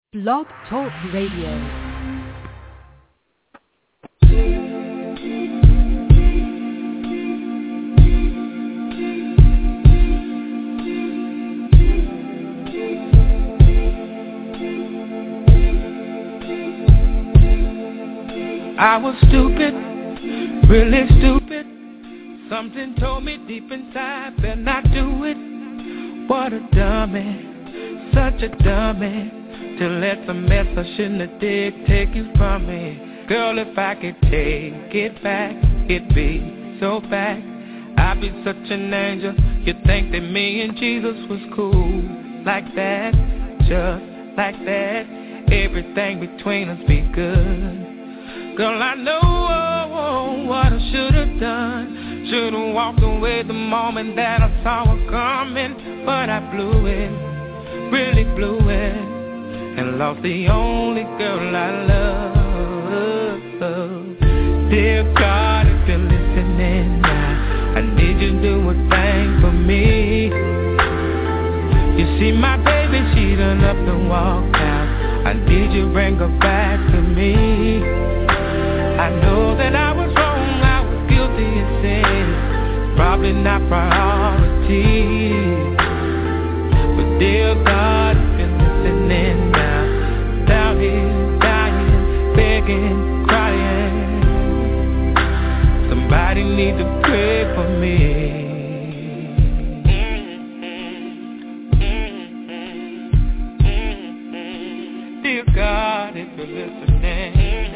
Blog Talk Radio. I was stupid, really stupid. Something told me deep inside, better not do it. What a dummy, such a dummy, to let the mess I shouldn't have did take you from me. Girl, if I could take it back, it'd be so back. I'd be such an angel. You'd think that me and Jesus was cool, like that, just like that. Everything between us be good. Girl, I know what I should have done. Should have walked away the moment that I saw her coming. But I blew it, really blew it, and lost the only girl I love. Dear God, if you're listening now, I need you to do a thing for me. You see my baby, she done up and walked out. I need you to bring her back to me. I know that I was wrong, I was guilty of sin, probably not priority. But dear God, if you're listening now, down here, dying, begging, crying, somebody need to pray for me. Dear God, if you're listening,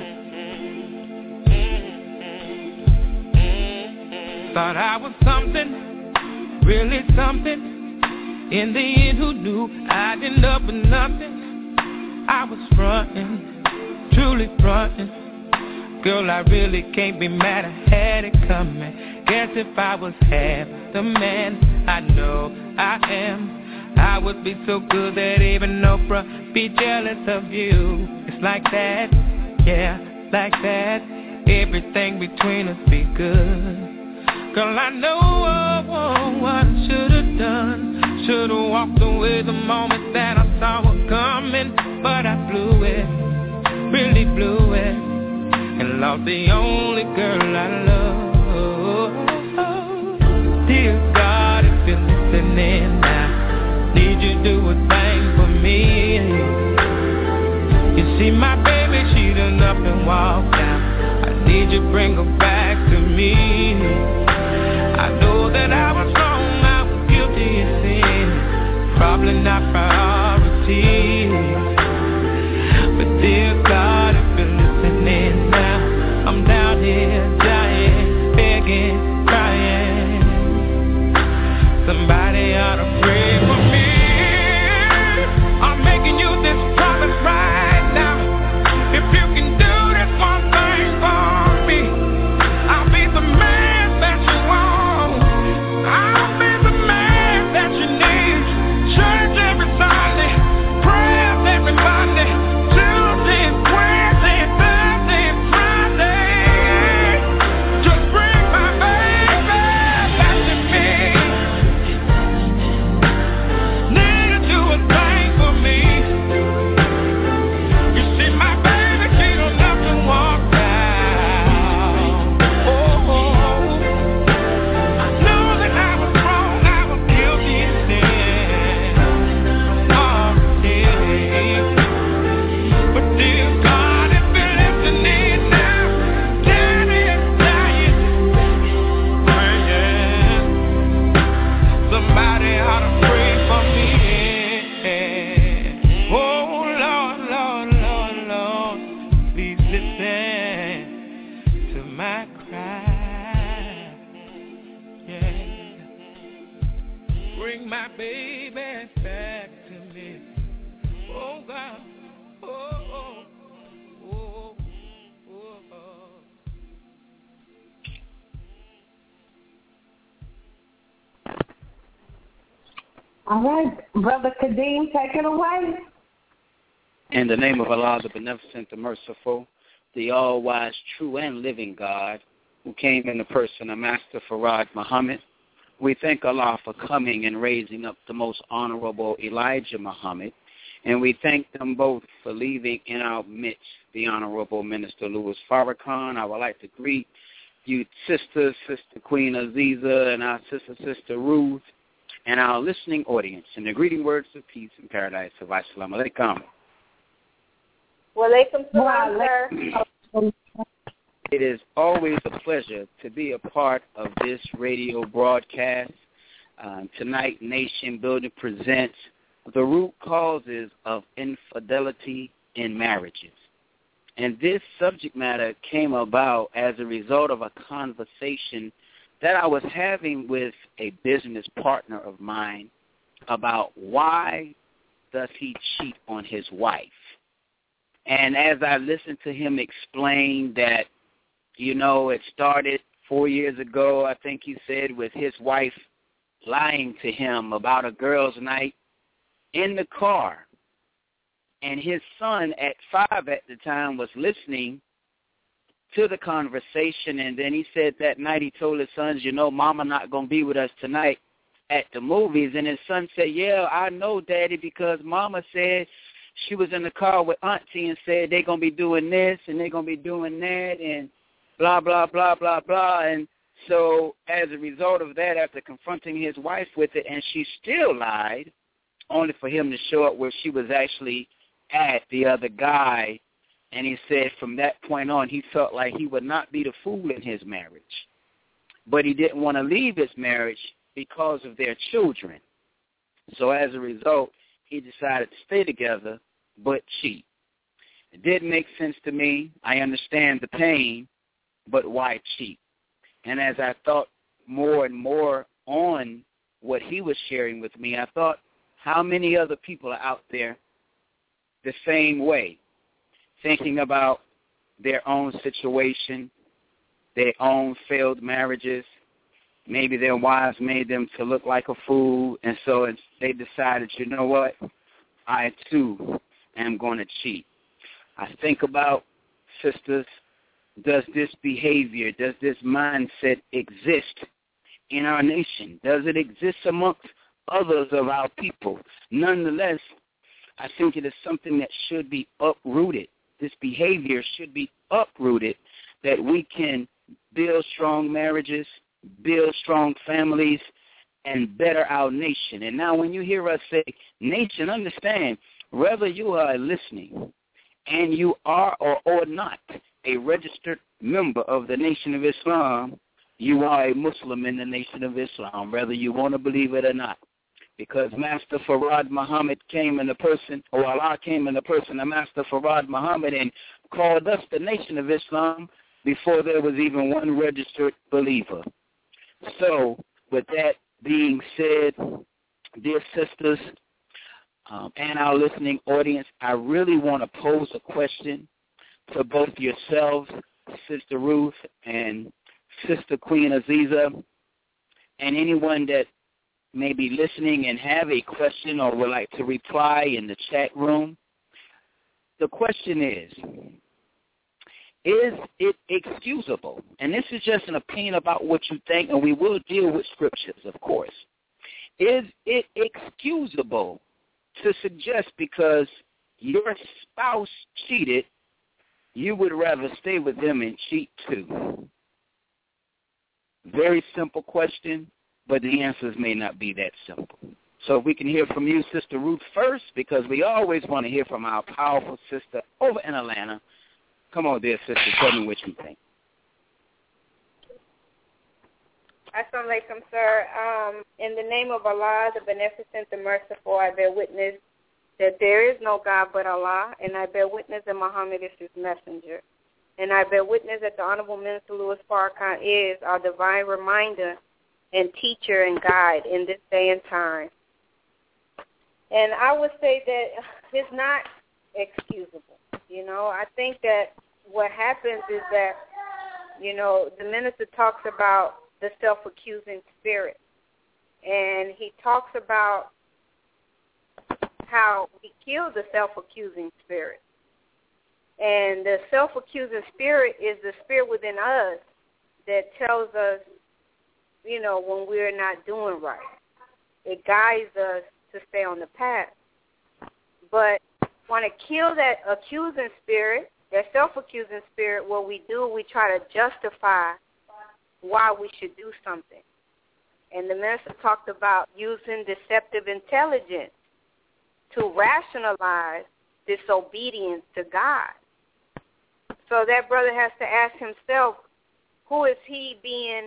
thought I was something, really something. In the end, who knew I'd end up with nothing? I was frontin', truly frontin'. Girl, I really can't be mad, I had it coming. Guess if I was half the man I know I am, I would be so good that even Oprah be jealous of you. It's like that, yeah, like that. Everything between us be good. Girl, I know what I should have done. Should have walked away the moment that I saw her coming. But I blew it, really blew it, and lost the only girl I love. Dear God, if you're listening now, need you to do a thing for me. You see my baby, she done up and walked out. I need you to bring her back to me. I know that I was wrong, I was guilty of sin, probably not priority. But dear God, if you're listening now, I'm down here dying, begging, crying. Somebody ought to pray for me. I'm making you this promise right now. If you can do this one thing for me, I'll be the man that you want. I'll be the man that you need. Church every Sunday, prayers every Monday, Tuesday, Wednesday, Thursday, Friday. Just bring my baby back to me. Need to do a thing for me. You see my baby, she don't have to walk out. Oh, I know that I was wrong, I was guilty of sin. Oh, yeah. But dear God, if you're listening now, Daddy is dying, praying. Somebody ought to pray for me. Oh, Lord, Lord, Lord, Lord, please listen to my cry. Yeah. Bring my baby back to me. Oh, God. Oh, oh, oh, oh, oh. All right, Brother Kadeem, take it away. In the name of Allah, the Beneficent, the Merciful, the All-Wise, True, and Living God, who came in the person of Master Farad Muhammad, we thank Allah for coming and raising up the most honorable Elijah Muhammad And we thank them both for leaving in our midst the Honorable Minister Louis Farrakhan. I would like to greet you, Sister Queen Aziza, and our Sister Ruth, and our listening audience in the greeting words of peace and paradise of Assalamu alaikum. Wa alaikum salam, sir. It is always a pleasure to be a part of this radio broadcast. Tonight, Nation Building presents The Root Causes of Infidelity in Marriages. And this subject matter came about as a result of a conversation that I was having with a business partner of mine about why does he cheat on his wife. And as I listened to him explain that, it started 4 years ago, I think he said, with his wife lying to him about a girls' night in the car. And his son at 5 at the time was listening to the conversation, and then he said that night he told his sons, Mama not going to be with us tonight at the movies. And his son said, yeah, I know, Daddy, because Mama said she was in the car with Auntie and said they're going to be doing this and they're going to be doing that and blah, blah, blah, blah, blah. And so as a result of that, after confronting his wife with it, and she still lied, only for him to show up where she was actually at the other guy. And he said from that point on, he felt like he would not be the fool in his marriage. But he didn't want to leave his marriage because of their children. So as a result, he decided to stay together but cheat. It didn't make sense to me. I understand the pain, but why cheat? And as I thought more and more on what he was sharing with me, I thought, how many other people are out there the same way, thinking about their own situation, their own failed marriages. Maybe their wives made them to look like a fool, and so they decided, you know what, I too am going to cheat. I think about, sisters, does this behavior, does this mindset exist in our nation? Does it exist amongst others of our people? Nonetheless, I think it is something that should be uprooted. This behavior should be uprooted, that we can build strong marriages, build strong families, and better our nation. And now when you hear us say nation, understand, whether you are listening and you are or not a registered member of the Nation of Islam, you are a Muslim in the Nation of Islam, whether you want to believe it or not. Because Master Farad Muhammad came in the person, or Allah came in the person of Master Farad Muhammad and called us the Nation of Islam before there was even one registered believer. So, with that being said, dear sisters and our listening audience, I really want to pose a question to both yourselves, Sister Ruth and Sister Queen Aziza, and anyone that may be listening and have a question or would like to reply in the chat room. The question is it excusable? And this is just an opinion about what you think, and we will deal with scriptures, of course. Is it excusable to suggest because your spouse cheated, you would rather stay with them and cheat too? Very simple question, but the answers may not be that simple. So if we can hear from you, Sister Ruth, first, because we always want to hear from our powerful sister over in Atlanta. Come on, dear sister, tell me what you think. Assalamu alaikum, sir. In the name of Allah, the Beneficent, the Merciful, I bear witness that there is no God but Allah, and I bear witness that Muhammad is his messenger. And I bear witness that the Honorable Minister Louis Farrakhan is our divine reminder and teacher and guide in this day and time. And I would say that it's not excusable. I think that what happens is that, the minister talks about the self-accusing spirit. And he talks about how we kill the self-accusing spirit. And the self-accusing spirit is the spirit within us that tells us, when we're not doing right. It guides us to stay on the path. But want to kill that accusing spirit, that self-accusing spirit, what we do, we try to justify why we should do something. And the minister talked about using deceptive intelligence to rationalize disobedience to God. So that brother has to ask himself, who is he being,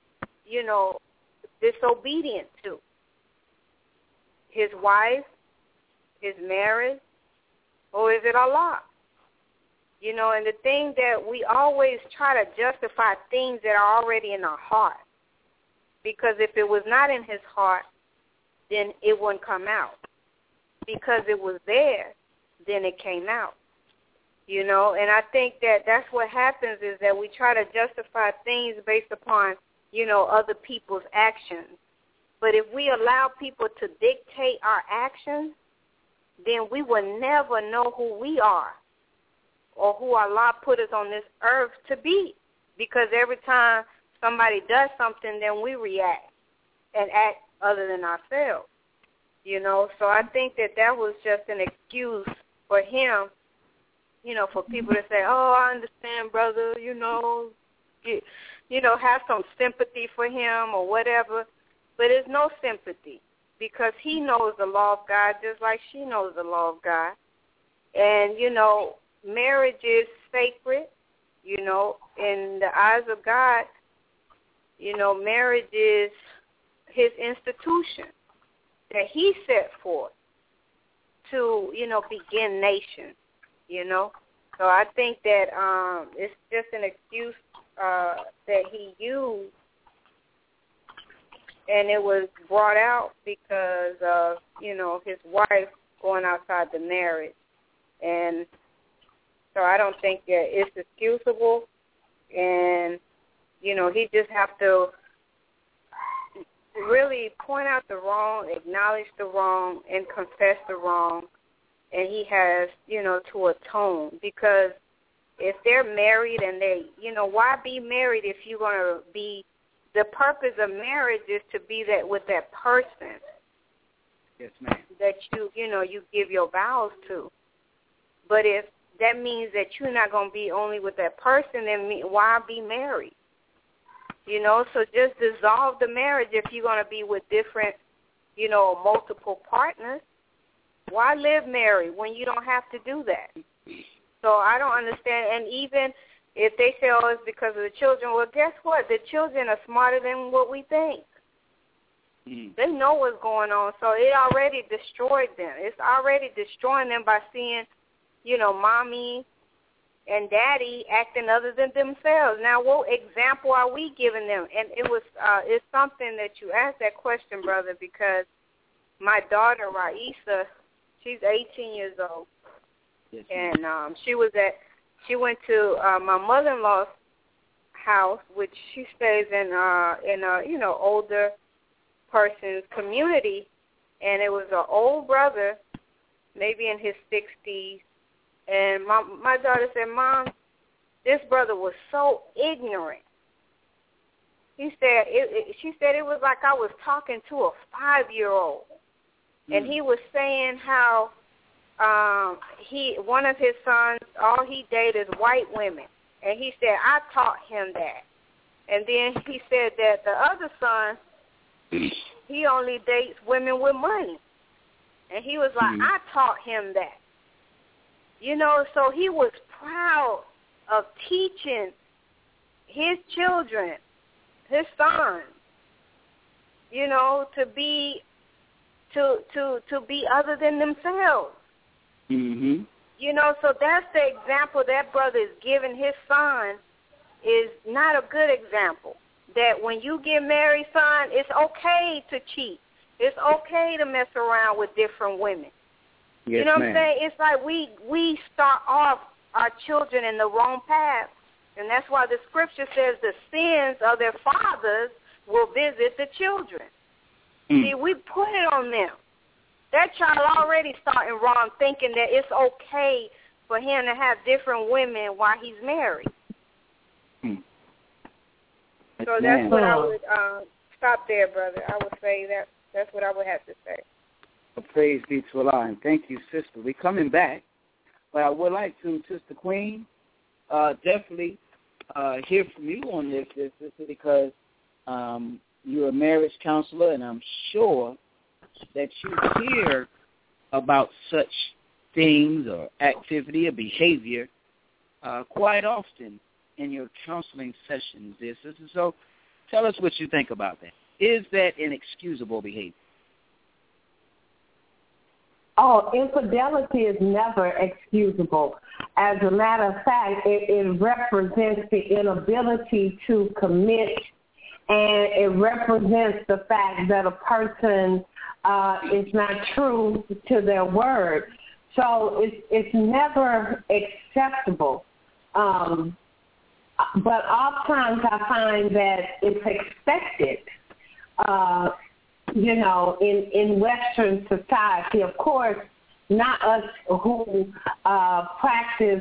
disobedient to? His wife, his marriage, or is it Allah? And the thing that we always try to justify things that are already in our heart. Because if it was not in his heart, then it wouldn't come out. Because it was there, then it came out. And I think that that's what happens is that we try to justify things based upon, other people's actions. But if we allow people to dictate our actions, then we will never know who we are or who Allah put us on this earth to be. Because every time somebody does something, then we react and act other than ourselves. So I think that was just an excuse for him, for people to say, oh, I understand, brother, have some sympathy for him or whatever. But it's no sympathy because he knows the law of God just like she knows the law of God. And, marriage is sacred, in the eyes of God. Marriage is his institution that he set forth to, begin nations, So I think that it's just an excuse that he used, and it was brought out because of, his wife going outside the marriage. And so I don't think that it's excusable, and, he just have to really point out the wrong, acknowledge the wrong, and confess the wrong, and he has, to atone. Because if they're married and they, why be married if you're going to be, the purpose of marriage is to be that with that person. Yes, ma'am. That you give your vows to. But if that means that you're not going to be only with that person, then why be married? So just dissolve the marriage if you're going to be with different, multiple partners. Why live married when you don't have to do that? So I don't understand. And even if they say, oh, it's because of the children, well, guess what? The children are smarter than what we think. Mm-hmm. They know what's going on. So it already destroyed them. It's already destroying them by seeing, mommy and daddy acting other than themselves. Now, what example are we giving them? And it's something that you asked that question, brother, because my daughter, Raisa, she's 18 years old. Yes, and she went to my mother-in-law's house, which she stays in a, older person's community, and it was an old brother, maybe in his 60s. And my daughter said, Mom, this brother was so ignorant. She said it was like I was talking to a 5-year-old. And he was saying how one of his sons, all he dated is white women. And he said, I taught him that. And then he said that the other son, he only dates women with money. And he was like, I taught him that. So he was proud of teaching his children, his sons, to be other than themselves. Mm-hmm. So that's the example that brother is giving his son is not a good example. That when you get married, son, it's okay to cheat. It's okay to mess around with different women. Yes, what I'm saying? It's like we start off our children in the wrong path. And that's why the scripture says the sins of their fathers will visit the children. See, we put it on them. That child already starting wrong, thinking that it's okay for him to have different women while he's married. So that's what I would stop there, brother. I would say that's what I would have to say. Praise be to Allah, and thank you, sister. We're coming back, but I would like to, Sister Queen, definitely hear from you on this, sister, because you're a marriage counselor, and I'm sure that you hear about such things or activity or behavior quite often in your counseling sessions, dear sister. So tell us what you think about that. Is that inexcusable behavior? Oh, infidelity is never excusable. As a matter of fact, it represents the inability to commit, and it represents the fact that a person is not true to their word. So it's never acceptable. But oftentimes I find that it's expected. In Western society, of course, not us who practice,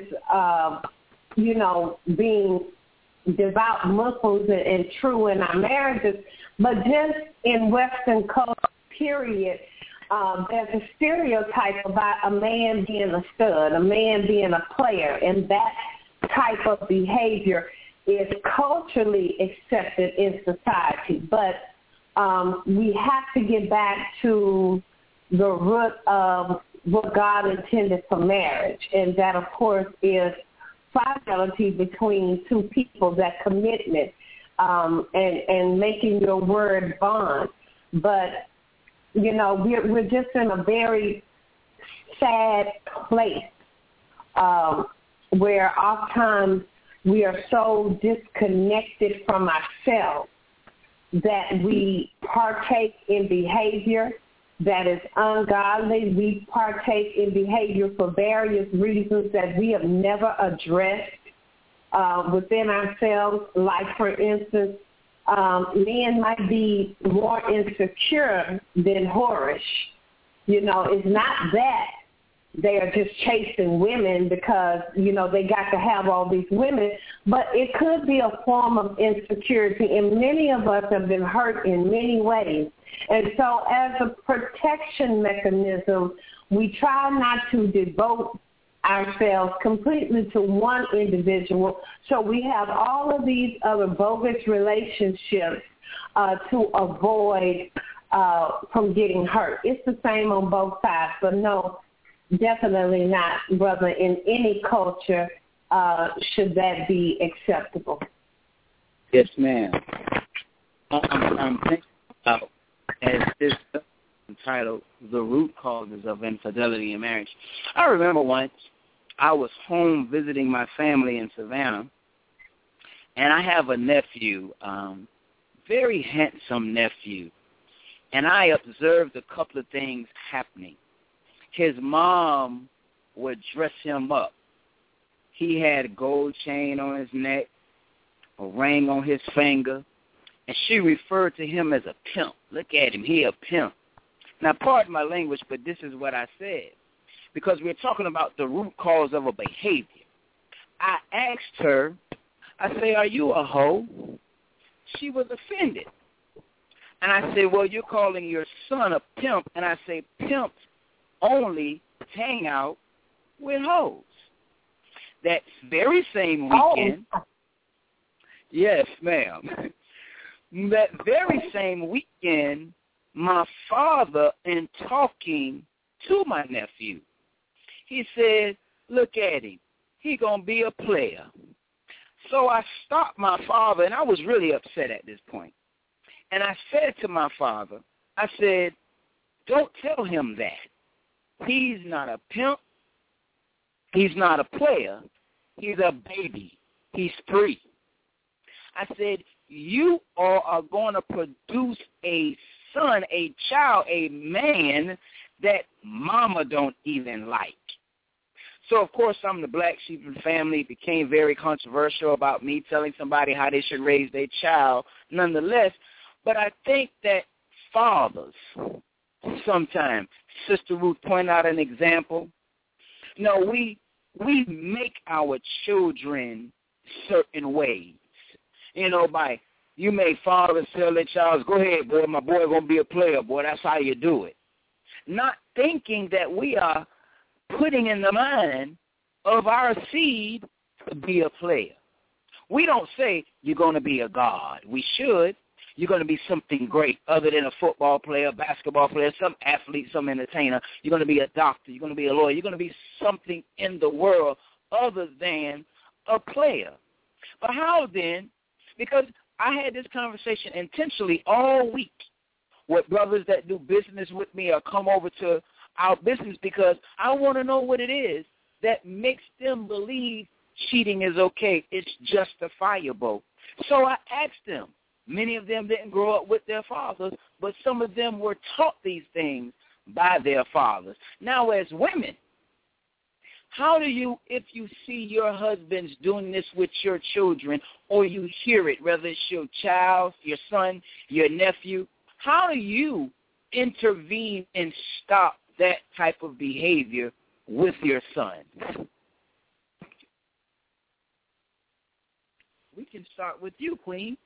being devout Muslims and true in our marriages, but just in Western culture, period, there's a stereotype about a man being a stud, a man being a player, and that type of behavior is culturally accepted in society. But we have to get back to the root of what God intended for marriage, and that, of course, is fidelity between two people, that commitment, and making your word bond. But, we're just in a very sad place where oftentimes we are so disconnected from ourselves that we partake in behavior that is ungodly. We partake in behavior for various reasons that we have never addressed within ourselves. Like, for instance, men might be more insecure than whorish. It's not that they are just chasing women because, they got to have all these women, but it could be a form of insecurity, and many of us have been hurt in many ways. And so as a protection mechanism, we try not to devote ourselves completely to one individual, so we have all of these other bogus relationships to avoid from getting hurt. It's the same on both sides, but no, definitely not, brother. In any culture, should that be acceptable? Yes, ma'am. I'm thinking about, as this entitled, The Root Causes of Infidelity in Marriage. I remember once I was home visiting my family in Savannah, and I have a nephew, very handsome nephew, and I observed a couple of things happening. His mom would dress him up. He had a gold chain on his neck, a ring on his finger, and she referred to him as a pimp. Look at him, he a pimp. Now, pardon my language, but this is what I said, because we're talking about the root cause of a behavior. I asked her, I say, are you a hoe? She was offended. And I said, well, you're calling your son a pimp, and I say, pimps only hang out with hoes. That very same weekend, yes, ma'am, that very same weekend, my father, in talking to my nephew, he said, look at him, he gonna be a player. So I stopped my father, and I was really upset at this point. And I said to my father, I said, don't tell him that. He's not a pimp. He's not a player. He's a baby. He's 3. I said, you all are going to produce a son, a child, a man that mama don't even like. So, of course, I'm the black sheep of the family. It became very controversial about me telling somebody how they should raise their child, nonetheless. But I think that fathers sometimes, Sister Ruth pointed out an example. No, we make our children certain ways. By you make fathers tell their child, go ahead, boy, my boy going to be a player, boy. That's how you do it. Not thinking that we are putting in the mind of our seed to be a player. We don't say you're going to be a god. We should. You're going to be something great other than a football player, basketball player, some athlete, some entertainer. You're going to be a doctor. You're going to be a lawyer. You're going to be something in the world other than a player. But how then? Because I had this conversation intentionally all week with brothers that do business with me or come over to our business because I want to know what it is that makes them believe cheating is okay. It's justifiable. So I asked them. Many of them didn't grow up with their fathers, but some of them were taught these things by their fathers. Now, as women, how do you, if you see your husbands doing this with your children or you hear it, whether it's your child, your son, your nephew, how do you intervene and stop that type of behavior with your son? We can start with you, Queen.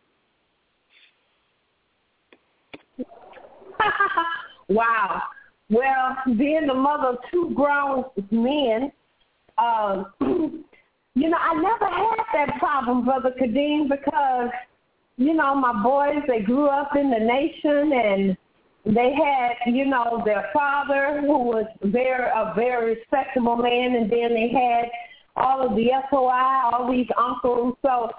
Wow. Well, being the mother of two grown men, I never had that problem, Brother Kadeem, because, my boys, they grew up in the nation and they had, their father who was a very respectable man, and then they had all of the SOI, all these uncles. So,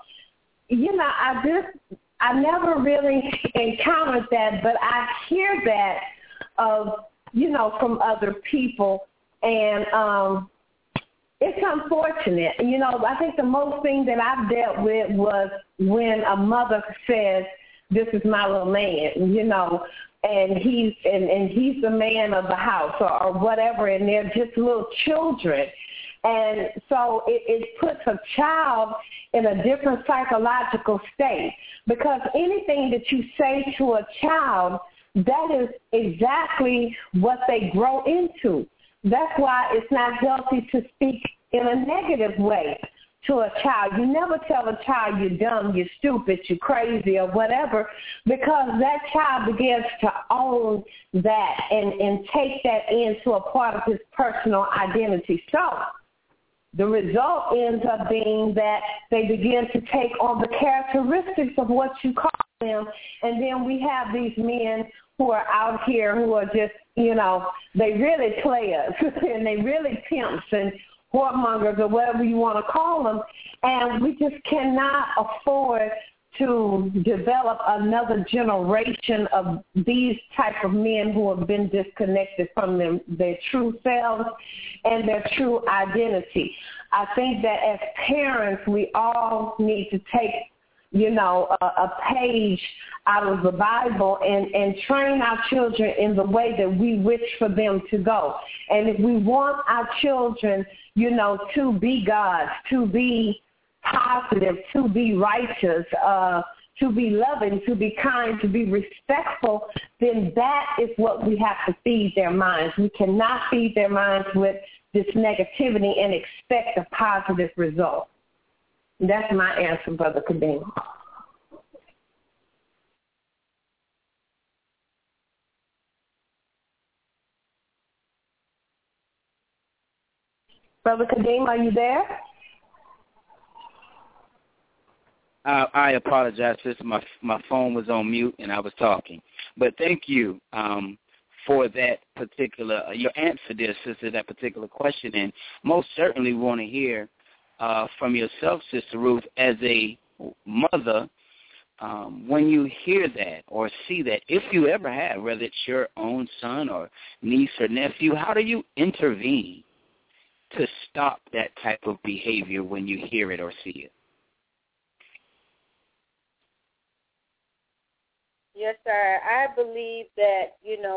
I never really encountered that, but I hear that from other people, and it's unfortunate. I think the most thing that I've dealt with was when a mother says, "This is my little man," and he's the man of the house or whatever, and they're just little children. And so it puts a child in a different psychological state, because anything that you say to a child, that is exactly what they grow into. That's why it's not healthy to speak in a negative way to a child. You never tell a child you're dumb, you're stupid, you're crazy or whatever, because that child begins to own that and take that into a part of his personal identity. So the result ends up being that they begin to take on the characteristics of what you call them, and then we have these men who are out here who are just, they really players and they really pimps and whoremongers or whatever you want to call them, and we just cannot afford to develop another generation of these type of men who have been disconnected from their true selves and their true identity. I think that as parents, we all need to take, a page out of the Bible and train our children in the way that we wish for them to go. And if we want our children, to be gods, to be positive, to be righteous, to be loving, to be kind, to be respectful, then that is what we have to feed their minds. We cannot feed their minds with this negativity and expect a positive result. That's my answer, Brother Kadeem. Brother Kadeem, are you there? I apologize, sister. My phone was on mute and I was talking. But thank you for that particular, your answer there, sister, that particular question. And most certainly want to hear from yourself, Sister Ruth, as a mother, when you hear that or see that, if you ever have, whether it's your own son or niece or nephew, how do you intervene to stop that type of behavior when you hear it or see it? Yes, sir. I believe that,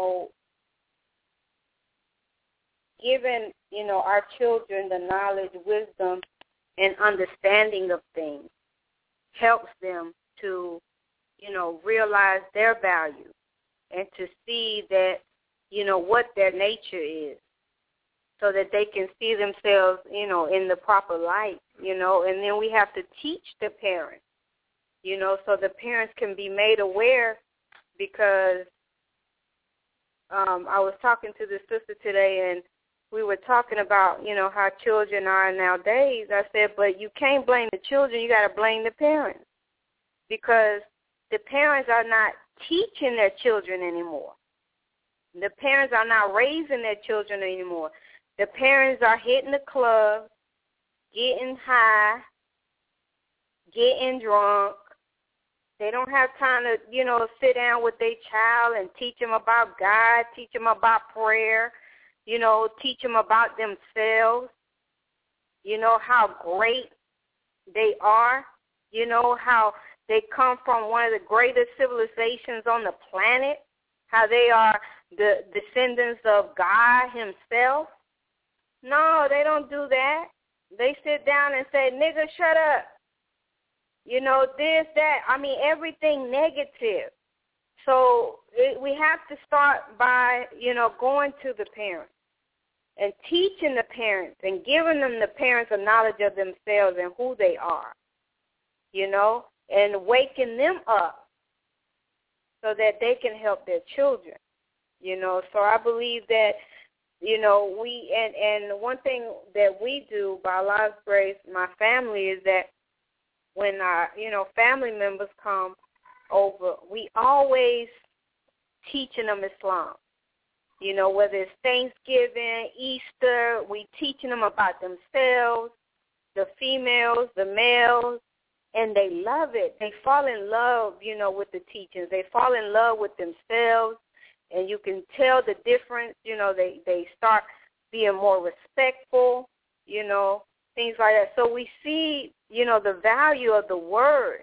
giving, our children the knowledge, wisdom, and understanding of things helps them to, realize their value and to see that, what their nature is, so that they can see themselves, in the proper light, and then we have to teach the parents, so the parents can be made aware, because I was talking to this sister today, and we were talking about, how children are nowadays. I said, but you can't blame the children. You got to blame the parents, because the parents are not teaching their children anymore. The parents are not raising their children anymore. The parents are hitting the club, getting high, getting drunk. They don't have time to, sit down with their child and teach them about God, teach them about prayer, teach them about themselves, how great they are, how they come from one of the greatest civilizations on the planet, how they are the descendants of God himself. No, they don't do that. They sit down and say, nigga, shut up. This, that. Everything negative. So we have to start by, going to the parents and teaching the parents and giving them the parents a knowledge of themselves and who they are, and waking them up so that they can help their children, So I believe that, we, and one thing that we do by Allah's grace, my family, is that when our, family members come over, we always teaching them Islam. Whether it's Thanksgiving, Easter, we teaching them about themselves, the females, the males, and they love it. They fall in love, with the teachings. They fall in love with themselves, and you can tell the difference. They start being more respectful, things like that. So we see, the value of the word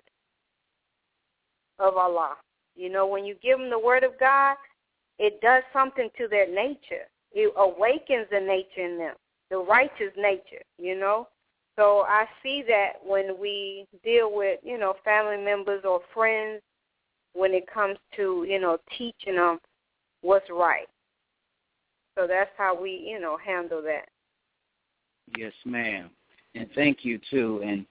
of Allah. When you give them the word of God, it does something to their nature. It awakens the nature in them, the righteous nature, So I see that when we deal with, family members or friends, when it comes to, teaching them what's right. So that's how we, handle that. Yes, ma'am. And thank you, too. And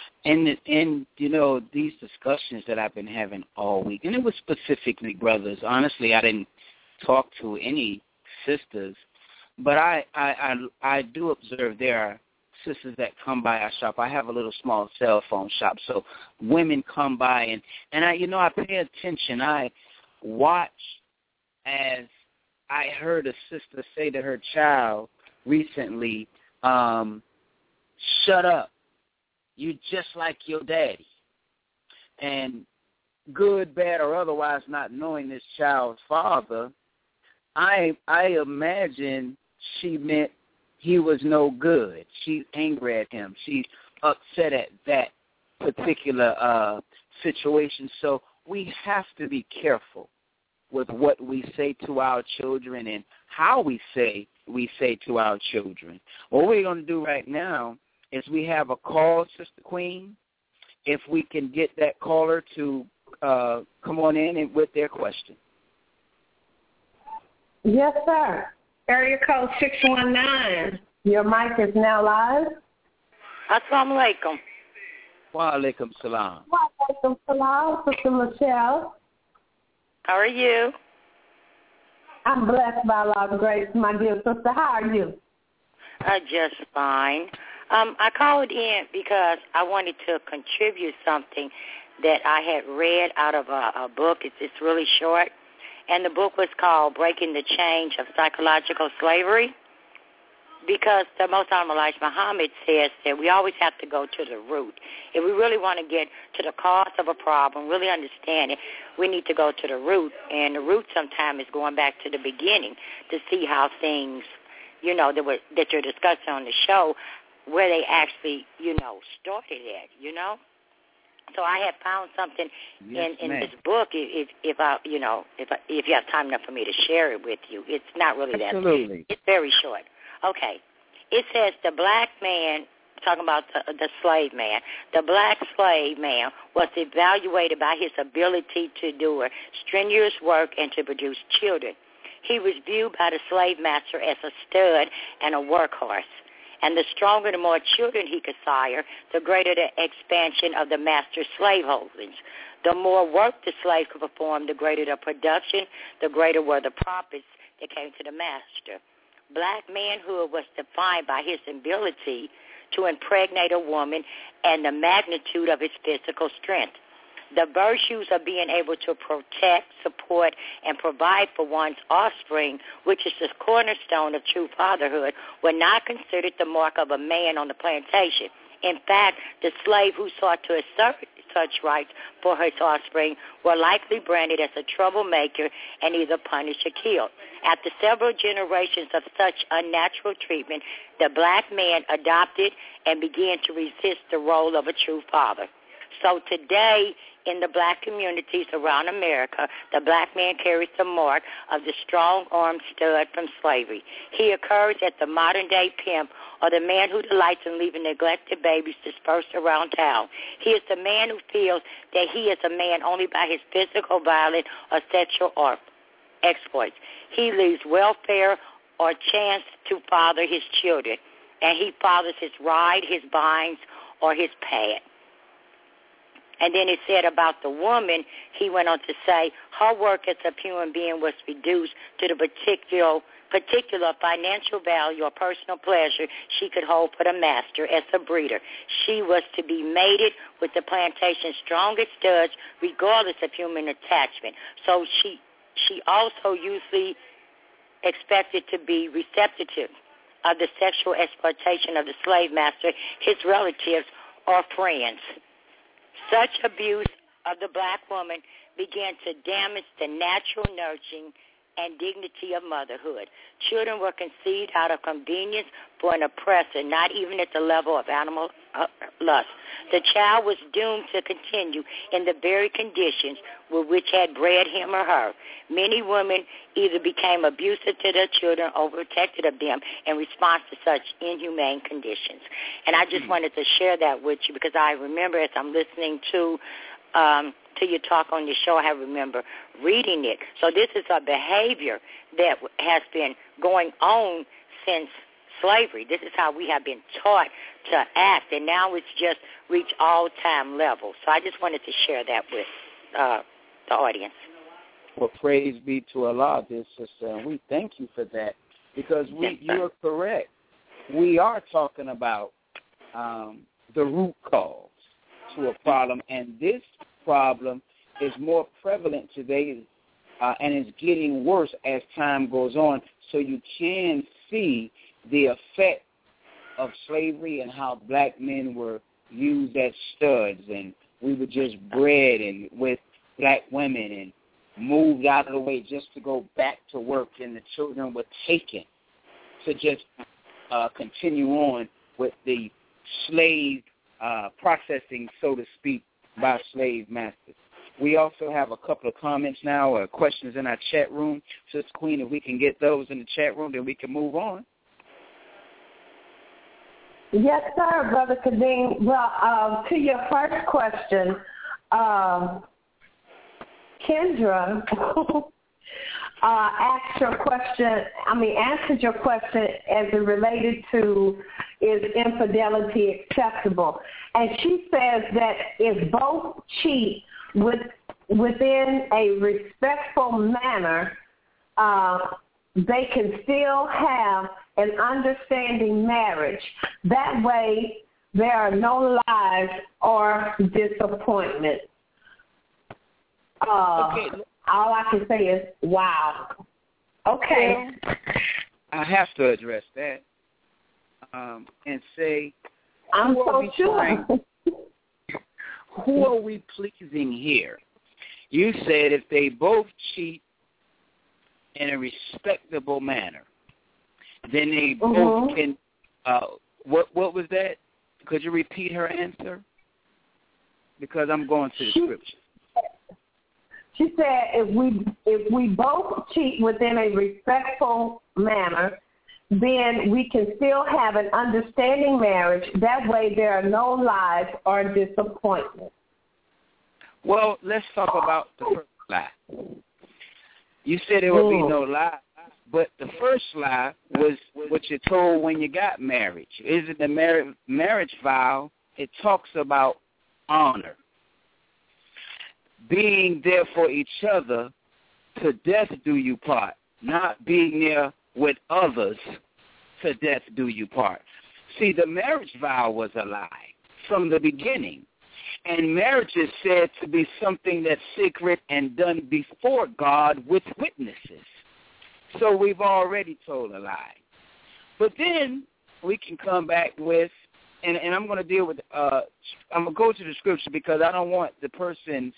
these discussions that I've been having all week, and it was specifically brothers. Honestly, I didn't talk to any sisters, but I do observe there are sisters that come by our shop. I have a little small cell phone shop, so women come by, and I pay attention. I watch as I heard a sister say to her child recently, shut up. You just like your daddy. And good, bad, or otherwise not knowing this child's father, I imagine she meant he was no good. She's angry at him. She's upset at that particular situation. So we have to be careful with what we say to our children and how we say to our children. What we're going to do right now is we have a call, Sister Queen. If we can get that caller to come on in and with their question. Yes, sir. Area code 619. Your mic is now live. Assalamu alaikum. Wa alaikum salam. Wa alaikum salam, Sister Michelle. How are you? I'm blessed by Allah's grace, my dear sister. How are you? Just fine. I called in because I wanted to contribute something that I had read out of a book. It's really short, and the book was called Breaking the Chains of Psychological Slavery, because the Most Honorable Elijah Muhammad says that we always have to go to the root. If we really want to get to the cause of a problem, really understand it, we need to go to the root, and the root sometimes is going back to the beginning to see how things, that you're discussing on the show, where they actually, started at, So I have found something in this book. If you have time enough for me to share it with you, it's not really Absolutely. that. It's very short. Okay. It says the black man, talking about the slave man, the black slave man was evaluated by his ability to do strenuous work and to produce children. He was viewed by the slave master as a stud and a workhorse. And the stronger, the more children he could sire, the greater the expansion of the master's slaveholdings. The more work the slave could perform, the greater the production, the greater were the profits that came to the master. Black manhood was defined by his ability to impregnate a woman and the magnitude of his physical strength. The virtues of being able to protect, support, and provide for one's offspring, which is the cornerstone of true fatherhood, were not considered the mark of a man on the plantation. In fact, the slave who sought to assert such rights for his offspring were likely branded as a troublemaker and either punished or killed. After several generations of such unnatural treatment, the black man adopted and began to resist the role of a true father. So today, in the black communities around America, the black man carries the mark of the strong-armed stud from slavery. He occurs as the modern-day pimp or the man who delights in leaving neglected babies dispersed around town. He is the man who feels that he is a man only by his physical violence or sexual exploits. He leaves welfare or chance to father his children, and he fathers his ride, his vines, or his pad. And then it said about the woman, he went on to say, her work as a human being was reduced to the particular financial value or personal pleasure she could hold for the master as a breeder. She was to be mated with the plantation's strongest studs, regardless of human attachment. So she also usually expected to be receptive of the sexual exploitation of the slave master, his relatives, or friends. Such abuse of the black woman began to damage the natural nurturing and dignity of motherhood. Children were conceived out of convenience for an oppressor, not even at the level of animal lust. The child was doomed to continue in the very conditions with which had bred him or her. Many women either became abusive to their children or protected of them in response to such inhumane conditions. And I just wanted to share that with you because I remember as I'm listening to your talk on your show, I remember reading it. So this is a behavior that has been going on since slavery. This is how we have been taught to act, and now it's just reached all-time levels. So I just wanted to share that with the audience. Well, praise be to Allah, dear sister, and we thank you for that because you are correct. We are talking about the root cause to a problem, and this problem is more prevalent today and is getting worse as time goes on. So you can see the effect of slavery and how black men were used as studs, and we were just bred and with black women and moved out of the way just to go back to work, and the children were taken to just continue on with the slave processing, so to speak, by slave masters. We also have a couple of comments now or questions in our chat room. Sister Queen, if we can get those in the chat room, then we can move on. Yes, sir, Brother Kadeem. Well, to your first question, Kendra answered your question as it related to is infidelity acceptable. And she says that if both cheat within a respectful manner, they can still have an understanding marriage. That way, there are no lies or disappointment. Okay. All I can say is, wow. Okay. I have to address that and say, I'm so sure. Who are we pleasing here? You said if they both cheat in a respectable manner, then they both can. What was that? Could you repeat her answer? Because I'm going to the scripture. She said if we both cheat within a respectful manner, then we can still have an understanding marriage. That way there are no lies or disappointment. Well, let's talk about the first lie. You said there would be no lie, but the first lie was what you're told when you got married. Is it the marriage vow? It talks about honor. Being there for each other, to death do you part. not be near with others, to death do you part. See, the marriage vow was a lie from the beginning. And marriage is said to be something that's secret and done before God with witnesses. So we've already told a lie. But then we can come back with, and I'm going to deal with, I'm going to go to the scripture because I don't want the person's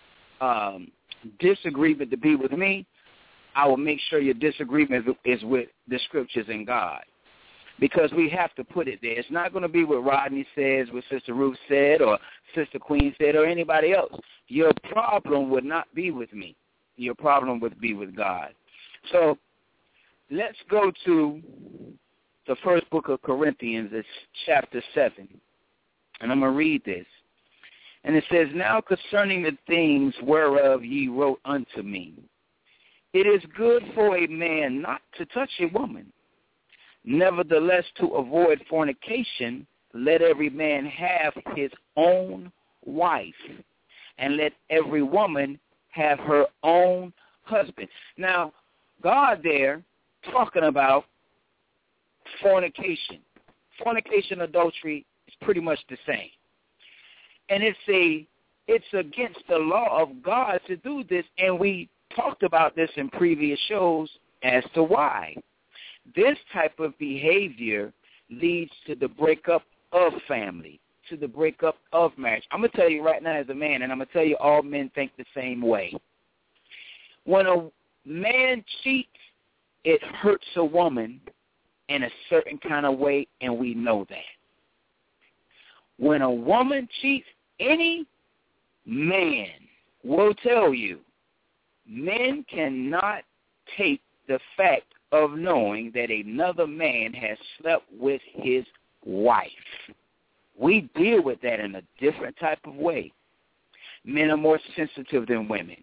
disagreement to be with me. I will make sure your disagreement is with the scriptures and God, because we have to put it there. It's not going to be what Rodney says, what Sister Ruth said, or Sister Queen said, or anybody else. Your problem would not be with me. Your problem would be with God. So let's go to the first book of Corinthians. It's chapter 7, and I'm going to read this. And it says, now concerning the things whereof ye wrote unto me, it is good for a man not to touch a woman. Nevertheless, to avoid fornication, let every man have his own wife, and let every woman have her own husband. Now, God there talking about fornication. Fornication, adultery is pretty much the same. And it's against the law of God to do this, and we talked about this in previous shows as to why. This type of behavior leads to the breakup of family, to the breakup of marriage. I'm going to tell you right now as a man, and I'm going to tell you all men think the same way. When a man cheats, it hurts a woman in a certain kind of way, and we know that. When a woman cheats, any man will tell you, men cannot take the fact of knowing that another man has slept with his wife. We deal with that in a different type of way. Men are more sensitive than women.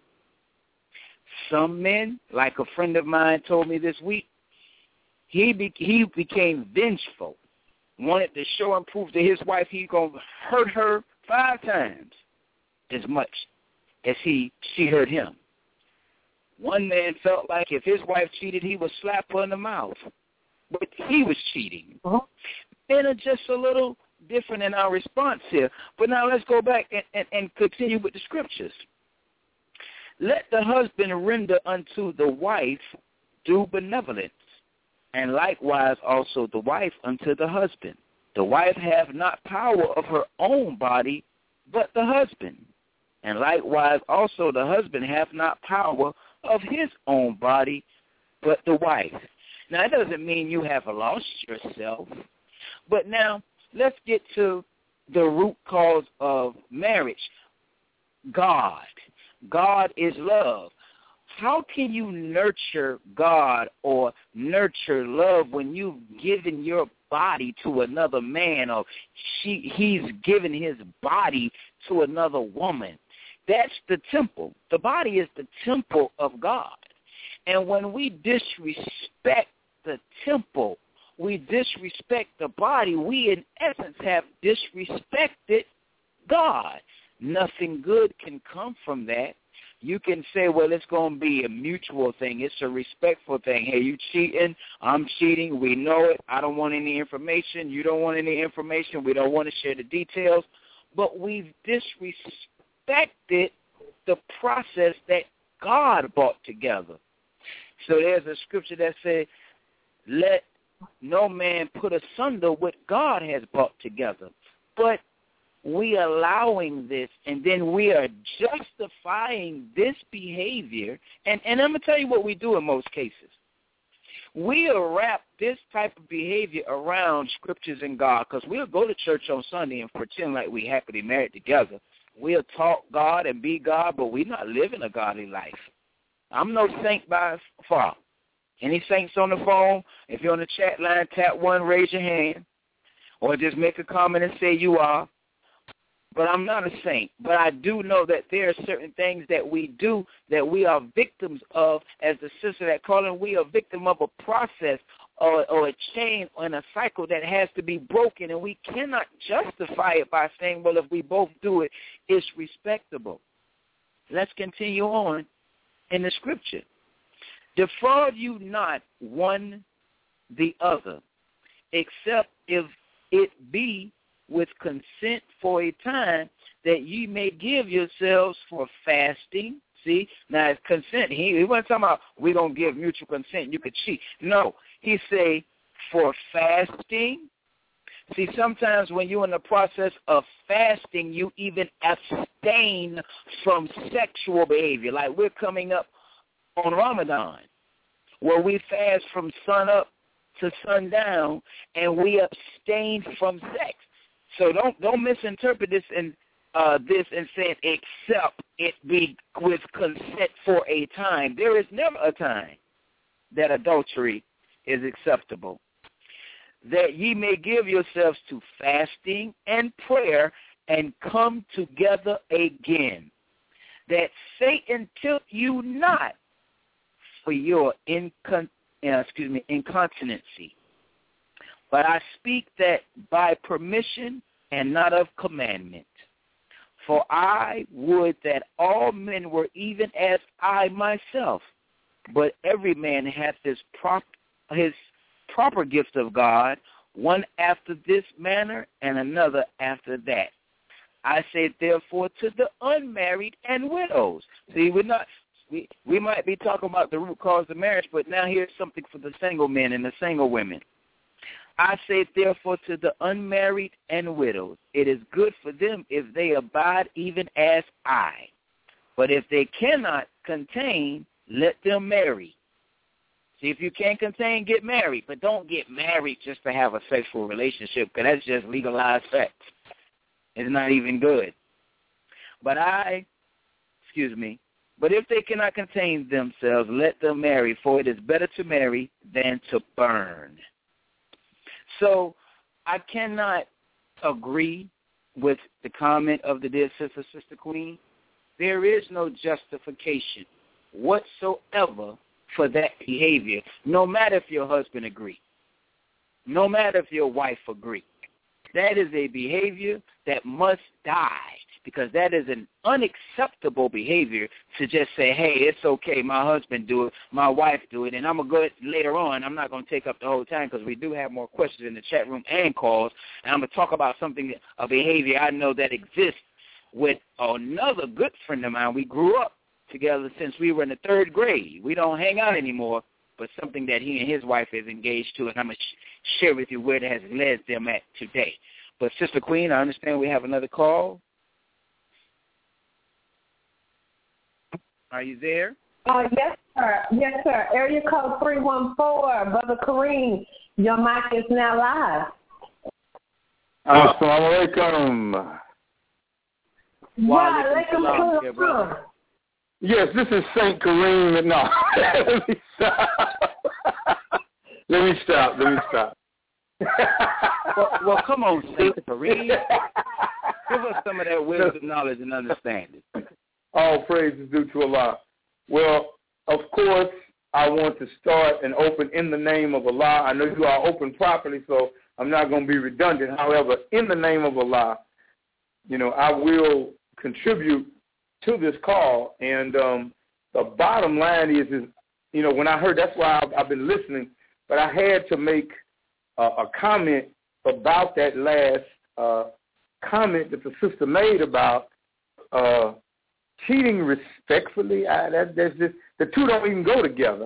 Some men, like a friend of mine told me this week, he became vengeful, wanted to show and prove to his wife he's going to hurt her 5 times as much as she hurt him. One man felt like if his wife cheated, he would slap her in the mouth. But he was cheating. Men are just a little different in our response here. But now let's go back and continue with the scriptures. Let the husband render unto the wife due benevolence, and likewise also the wife unto the husband. The wife have not power of her own body, but the husband. And likewise also the husband have not power of his own body, but the wife. Now, that doesn't mean you have lost yourself. But now, let's get to the root cause of marriage. God. God is love. How can you nurture God or nurture love when you've given your body to another man, or he's given his body to another woman? That's the temple. The body is the temple of God. And when we disrespect the temple, we disrespect the body, we in essence have disrespected God. Nothing good can come from that. You can say, well, it's going to be a mutual thing. It's a respectful thing. Hey, you cheating, I'm cheating, we know it. I don't want any information. You don't want any information. We don't want to share the details. But we've disrespected the process that God brought together. So there's a scripture that says, let no man put asunder what God has brought together. But we allowing this, and then we are justifying this behavior. And I'm going to tell you what we do in most cases. We wrap this type of behavior around scriptures and God, because we'll go to church on Sunday and pretend like we're happily married together. We'll talk God and be God, but we're not living a godly life. I'm no saint by far. Any saints on the phone? If you're on the chat line, tap 1, raise your hand, or just make a comment and say you are. But I'm not a saint. But I do know that there are certain things that we do that we are victims of. As the sister that called in, we are victim of a process or a chain and a cycle that has to be broken, and we cannot justify it by saying, well, if we both do it, it's respectable. Let's continue on in the scripture. Defraud you not one the other, except if it be with consent for a time, that ye may give yourselves for fasting. See, now it's consent. He wasn't talking about we're going to give mutual consent, you could cheat. No, he say for fasting. See, sometimes when you're in the process of fasting, you even abstain from sexual behavior. Like we're coming up on Ramadan, where we fast from sun up to sundown, and we abstain from sex. So don't misinterpret this and saying except it be with consent for a time. There is never a time that adultery is acceptable. That ye may give yourselves to fasting and prayer and come together again, that Satan tempt you not for your incontinency. But I speak that by permission and not of commandment. For I would that all men were even as I myself, but every man hath his proper gift of God, one after this manner and another after that. I say therefore to the unmarried and widows. See, we might be talking about the root cause of marriage, but now here's something for the single men and the single women. I say therefore to the unmarried and widows, it is good for them if they abide even as I. But if they cannot contain, let them marry. See, if you can't contain, get married. But don't get married just to have a sexual relationship, because that's just legalized sex. It's not even good. But if they cannot contain themselves, let them marry, for it is better to marry than to burn. So I cannot agree with the comment of the dear sister, Sister Queen. There is no justification whatsoever for that behavior, no matter if your husband agrees, no matter if your wife agrees. That is a behavior that must die, because that is an unacceptable behavior to just say, hey, it's okay, my husband do it, my wife do it, and I'm going to go later on. I'm not going to take up the whole time because we do have more questions in the chat room and calls, and I'm going to talk about a behavior I know that exists with another good friend of mine. We grew up together since we were in the third grade. We don't hang out anymore, but something that he and his wife is engaged to, and I'm going to share with you where it has led them at today. But Sister Queen, I understand we have another call. Are you there? Yes, sir. Yes, sir. Area code 314, Brother Kareem. Your mic is now live. Assalamu alaikum. Wa alaikum salam. Yes, this is Saint Kareem. No, let me stop. well, come on, Saint Kareem. Give us some of that wisdom, knowledge, and understanding. All praise is due to Allah. Well, of course, I want to start and open in the name of Allah. I know you are open properly, so I'm not going to be redundant. However, in the name of Allah, I will contribute to this call. And the bottom line is, when I heard, that's why I've been listening, but I had to make a comment about that last comment that the sister made about cheating respectfully. That's just, the two don't even go together.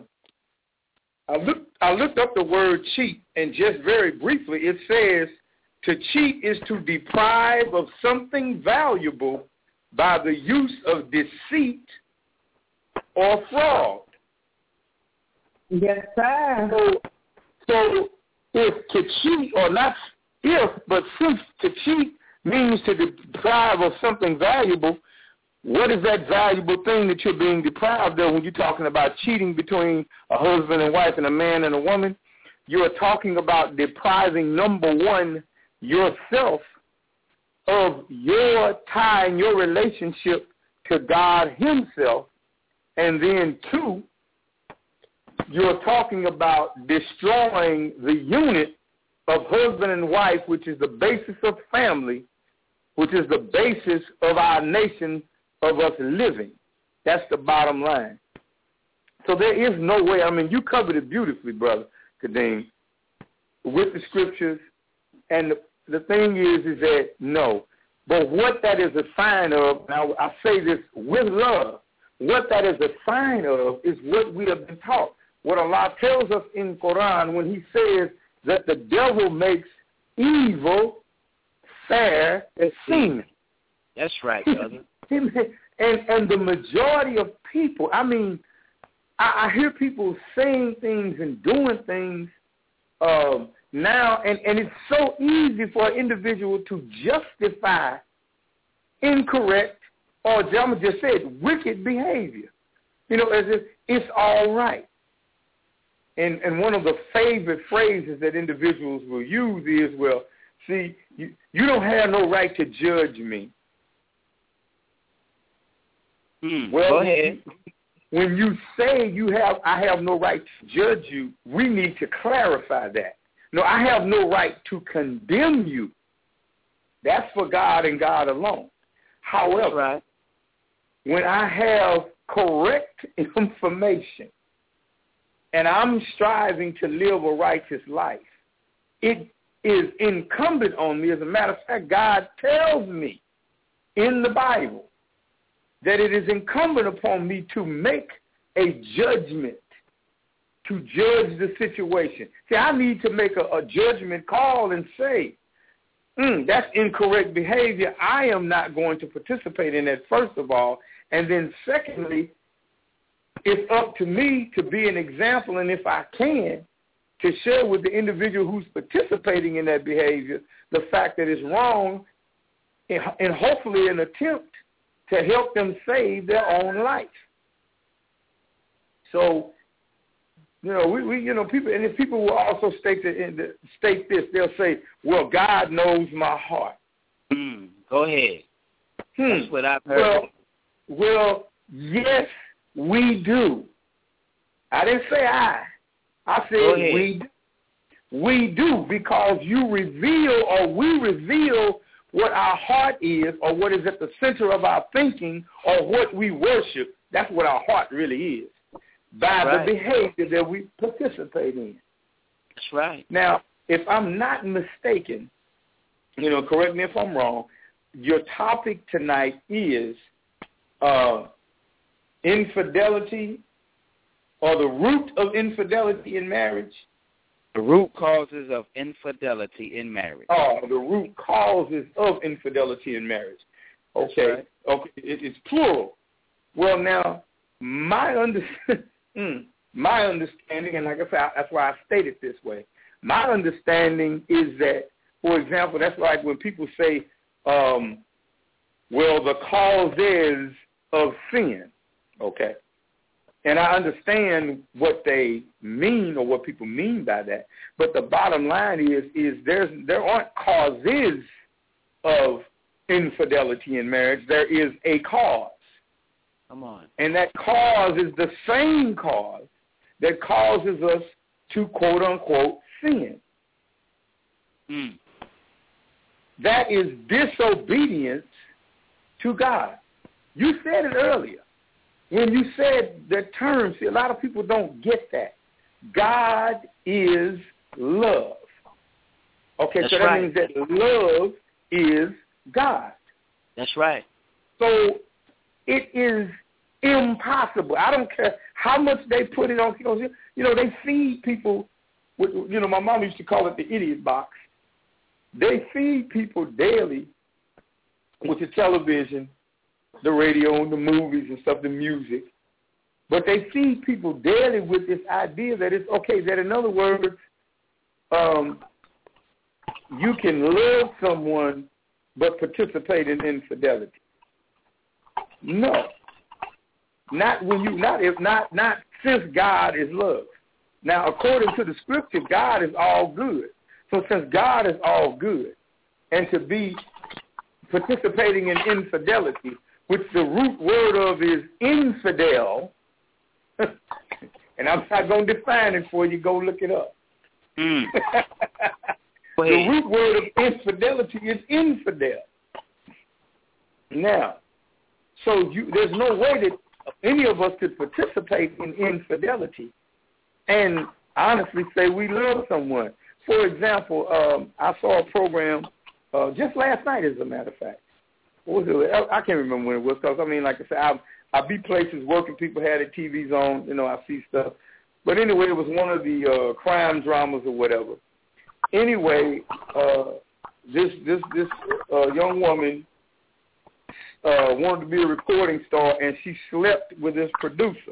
I looked up the word cheat, and just very briefly, it says to cheat is to deprive of something valuable by the use of deceit or fraud. Yes, sir. So if to cheat, or not if, but since to cheat means to deprive of something valuable, what is that valuable thing that you're being deprived of when you're talking about cheating between a husband and wife and a man and a woman? You are talking about depriving, number one, yourself of your tie and your relationship to God himself. And then two, you're talking about destroying the unit of husband and wife, which is the basis of family, which is the basis of our nation, of us living. That's the bottom line. So there is no way. I mean, you covered it beautifully, Brother Kadeem, with the scriptures. And the thing is that no. But what that is a sign of, now I say this with love, what that is a sign of is what we have been taught. What Allah tells us in Quran when he says that the devil makes evil fair as seeming. That's right, brother. and the majority of people, I mean, I hear people saying things and doing things now, and it's so easy for an individual to justify incorrect, or I'm just said, wicked behavior. You know, as if it's all right. And one of the favorite phrases that individuals will use is, well, see, you don't have no right to judge me. Well, go ahead. When you say I have no right to judge you, we need to clarify that. No, I have no right to condemn you. That's for God and God alone. However, right. When I have correct information and I'm striving to live a righteous life, it is incumbent on me. As a matter of fact, God tells me in the Bible that it is incumbent upon me to make a judgment, to judge the situation. See, I need to make a judgment call and say, that's incorrect behavior. I am not going to participate in that, first of all. And then secondly, it's up to me to be an example, and if I can, to share with the individual who's participating in that behavior the fact that it's wrong, and hopefully an attempt to help them save their own life. So, you know, we people, and if people will also state this, they'll say, "Well, God knows my heart." Go ahead. That's what I've heard. Well, yes, we do. I didn't say I said we do. We do, because we reveal what our heart is, or what is at the center of our thinking, or what we worship. That's what our heart really is, by the behavior that we participate in. That's right. Now, if I'm not mistaken, you know, correct me if I'm wrong, your topic tonight is infidelity, or the root of infidelity in marriage. The root causes of infidelity in marriage. Oh, the root causes of infidelity in marriage. Okay. Right. Okay. It's plural. Well, now, my understanding, and like I said, that's why I state it this way. My understanding is that, for example, that's like when people say, well, the causes of sin. Okay. And I understand what they mean, or what people mean by that. But the bottom line is there aren't causes of infidelity in marriage. There is a cause. Come on. And that cause is the same cause that causes us to, quote, unquote, sin. That is disobedience to God. You said it earlier. When you said that term, see, a lot of people don't get that. God is love. Okay, That's so that right. means that love is God. That's right. So it is impossible. I don't care how much they put it on. You know, they feed people with, you know, my mom used to call it the idiot box. They feed people daily with the television, the radio, and the movies and stuff, the music. But they feed people daily with this idea that it's okay, that in other words, you can love someone but participate in infidelity. No. Not since God is love. Now, according to the scripture, God is all good. So since God is all good, and to be participating in infidelity, which the root word of is infidel, and I'm not going to define it for you. Go look it up. The root word of infidelity is infidel. Now, so there's no way that any of us could participate in infidelity and honestly say we love someone. For example, I saw a program just last night, as a matter of fact. What was it? I can't remember when it was, because, I mean, like I said, I be places working, people had their TVs on, you know, I see stuff. But anyway, it was one of the crime dramas or whatever. Anyway, this young woman wanted to be a recording star, and she slept with this producer.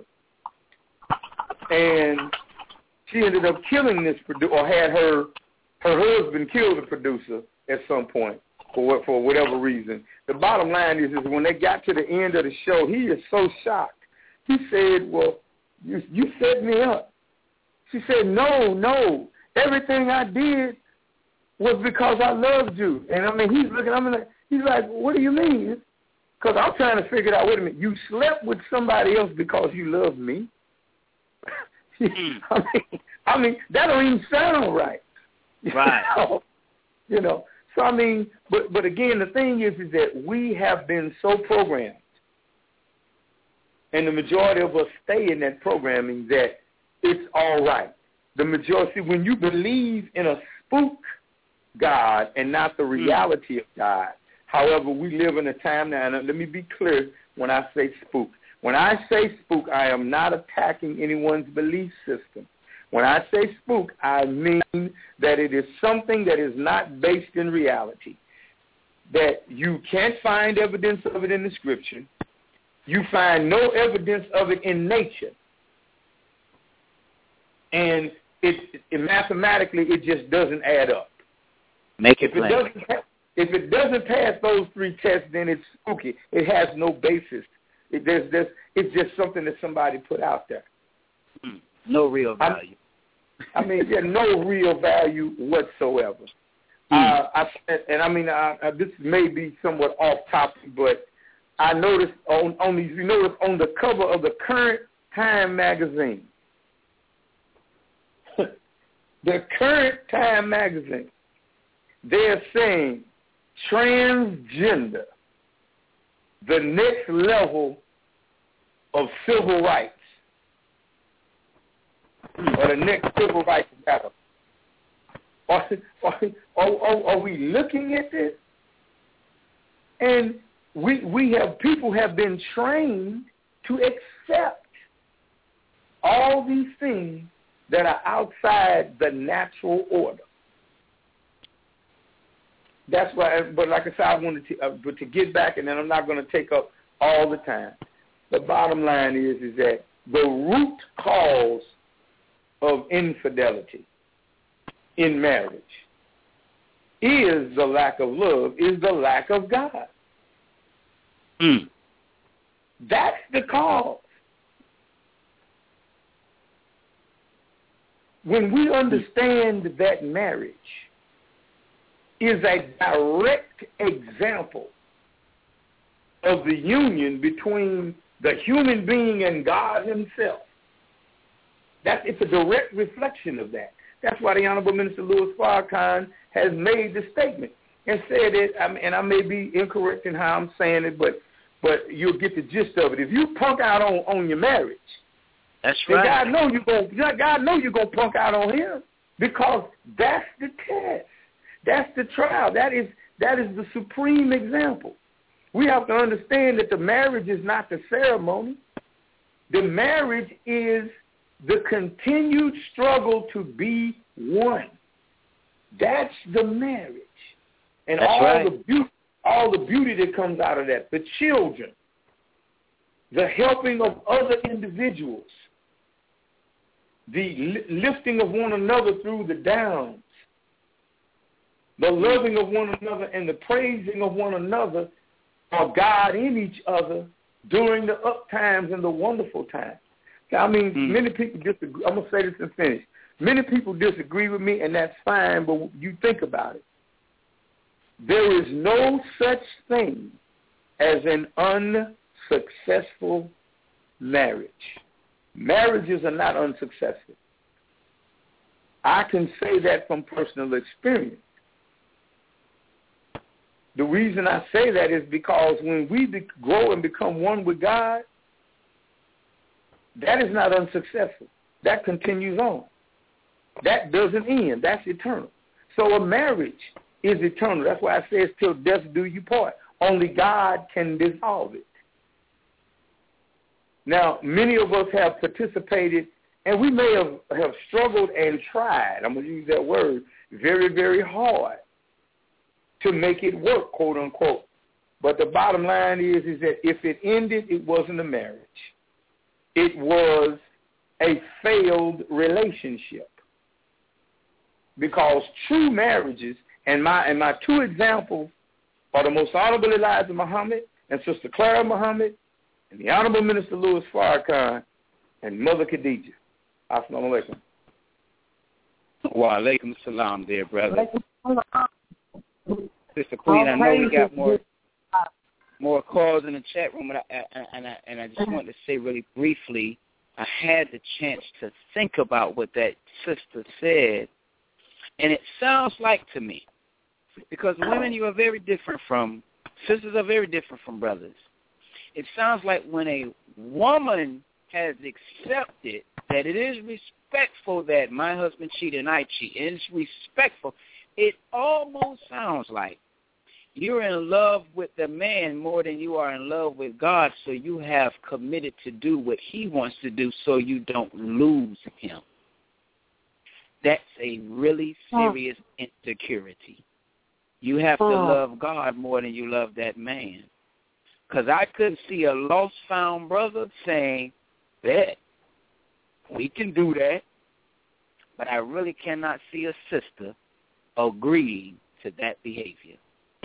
And she ended up killing this producer, or had her husband kill the producer at some point for whatever reason. The bottom line is when they got to the end of the show, he is so shocked. He said, well, you set me up. She said, no, everything I did was because I loved you. And, I mean, he's looking, he's like, what do you mean? Because I'm trying to figure it out, wait a minute, you slept with somebody else because you loved me? I mean, that don't even sound right. Right. You know, so I mean, but again, the thing is that we have been so programmed, and the majority of us stay in that programming that it's all right. The majority, when you believe in a spook God and not the reality of God. However, we live in a time now, and let me be clear when I say spook. When I say spook, I am not attacking anyone's belief system. When I say spook, I mean that it is something that is not based in reality, that you can't find evidence of it in the Scripture. You find no evidence of it in nature. And it mathematically, it just doesn't add up. Make it plain. If it doesn't pass those three tests, then it's spooky. It has no basis. It's just something that somebody put out there. No real value. No real value whatsoever. This may be somewhat off topic, but I noticed on these. You notice on the cover of the Current Time magazine, the Current Time magazine, they're saying transgender, the next level of civil rights, or the next civil rights battle. Are we looking at this? And people have been trained to accept all these things that are outside the natural order. That's why, but like I said, I wanted to get back, and then I'm not going to take up all the time. The bottom line is that the root cause of infidelity in marriage is the lack of love, is the lack of God. That's the cause. When we understand that marriage is a direct example of the union between the human being and God himself, it's a direct reflection of that. That's why the Honorable Minister Louis Farrakhan has made the statement and said it, and I may be incorrect in how I'm saying it, but you'll get the gist of it. If you punk out on your marriage, that's right. God know you're gonna punk out on him, because that's the test. That's the trial. That is the supreme example. We have to understand that the marriage is not the ceremony. The marriage is the continued struggle to be one. That's the marriage. And all the beauty that comes out of that, the children, the helping of other individuals, the lifting of one another through the downs, the loving of one another and the praising of one another, or God in each other during the up times and the wonderful times. I mean, many people disagree. I'm going to say this and finish. Many people disagree with me, and that's fine, but you think about it. There is no such thing as an unsuccessful marriage. Marriages are not unsuccessful. I can say that from personal experience. The reason I say that is because when we grow and become one with God, that is not unsuccessful. That continues on. That doesn't end. That's eternal. So a marriage is eternal. That's why it says, till death do you part. Only God can dissolve it. Now, many of us have participated, and we may have struggled and tried, I'm going to use that word, very, very hard to make it work, quote unquote. But the bottom line is that if it ended, it wasn't a marriage. It was a failed relationship. Because true marriages, and my two examples are the Most Honorable Elijah Muhammad and Sister Clara Muhammad and the Honorable Minister Louis Farrakhan and Mother Khadijah. Assalamu alaikum. Wa alaikum salam, dear brother. Sister Queen, I know we got more calls in the chat room, and I just want to say really briefly, I had the chance to think about what that sister said, and it sounds like to me, because women, you are very different from, sisters are very different from brothers. It sounds like when a woman has accepted that it is respectful that my husband cheated and I cheat, and it's respectful, it almost sounds like you're in love with the man more than you are in love with God, so you have committed to do what he wants to do so you don't lose him. That's a really serious insecurity. You have to love God more than you love that man. Because I couldn't see a lost found brother saying, bet, we can do that. But I really cannot see a sister agreeing to that behavior.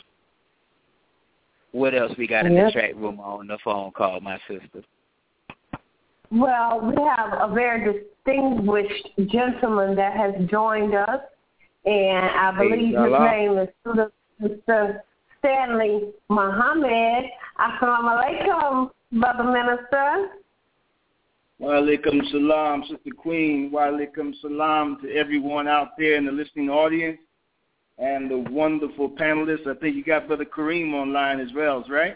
What else we got in the chat room on the phone call, my sister? Well, we have a very distinguished gentleman that has joined us, and I believe his name is Mr. Stanley Muhammad. Assalamu alaikum, Brother Minister. Wa alaikum salam, Sister Queen. Wa alaikum salam to everyone out there in the listening audience and the wonderful panelists. I think you got Brother Kareem online as well, right?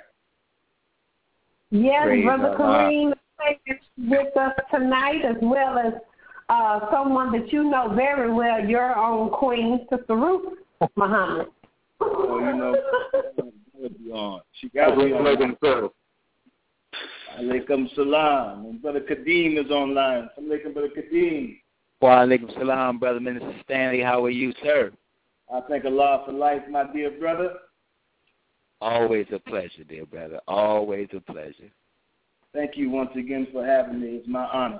Yes, Praise Brother Kareem is with us tonight, as well as someone that you know very well, your own Queen, Sister Ruth Muhammad. Oh, you know, she got to be on. Alaikum salam. And Brother Kadeem is online. Alaikum, Brother Kadeem. Wa alaikum salam, Brother Minister Stanley. How are you, sir? I thank Allah for life, my dear brother. Always a pleasure, dear brother. Always a pleasure. Thank you once again for having me. It's my honor.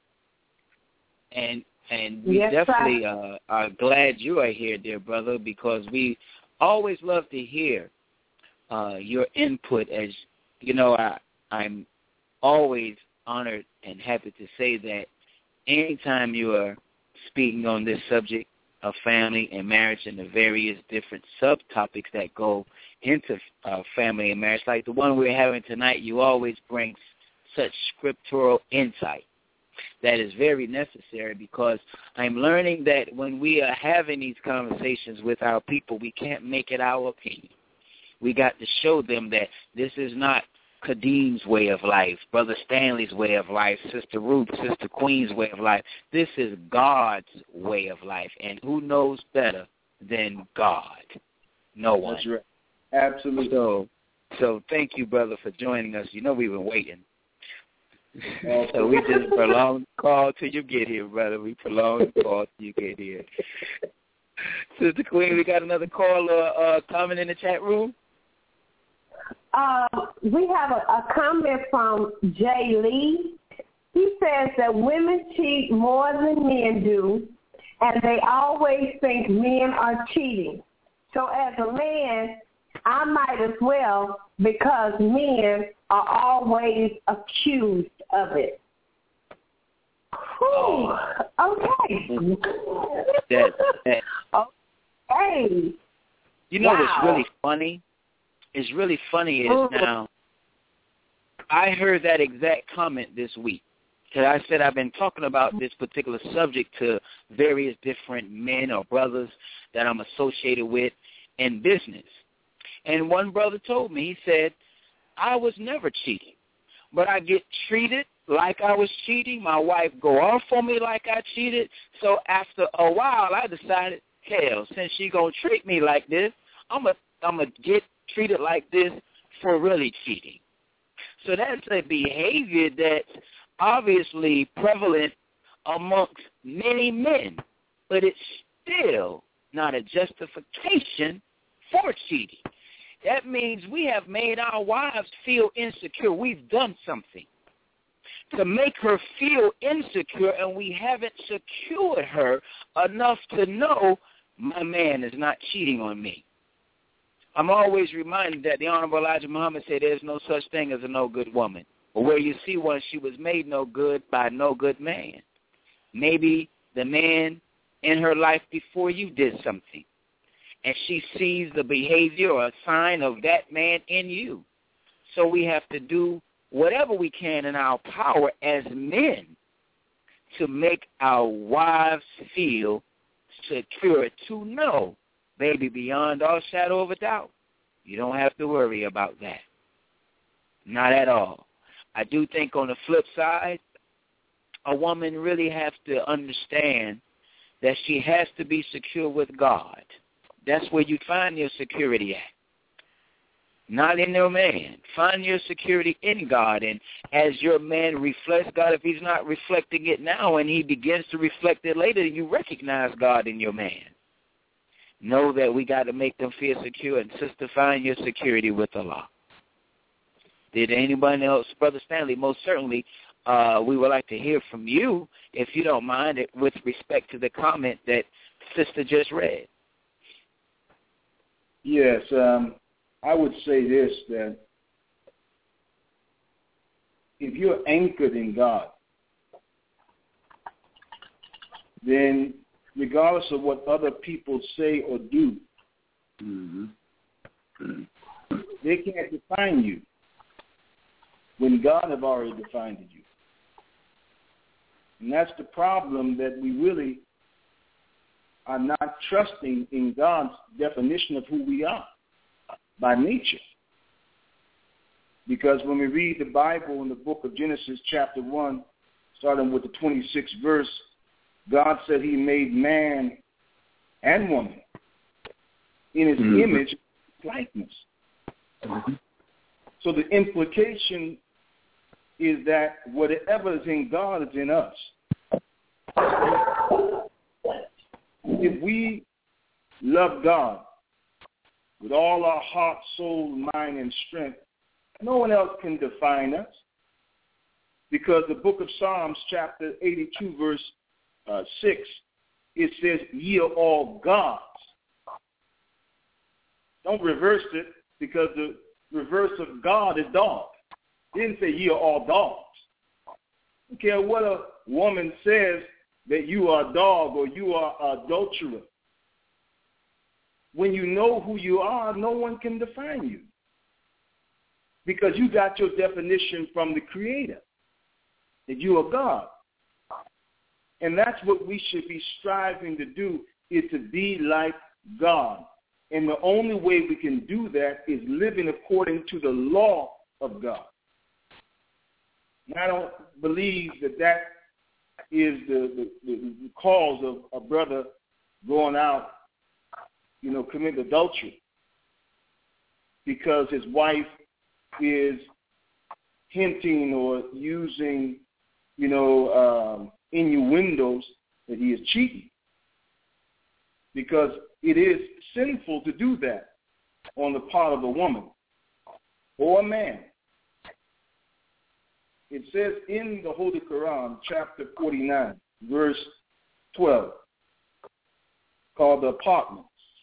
And we definitely are glad you are here, dear brother, because we always love to hear your input. As you know, I'm always honored and happy to say that anytime you are speaking on this subject of family and marriage and the various different subtopics that go into family and marriage, like the one we're having tonight, you always bring such scriptural insight that is very necessary, because I'm learning that when we are having these conversations with our people, we can't make it our opinion. We got to show them that this is not Kadeem's way of life, Brother Stanley's way of life, Sister Ruth, Sister Queen's way of life. This is God's way of life, and who knows better than God? No one. That's right. Absolutely. So thank you, brother, for joining us. You know we've been waiting. So we just prolong the call till you get here, brother. We prolong the call till you get here. Sister Queen, we got another caller comment in the chat room. We have a comment from Jay Lee. He says that women cheat more than men do, and they always think men are cheating. So as a man, I might as well, because men are always accused of it. Whew. Okay. Okay. You know what's really funny? It's really funny is now, I heard that exact comment this week. Because I said I've been talking about this particular subject to various different men or brothers that I'm associated with in business. And one brother told me, he said, I was never cheating, but I get treated like I was cheating. My wife go off on me like I cheated. So after a while, I decided, hell, since she gonna treat me like this, I'm gonna get treated like this for really cheating. So that's a behavior that's obviously prevalent amongst many men, but it's still not a justification for cheating. That means we have made our wives feel insecure. We've done something to make her feel insecure, and we haven't secured her enough to know my man is not cheating on me. I'm always reminded that the Honorable Elijah Muhammad said there's no such thing as a no good woman. But where you see one, she was made no good by no good man. Maybe the man in her life before you did something, and she sees the behavior or a sign of that man in you. So we have to do whatever we can in our power as men to make our wives feel secure, to know, baby, beyond all shadow of a doubt, you don't have to worry about that. Not at all. I do think on the flip side, a woman really has to understand that she has to be secure with God. That's where you find your security at. Not in your man. Find your security in God. And as your man reflects God, if he's not reflecting it now and he begins to reflect it later, you recognize God in your man. Know that we got to make them feel secure. And sister, find your security with Allah. Did anybody else? Brother Stanley, most certainly, we would like to hear from you, if you don't mind, with respect to the comment that sister just read. Yes, I would say this, that if you're anchored in God, then regardless of what other people say or do, they can't define you when God have already defined you. And that's the problem, that we really are not trusting in God's definition of who we are by nature. Because when we read the Bible in the book of Genesis chapter 1, starting with the 26th verse, God said he made man and woman in his image likeness. So the implication is that whatever is in God is in us. If we love God with all our heart, soul, mind, and strength, no one else can define us. Because the book of Psalms, chapter 82, verse 6, it says, ye are all gods. Don't reverse it, because the reverse of God is dog. It didn't say ye are all dogs. I don't care what a woman says that you are a dog or you are an adulterer. When you know who you are, no one can define you, because you got your definition from the Creator, that you are God. And that's what we should be striving to do, is to be like God. And the only way we can do that is living according to the law of God. And I don't believe that that is the cause of a brother going out, committing adultery, because his wife is hinting or using, innuendos that he is cheating. Because it is sinful to do that on the part of a woman or a man. It says in the Holy Quran, chapter 49, verse 12, called the apartments.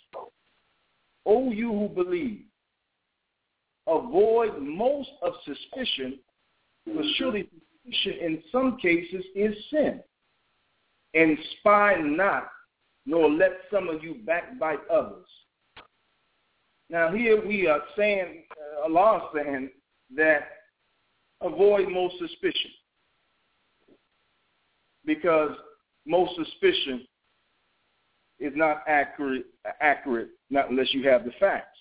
O you who believe, avoid most of suspicion, for surely suspicion in some cases is sin. And spy not, nor let some of you backbite others. Now here we are saying, Allah is saying that avoid most suspicion, because most suspicion is not accurate, not unless you have the facts.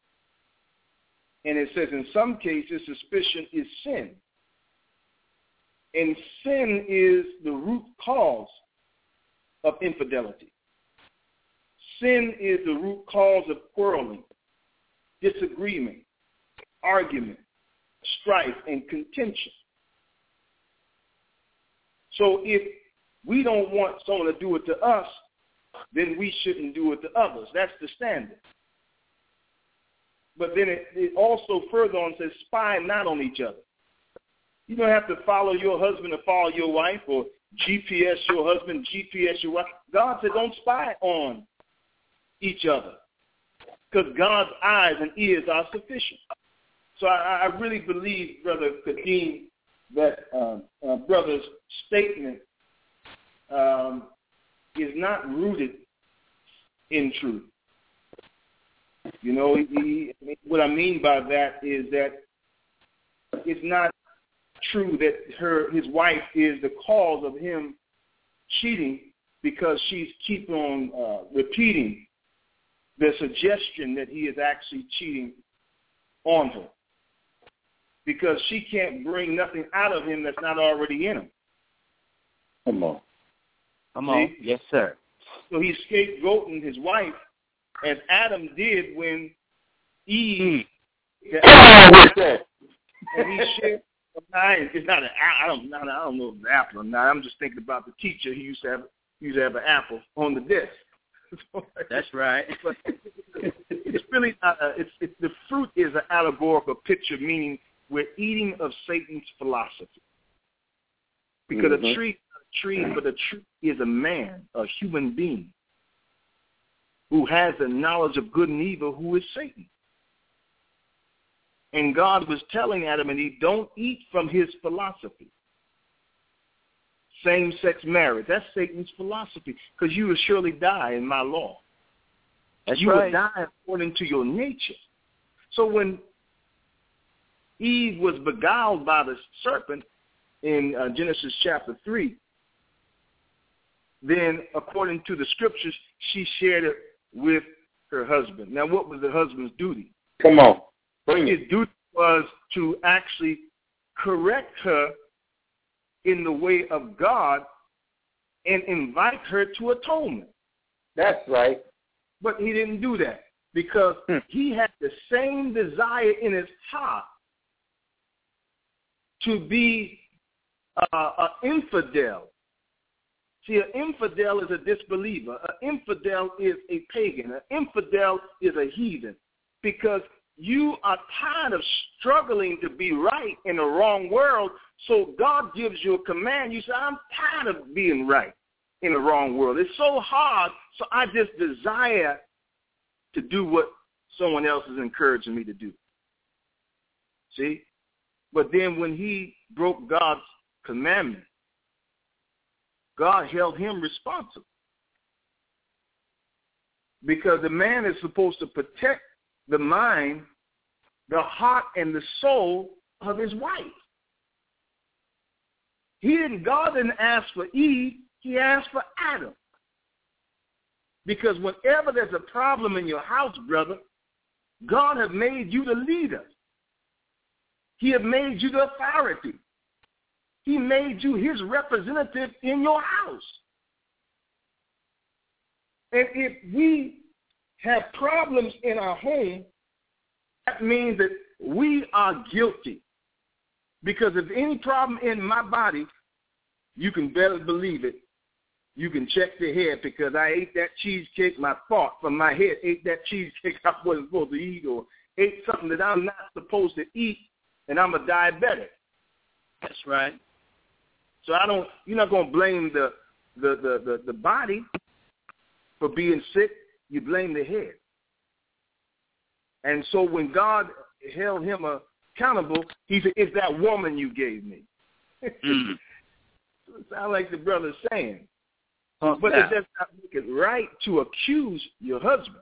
And it says in some cases suspicion is sin. And sin is the root cause of infidelity. Sin is the root cause of quarreling, disagreement, argument, strife, and contention. So if we don't want someone to do it to us, then we shouldn't do it to others. That's the standard. But then it also further on says, spy not on each other. You don't have to follow your husband or follow your wife or GPS your husband, GPS your wife. God said don't spy on each other because God's eyes and ears are sufficient. So I really believe, Brother Kadeem, that brother's statement is not rooted in truth. You know, what I mean by that is that it's not true that his wife is the cause of him cheating because she's keep on repeating the suggestion that he is actually cheating on her. Because she can't bring nothing out of him that's not already in him. Come on. Come on. See? Yes, sir. So he's scapegoating his wife, as Adam did when Eve. And he shared. It's not an. I don't know if it's an apple or not. I'm just thinking about the teacher who used to have an apple on the desk. That's right. But it's really not. The fruit is an allegorical picture, meaning we're eating of Satan's philosophy. Because a tree is not a tree, but a tree is a man, a human being, who has the knowledge of good and evil, who is Satan. And God was telling Adam and Eve, don't eat from his philosophy. Same-sex marriage, that's Satan's philosophy, because you will surely die in my law. That's you right. will die according to your nature. So when Eve was beguiled by the serpent in Genesis chapter 3, then according to the scriptures, she shared it with her husband. Now, what was the husband's duty? Come on. His duty was to actually correct her in the way of God and invite her to atonement. That's right. But he didn't do that because he had the same desire in his heart to be an infidel. See, an infidel is a disbeliever. An infidel is a pagan. An infidel is a heathen because you are tired of struggling to be right in the wrong world, so God gives you a command. You say, I'm tired of being right in the wrong world. It's so hard, so I just desire to do what someone else is encouraging me to do. See? But then when he broke God's commandment, God held him responsible. Because the man is supposed to protect the mind, the heart, and the soul of his wife. God didn't ask for Eve, he asked for Adam. Because whenever there's a problem in your house, brother, God has made you the leader. He has made you the authority. He made you his representative in your house. And if we have problems in our home, that means that we are guilty. Because if any problem in my body, you can better believe it. You can check the head because I ate that cheesecake. My thought from my head ate that cheesecake I wasn't supposed to eat, or ate something that I'm not supposed to eat, and I'm a diabetic. That's right. So you're not going to blame the body for being sick. You blame the head. And so when God held him accountable, he said, it's that woman you gave me. So it sounds like the brother's saying. But it does not make it right to accuse your husband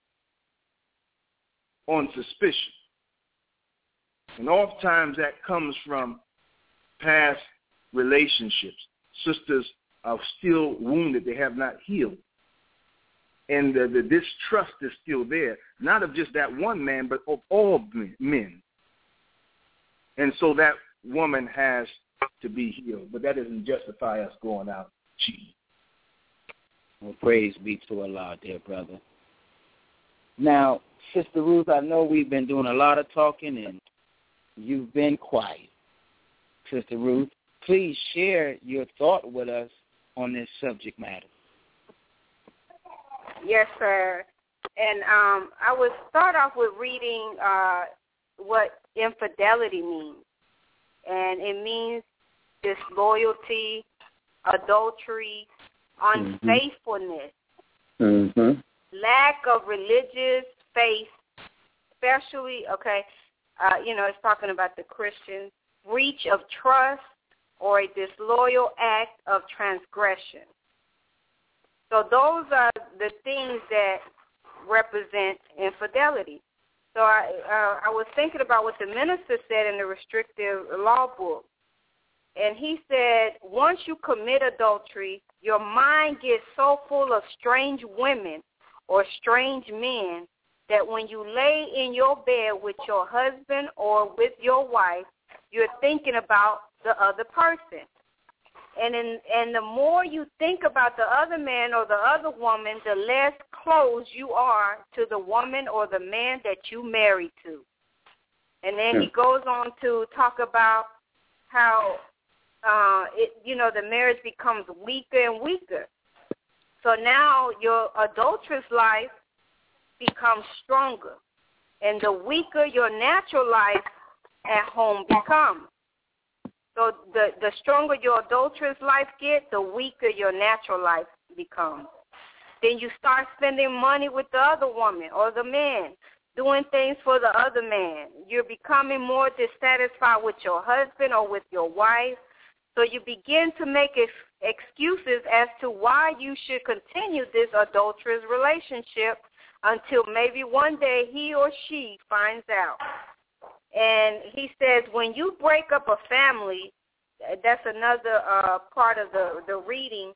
on suspicion. And oftentimes that comes from past relationships. Sisters are still wounded. They have not healed. And the distrust is still there, not of just that one man, but of all men. And so that woman has to be healed. But that doesn't justify us going out cheating. Well, praise be to Allah, dear brother. Now, Sister Ruth, I know we've been doing a lot of talking and you've been quiet. Sister Ruth, please share your thought with us on this subject matter. Yes, sir. And I would start off with reading what infidelity means. And it means disloyalty, adultery, unfaithfulness, lack of religious faith, especially, it's talking about the Christians, breach of trust, or a disloyal act of transgression. So those are the things that represent infidelity. So I was thinking about what the minister said in the restrictive law book. And he said, once you commit adultery, your mind gets so full of strange women or strange men that when you lay in your bed with your husband or with your wife, you're thinking about the other person. And the more you think about the other man or the other woman, the less close you are to the woman or the man that you married to. And then he goes on to talk about how the marriage becomes weaker and weaker. So now your adulterous life becomes stronger, and the weaker your natural life at home becomes. So the stronger your adulterous life gets, the weaker your natural life becomes. Then you start spending money with the other woman or the man, doing things for the other man. You're becoming more dissatisfied with your husband or with your wife. So you begin to make excuses as to why you should continue this adulterous relationship until maybe one day he or she finds out. And he says when you break up a family, that's another part of the reading.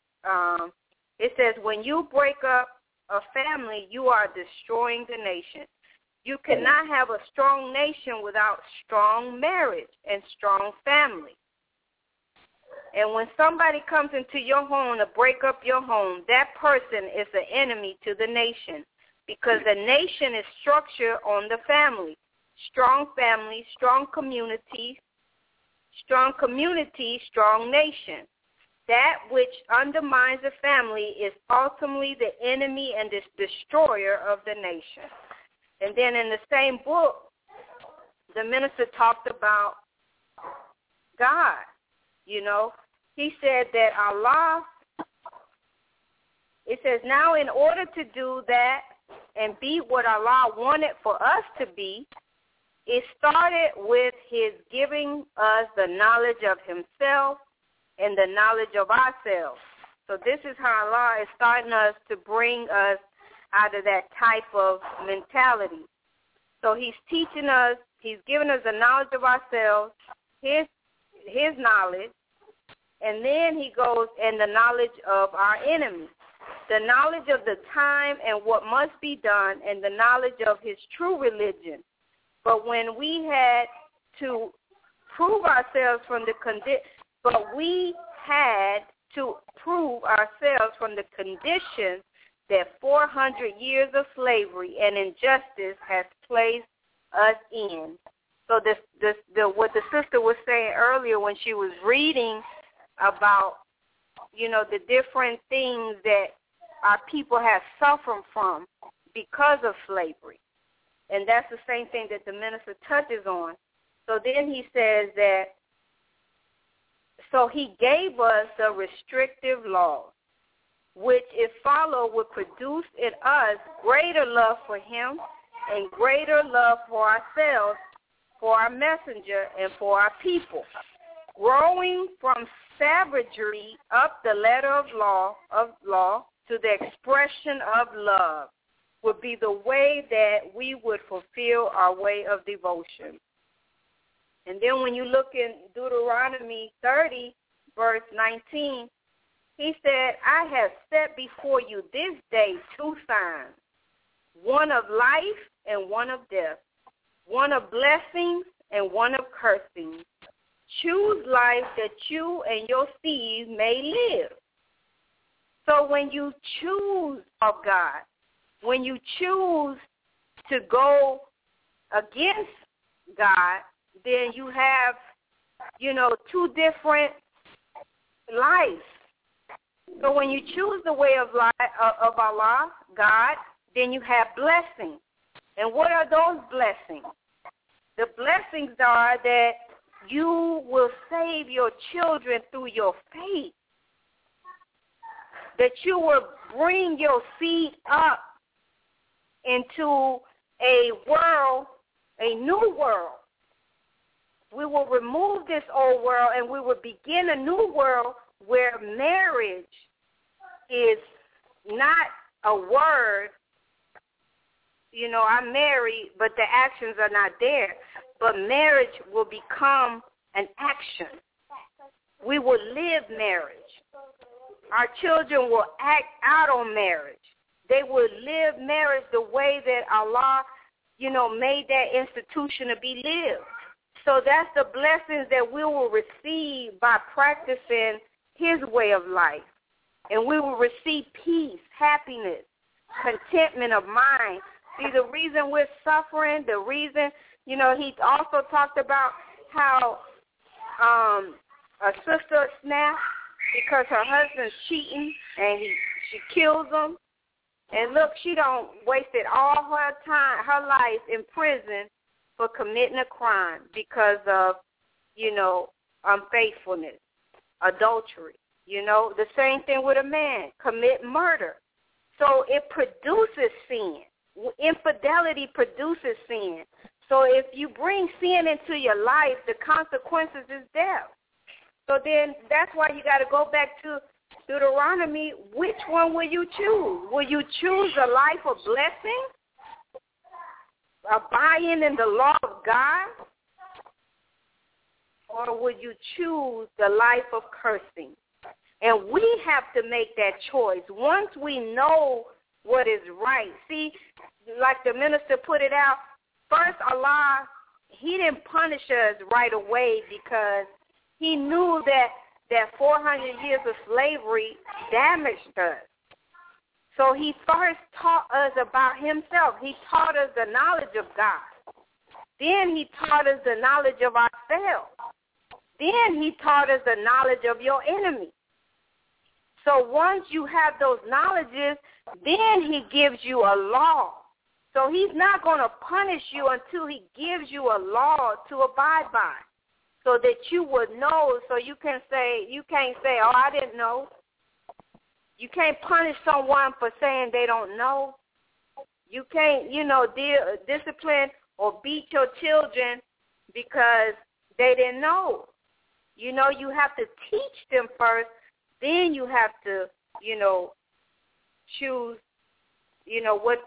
It says when you break up a family, you are destroying the nation. You cannot have a strong nation without strong marriage and strong family. And when somebody comes into your home to break up your home, that person is the enemy to the nation, because the nation is structured on the family. Strong family, strong community, strong nation. That which undermines the family is ultimately the enemy and the destroyer of the nation. And then in the same book, the minister talked about God. He said that Allah, it says, now in order to do that and be what Allah wanted for us to be, it started with his giving us the knowledge of himself and the knowledge of ourselves. So this is how Allah is starting us to bring us out of that type of mentality. So he's teaching us, he's giving us the knowledge of ourselves, his knowledge, and then he goes in the knowledge of our enemy, the knowledge of the time and what must be done, and the knowledge of his true religion. But when we had to prove ourselves from the condition that 400 years of slavery and injustice has placed us in. So what the sister was saying earlier when she was reading about, the different things that our people have suffered from because of slavery. And that's the same thing that the minister touches on. So then he says that, so he gave us the restrictive laws, which if followed would produce in us greater love for him and greater love for ourselves, for our messenger, and for our people. Growing from savagery up the ladder of law to the expression of love would be the way that we would fulfill our way of devotion. And then when you look in Deuteronomy 30, verse 19, he said, I have set before you this day 2 signs, one of life and one of death, one of blessings and one of cursings. choose life that you and your seed may live. So when you choose of God, when you choose to go against God, then you have, two different lives. So when you choose the way of life of Allah, God, then you have blessings. And what are those blessings? The blessings are that you will save your children through your faith, that you will bring your seed up into a world, a new world. We will remove this old world and we will begin a new world where marriage is not a word, I'm married, but the actions are not there. But marriage will become an action. We will live marriage. Our children will act out on marriage. They will live marriage the way that Allah, made that institution to be lived. So that's the blessings that we will receive by practicing His way of life. And we will receive peace, happiness, contentment of mind. See, the reason we're suffering, the reason, he also talked about how a sister snapped because her husband's cheating and she kills him. And look, she don't wasted all her time, her life in prison for committing a crime because of, unfaithfulness, adultery. The same thing with a man, commit murder. So it produces sin. Infidelity produces sin. So if you bring sin into your life, the consequences is death. So then that's why you got to go back to Deuteronomy. Which one will you choose? Will you choose a life of blessing, abiding in the law of God, or would you choose the life of cursing? And we have to make that choice. Once we know what is right. See, like the minister put it out, first Allah, He didn't punish us right away because He knew that 400 years of slavery damaged us. So He first taught us about Himself. He taught us the knowledge of God. Then He taught us the knowledge of ourselves. Then He taught us the knowledge of your enemy. So once you have those knowledges, then He gives you a law. So He's not going to punish you until He gives you a law to abide by, so that you would know. So you can't say, oh, I didn't know. You can't punish someone for saying they don't know. You can't, discipline or beat your children because they didn't know. You have to teach them first. Then you have to, choose, what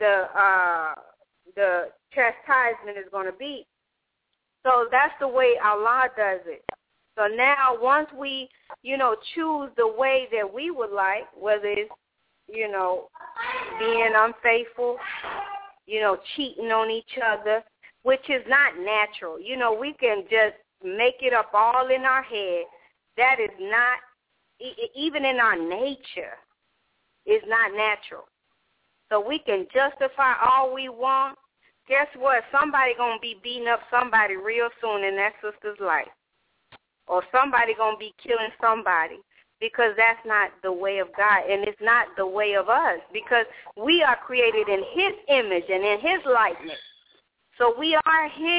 the chastisement is going to be. So that's the way Allah does it. So now once we, choose the way that we would like, whether it's, being unfaithful, cheating on each other, which is not natural. We can just make it up all in our head. That is not, even in our nature, is not natural. So we can justify all we want. Guess what? Somebody going to be beating up somebody real soon in that sister's life. Or somebody going to be killing somebody, because that's not the way of God, and it's not the way of us, because we are created in His image and in His likeness. So we are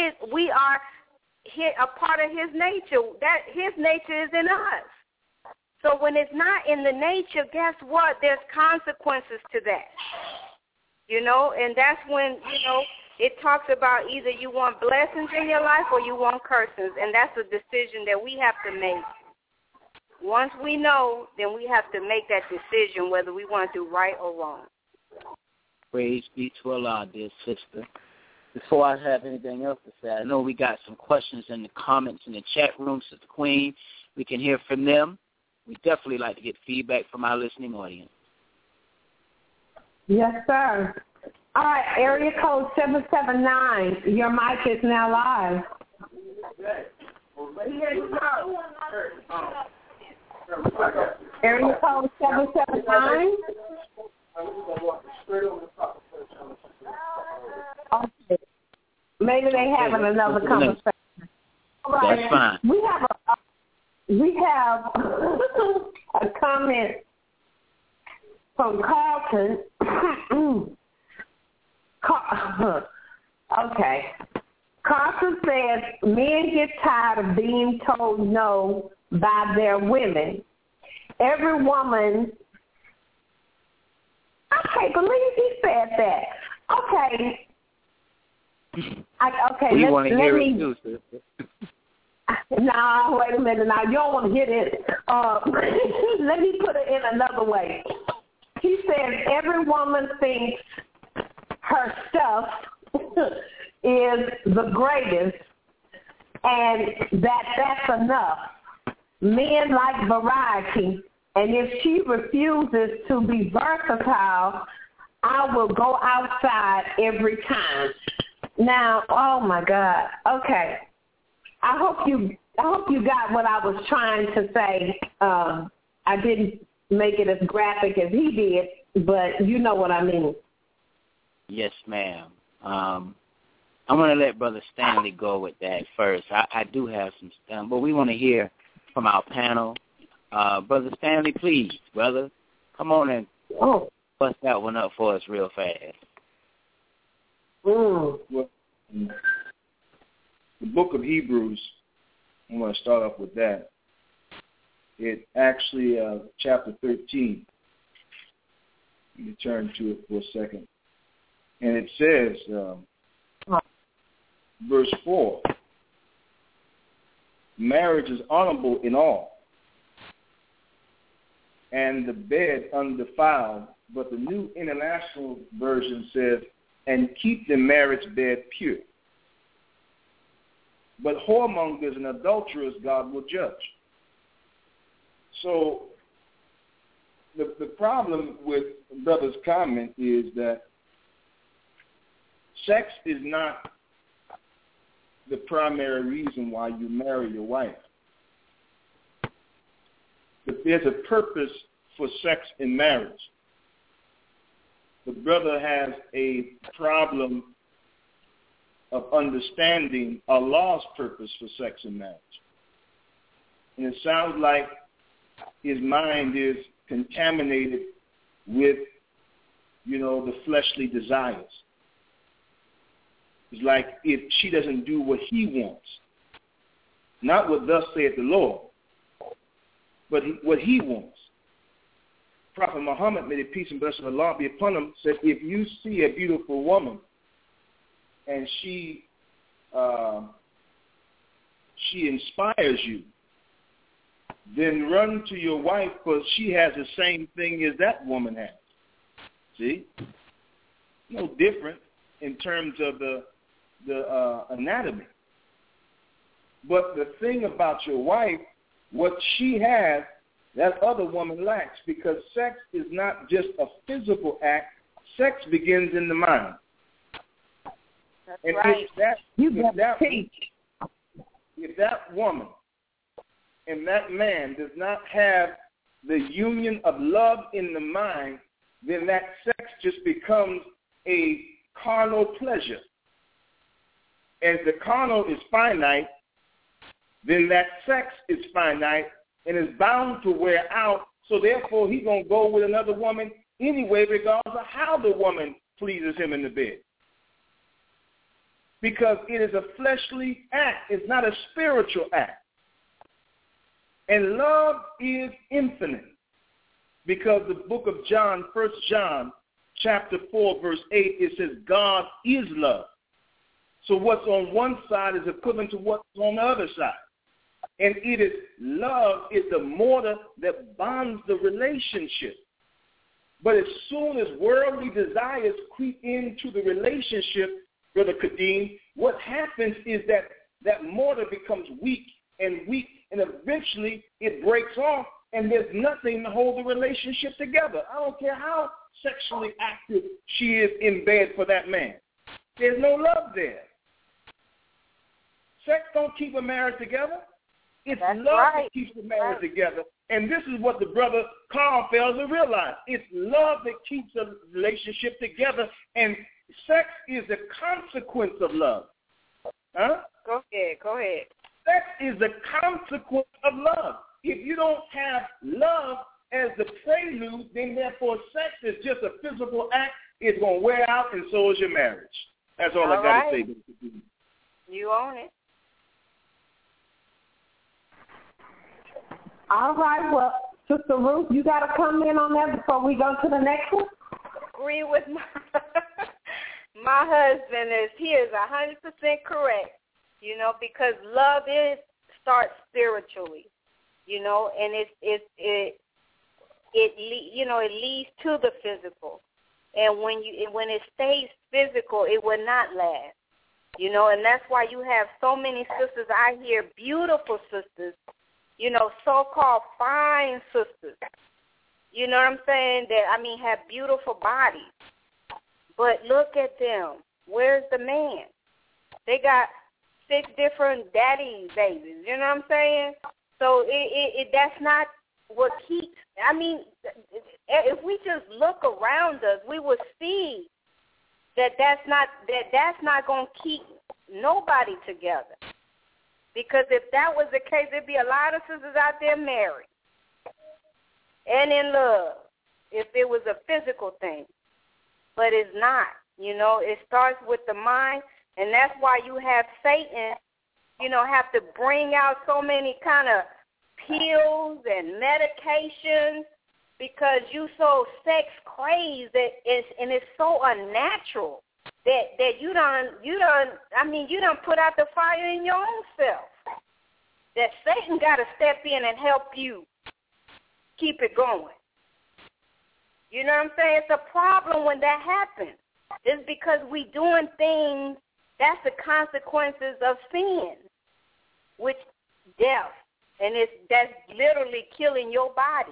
a part of His nature. That His nature is in us. So when it's not in the nature, guess what? There's consequences to that. And that's when, it talks about either you want blessings in your life or you want curses, and that's a decision that we have to make. Once we know, then we have to make that decision whether we want to do right or wrong. Praise be to Allah, dear sister. Before I have anything else to say, I know we got some questions in the comments in the chat room, Sister Queen. We can hear from them. We definitely like to get feedback from our listening audience. Yes, sir. All right, area code 779. Your mic is now live. Area code 779. Okay. Maybe they having another conversation. Right. That's fine. We have a comment from Carlton. Okay. Carlton says men get tired of being told no by their women. Every woman. I can't believe he said that. Okay. You want to hear it too, sister? Nah, wait a minute. Now, you don't want to hear this. Let me put it in another way. He says every woman thinks her stuff is the greatest, and that's enough. Men like variety, and if she refuses to be versatile, I will go outside every time. Now, oh my God. Okay. I hope you got what I was trying to say. I didn't make it as graphic as he did, but you know what I mean. Yes, ma'am. I'm going to let Brother Stanley go with that first. I do have some stuff, but we want to hear from our panel. Brother Stanley, please, brother, come on and bust that one up for us real fast. Well, the book of Hebrews, I'm going to start off with that. It actually, chapter 13. Let me turn to it for a second. And it says, verse 4, marriage is honorable in all, and the bed undefiled, but the New International Version says, and keep the marriage bed pure. But whoremongers and adulterers God will judge. So the problem with brother's comment is that sex is not the primary reason why you marry your wife. But there's a purpose for sex in marriage. The brother has a problem of understanding Allah's purpose for sex in marriage. And it sounds like his mind is contaminated with, the fleshly desires. It's like if she doesn't do what he wants, not what thus saith the Lord, but what he wants. Prophet Muhammad, may the peace and blessing of Allah be upon him, said, if you see a beautiful woman and she inspires you, then run to your wife, because she has the same thing as that woman has. See? No different in terms of the anatomy. But the thing about your wife, what she has, that other woman lacks, because sex is not just a physical act. Sex begins in the mind. That's and right. If that woman and that man does not have the union of love in the mind, then that sex just becomes a carnal pleasure. As the carnal is finite, then that sex is finite and is bound to wear out. So therefore, he's going to go with another woman anyway, regardless of how the woman pleases him in the bed. Because it is a fleshly act. It's not a spiritual act. And love is infinite. Because the book of John, 1 John, chapter 4, verse 8, it says, God is love. So what's on one side is equivalent to what's on the other side. And it is love is the mortar that bonds the relationship. But as soon as worldly desires creep into the relationship, Brother Kadeem, what happens is that mortar becomes weak, and eventually it breaks off, and there's nothing to hold the relationship together. I don't care how sexually active she is in bed for that man. There's no love there. Sex don't keep a marriage together. It's That's love right. that keeps the marriage together. And this is what the brother Carl fails to realize. It's love that keeps a relationship together, and sex is a consequence of love. Huh? Go ahead. Sex is the consequence of love. If you don't have love as the prelude, then therefore sex is just a physical act. It's going to wear out, and so is your marriage. That's all I got to say. You own it. All right. Well, Sister Ruth, you got to come in on that before we go to the next one? Agree with my husband. He is 100% correct, because love starts spiritually, and it leads to the physical. And when it stays physical, it will not last, and that's why you have so many sisters out here, beautiful sisters, so-called fine sisters, you know what I'm saying, have beautiful bodies. But look at them. Where's the man? They got 6 different daddy babies, you know what I'm saying? So that's not what keeps, if we just look around us, we will see that's not going to keep nobody together. Because if that was the case, there'd be a lot of sisters out there married and in love if it was a physical thing. But it's not. It starts with the mind, and that's why you have Satan, have to bring out so many kind of pills and medications because you so sex crazed and it's so unnatural. That you done put out the fire in your own self. That Satan got to step in and help you keep it going. You know what I'm saying? It's a problem when that happens. It's because we doing things, that's the consequences of sin, which death. And that's literally killing your body.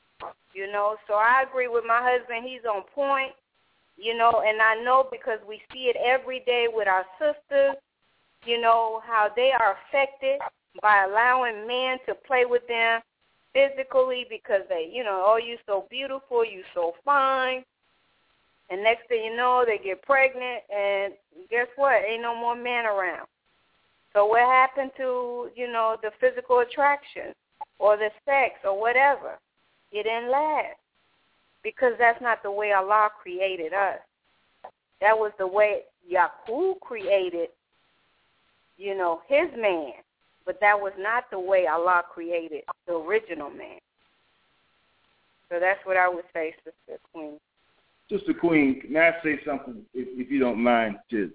So I agree with my husband. He's on point. And I know because we see it every day with our sisters, how they are affected by allowing men to play with them physically because they, oh, you so beautiful, you so fine. And next thing you know, they get pregnant, and guess what? Ain't no more men around. So what happened to, the physical attraction or the sex or whatever? It didn't last. Because that's not the way Allah created us. That was the way Yaqub created, his man. But that was not the way Allah created the original man. So that's what I would say, Sister Queen. Sister Queen, can I say something, if you don't mind, too?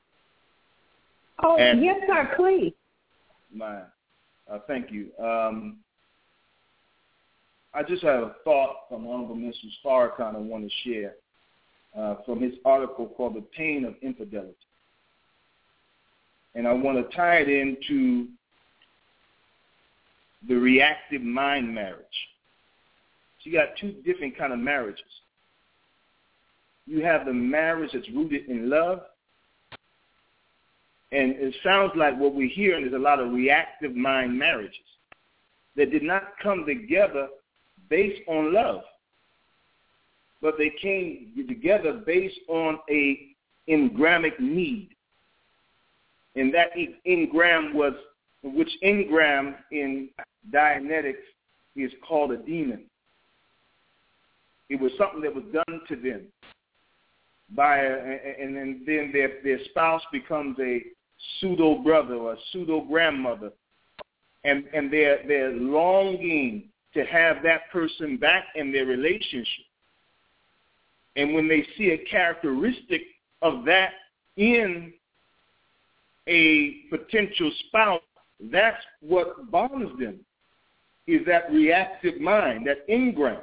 Oh, yes, sir, please. Thank you. I just have a thought from Honorable Minister Farrakhan I want to share from his article called The Pain of Infidelity. And I want to tie it into the reactive mind marriage. So you got 2 different kind of marriages. You have the marriage that's rooted in love, and it sounds like what we're hearing is a lot of reactive mind marriages that did not come together based on love, but they came together based on a engramic need. And that engram was, which engram in Dianetics is called a demon. It was something that was done to them and then their spouse becomes a pseudo brother or a pseudo grandmother, and they're longing to have that person back in their relationship. And when they see a characteristic of that in a potential spouse, that's what bonds them, is that reactive mind, that engram.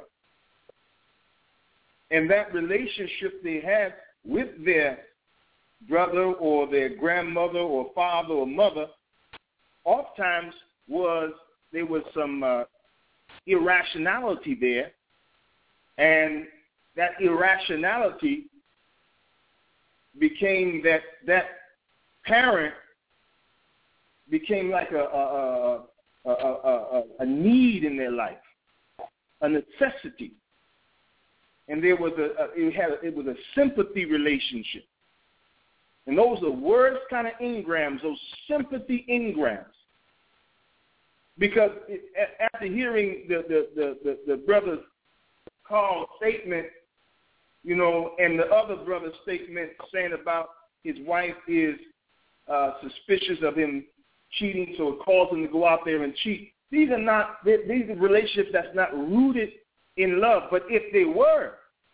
And that relationship they had with their brother or their grandmother or father or mother, oftentimes there was some irrationality there, and that irrationality became that parent became like a need in their life, a necessity. And there was it was a sympathy relationship. And those are worst kind of engrams, those sympathy engrams. Because after hearing the brother's Carl's statement, you know, and the other brother's statement saying about his wife is suspicious of him cheating, so it caused him to go out there and cheat. These are relationships that's not rooted in love. But if they were,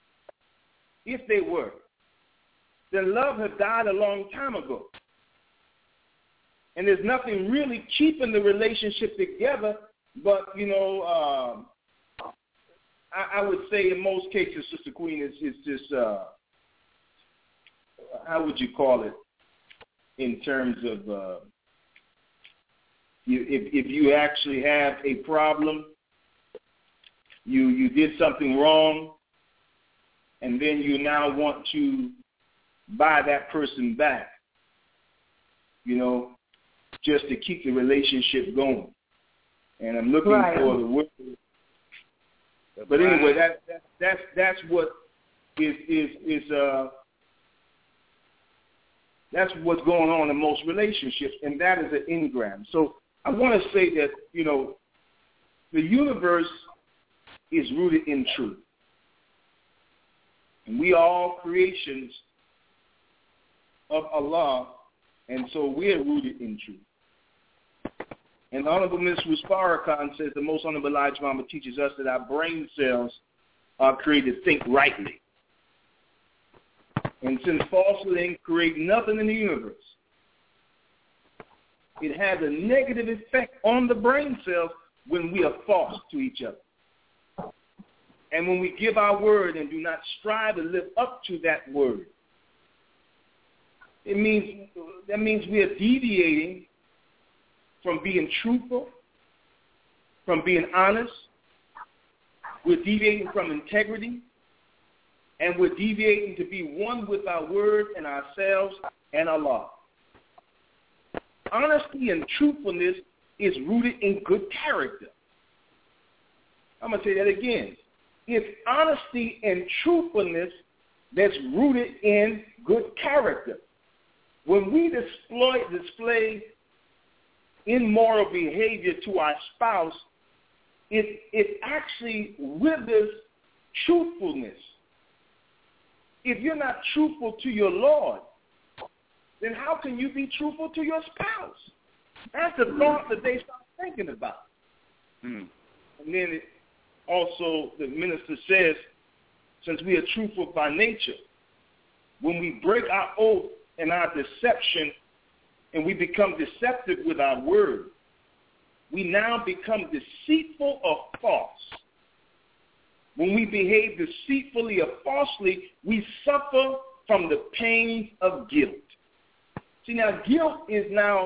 then love had died a long time ago. And there's nothing really keeping the relationship together but, you know, I would say in most cases, Sister Queen, it's just, how would you call it in terms of if you actually have a problem, you did something wrong, and then you now want to buy that person back, you know, just to keep the relationship going. And I'm looking for the word. But anyway, that's what that's what's going on in most relationships, and that is an engram. So I want to say that, you know, the universe is rooted in truth. And we are all creations of Allah, and so we're rooted in truth. And the Honorable Mr. Farrakhan says the Most Honorable Elijah Muhammad teaches us that our brain cells are created to think rightly. And since falsehood ain't create nothing in the universe, it has a negative effect on the brain cells when we are false to each other. And when we give our word and do not strive to live up to that word, that means we are deviating from being truthful, from being honest. We're deviating from integrity, and we're deviating to be one with our word and ourselves and Allah. Honesty and truthfulness is rooted in good character. I'm going to say that again. It's honesty and truthfulness that's rooted in good character. When we display immoral behavior to our spouse, it actually withers truthfulness. If you're not truthful to your Lord, then how can you be truthful to your spouse? That's the thought that they start thinking about. And then also the minister says, since we are truthful by nature, when we break our oath and our deception and we become deceptive with our word, we now become deceitful or false. When we behave deceitfully or falsely, we suffer from the pains of guilt. See, now guilt is now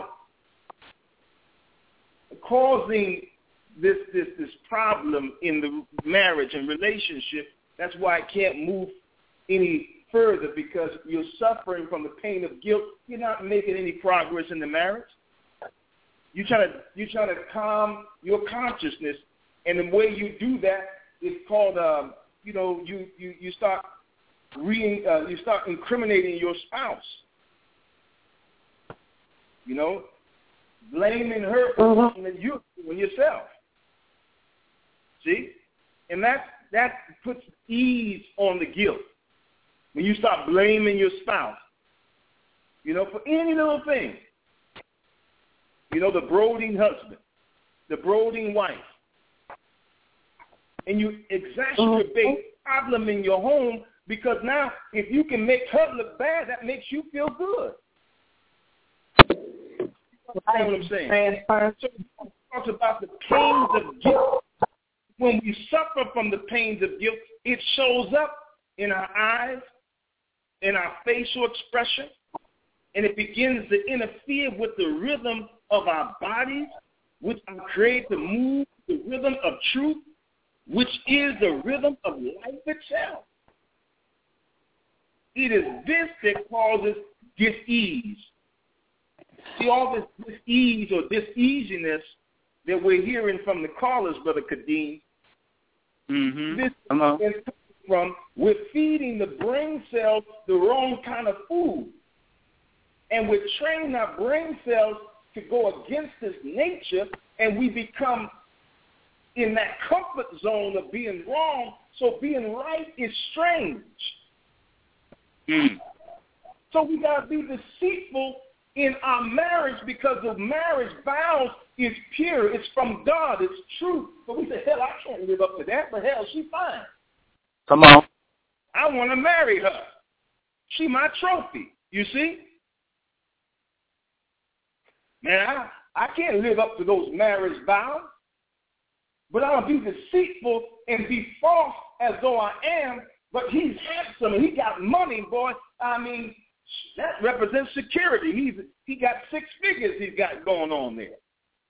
causing this problem in the marriage and relationship. That's why it can't move any further, because you're suffering from the pain of guilt. You're not making any progress in the marriage. You're trying to calm your consciousness, and the way you do that is called, you start incriminating your spouse. You know, blaming her for something that you're doing yourself. See, and that puts ease on the guilt. When you start blaming your spouse, you know, for any little thing. You know, the brooding husband, the brooding wife. And you exacerbate the problem in your home, because now if you can make her look bad, that makes you feel good. You understand what I'm saying? So it talks about the pains of guilt. When we suffer from the pains of guilt, it shows up in our eyes, in our facial expression, and it begins to interfere with the rhythm of our bodies, which are created to move the rhythm of truth, which is the rhythm of life itself. It is this that causes dis-ease. See, all this ease or diseasiness that we're hearing from the callers, Brother Kadeem, this is from we're feeding the brain cells the wrong kind of food. And we're training our brain cells to go against this nature, and we become in that comfort zone of being wrong, so being right is strange. So we got to be deceitful in our marriage because the marriage vows is pure. It's from God. It's true. But we say, hell, I can't live up to that, but hell, she's fine. Come on. I want to marry her. She my trophy, you see? Man, I can't live up to those marriage vows, but I'll be deceitful and be false as though I am, but he's handsome and he got money, boy. I mean, that represents security. He got 6 figures he's got going on there.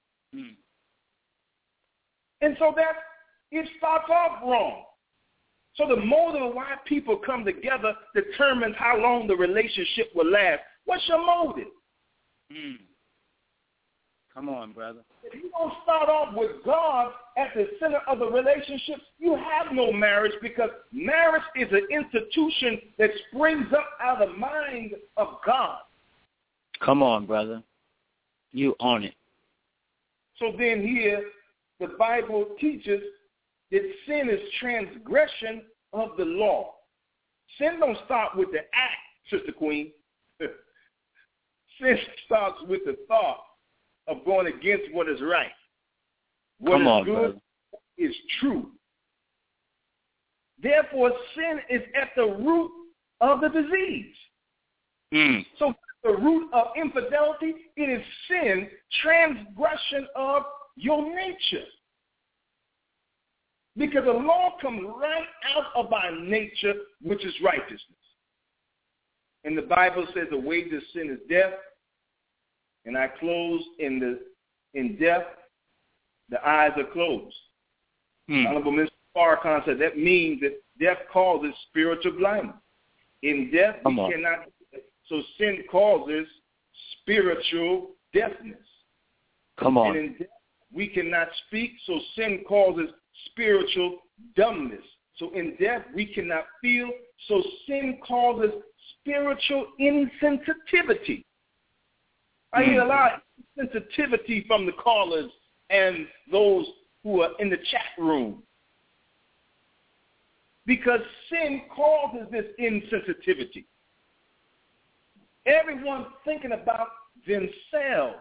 And so it starts off wrong. So the motive of why people come together determines how long the relationship will last. What's your motive? Come on, brother. If you don't start off with God at the center of the relationship, you have no marriage, because marriage is an institution that springs up out of the mind of God. Come on, brother. You own it. So then here, the Bible teaches that sin is transgression of the law. Sin don't start with the act, Sister Queen. Sin starts with the thought of going against what is right. What is good brother. Is true. Therefore, sin is at the root of the disease. So the root of infidelity, it is sin, transgression of your nature. Because the law comes right out of our nature, which is righteousness. And the Bible says the wages of sin is death. And I close in death, the eyes are closed. Honorable Mr. Farrakhan said that means that death causes spiritual blindness. In death, we cannot. So sin causes spiritual deafness. Come on. And in death, we cannot speak, so sin causes spiritual dumbness. So in death, we cannot feel, so sin causes spiritual insensitivity. I hear a lot of sensitivity from the callers and those who are in the chat room, because sin causes this insensitivity. Everyone's thinking about themselves.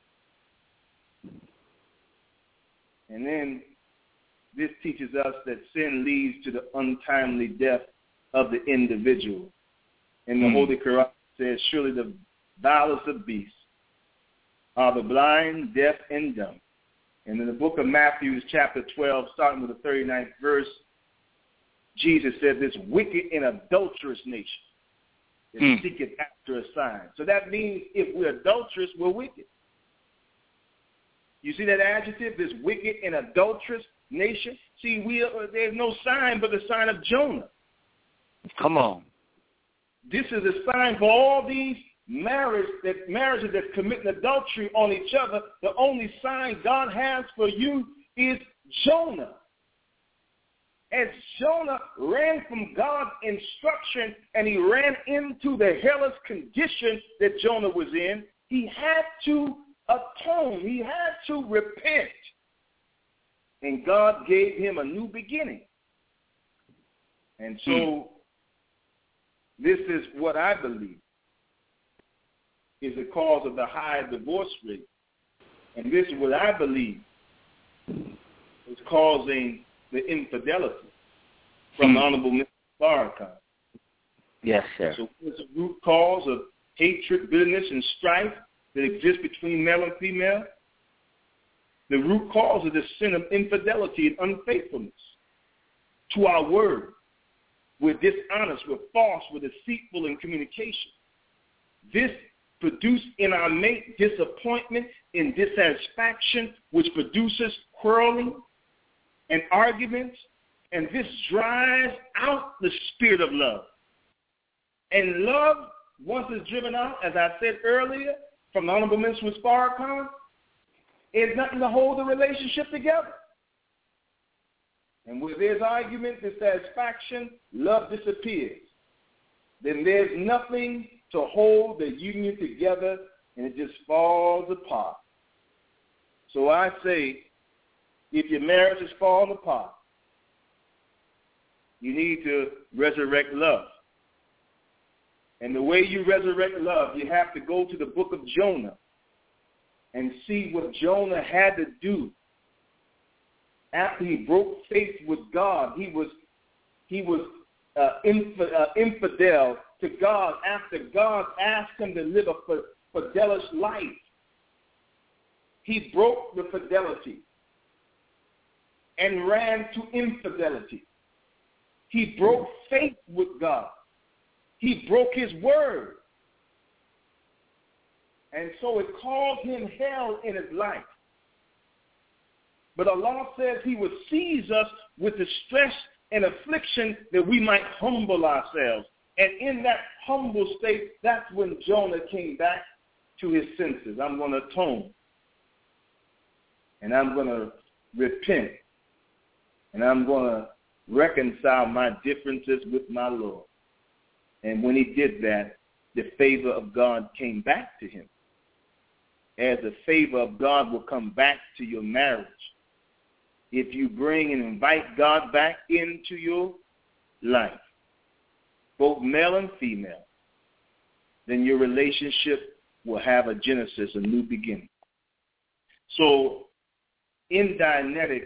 And then this teaches us that sin leads to the untimely death of the individual. And the Holy Quran says, surely the vilest of beasts are the blind, deaf, and dumb. And in the book of Matthew, chapter 12, starting with the 39th verse, Jesus said, this wicked and adulterous nation is seeking after a sign. So that means if we're adulterous, we're wicked. You see that adjective, this wicked and adulterous nation? See, there's no sign but the sign of Jonah. Come on. This is a sign for all these marriages that commit adultery on each other. The only sign God has for you is Jonah. As Jonah ran from God's instruction and he ran into the hellish condition that Jonah was in, he had to atone. He had to repent. And God gave him a new beginning. And so this is what I believe is the cause of the high divorce rate. And this is what I believe is causing the infidelity from the Honorable Mr. Farrakhan. Yes, sir. So it's a root cause of hatred, bitterness, and strife that exists between male and female. The root cause of the sin of infidelity and unfaithfulness to our word. We're dishonest, we're false, we're deceitful in communication. This produces in our mate disappointment and dissatisfaction, which produces quarreling and arguments, and this drives out the spirit of love. And love, once it's driven out, as I said earlier, from the Honorable Minister Farrakhan is nothing to hold the relationship together. And where there's argument, dissatisfaction, love disappears. Then there's nothing to hold the union together, and it just falls apart. So I say, if your marriage is falling apart, you need to resurrect love. And the way you resurrect love, you have to go to the book of Jonah and see what Jonah had to do. After he broke faith with God, he was infidel to God after God asked him to live a fidelous life. He broke the fidelity and ran to infidelity. He broke faith with God. He broke his word. And so it caused him hell in his life. But Allah says he would seize us with distress and affliction that we might humble ourselves. And in that humble state, that's when Jonah came back to his senses. I'm going to atone. And I'm going to repent. And I'm going to reconcile my differences with my Lord. And when he did that, the favor of God came back to him. As the favor of God will come back to your marriage. If you bring and invite God back into your life, both male and female, then your relationship will have a genesis, a new beginning. So in Dianetics,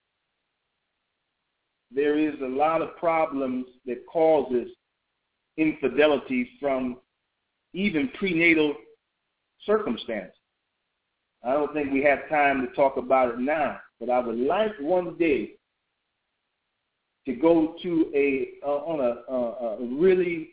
there is a lot of problems that causes infidelity from even prenatal circumstances. I don't think we have time to talk about it now, but I would like one day to go to a really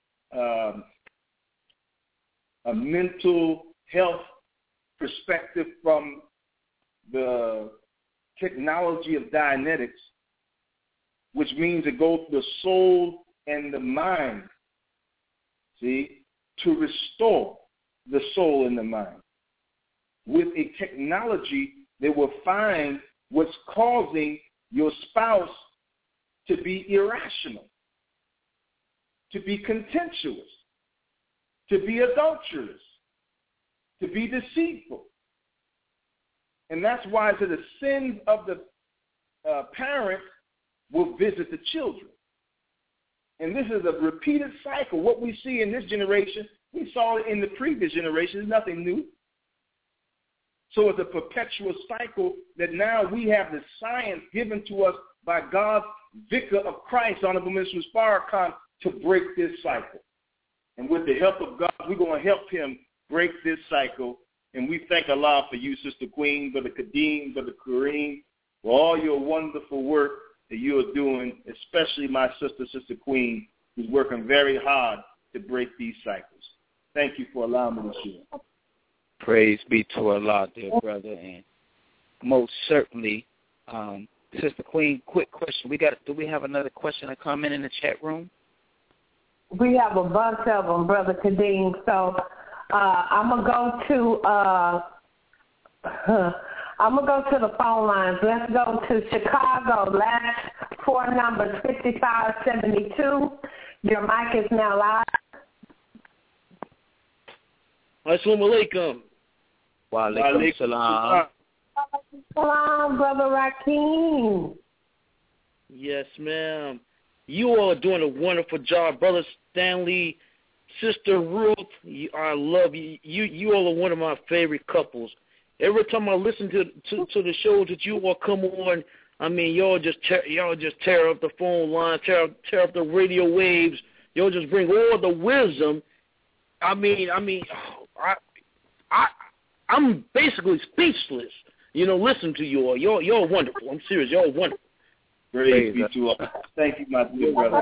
a mental health perspective from the technology of Dianetics, which means it goes to the soul and the mind, see, to restore the soul and the mind. With a technology that will find what's causing your spouse to be irrational, to be contemptuous, to be adulterous, to be deceitful. And that's why the sins of the parents will visit the children. And this is a repeated cycle. What we see in this generation, we saw it in the previous generation. It's nothing new. So it's a perpetual cycle that now we have the science given to us by God's Vicar of Christ, Honorable Minister Farrakhan, to break this cycle. And with the help of God, we're going to help him break this cycle. And we thank Allah for you, Sister Queen, Brother Kadeem, Brother Kareem, for all your wonderful work that you are doing, especially my sister, Sister Queen, who's working very hard to break these cycles. Thank you for allowing me to share. Praise be to Allah, dear brother, and most certainly, Sister Queen, quick question. Do we have another question or comment in the chat room? We have a bunch of them, Brother Kadeem. So I'm gonna go to the phone lines. Let's go to Chicago. Last four numbers 5572. Your mic is now live. Assalamu alaikum. Wa alaikum salam. Salam, Brother Rakeem. Yes, ma'am. You all are doing a wonderful job, Brother Stanley, Sister Ruth. I love you. You all are one of my favorite couples. Every time I listen to the shows that you all come on, I mean, y'all just tear up the phone line, tear up the radio waves. Y'all just bring all the wisdom. I'm basically speechless. Listen to you all. Y'all wonderful. I'm serious. Y'all wonderful. Praise be to Allah. Thank you, my dear brother.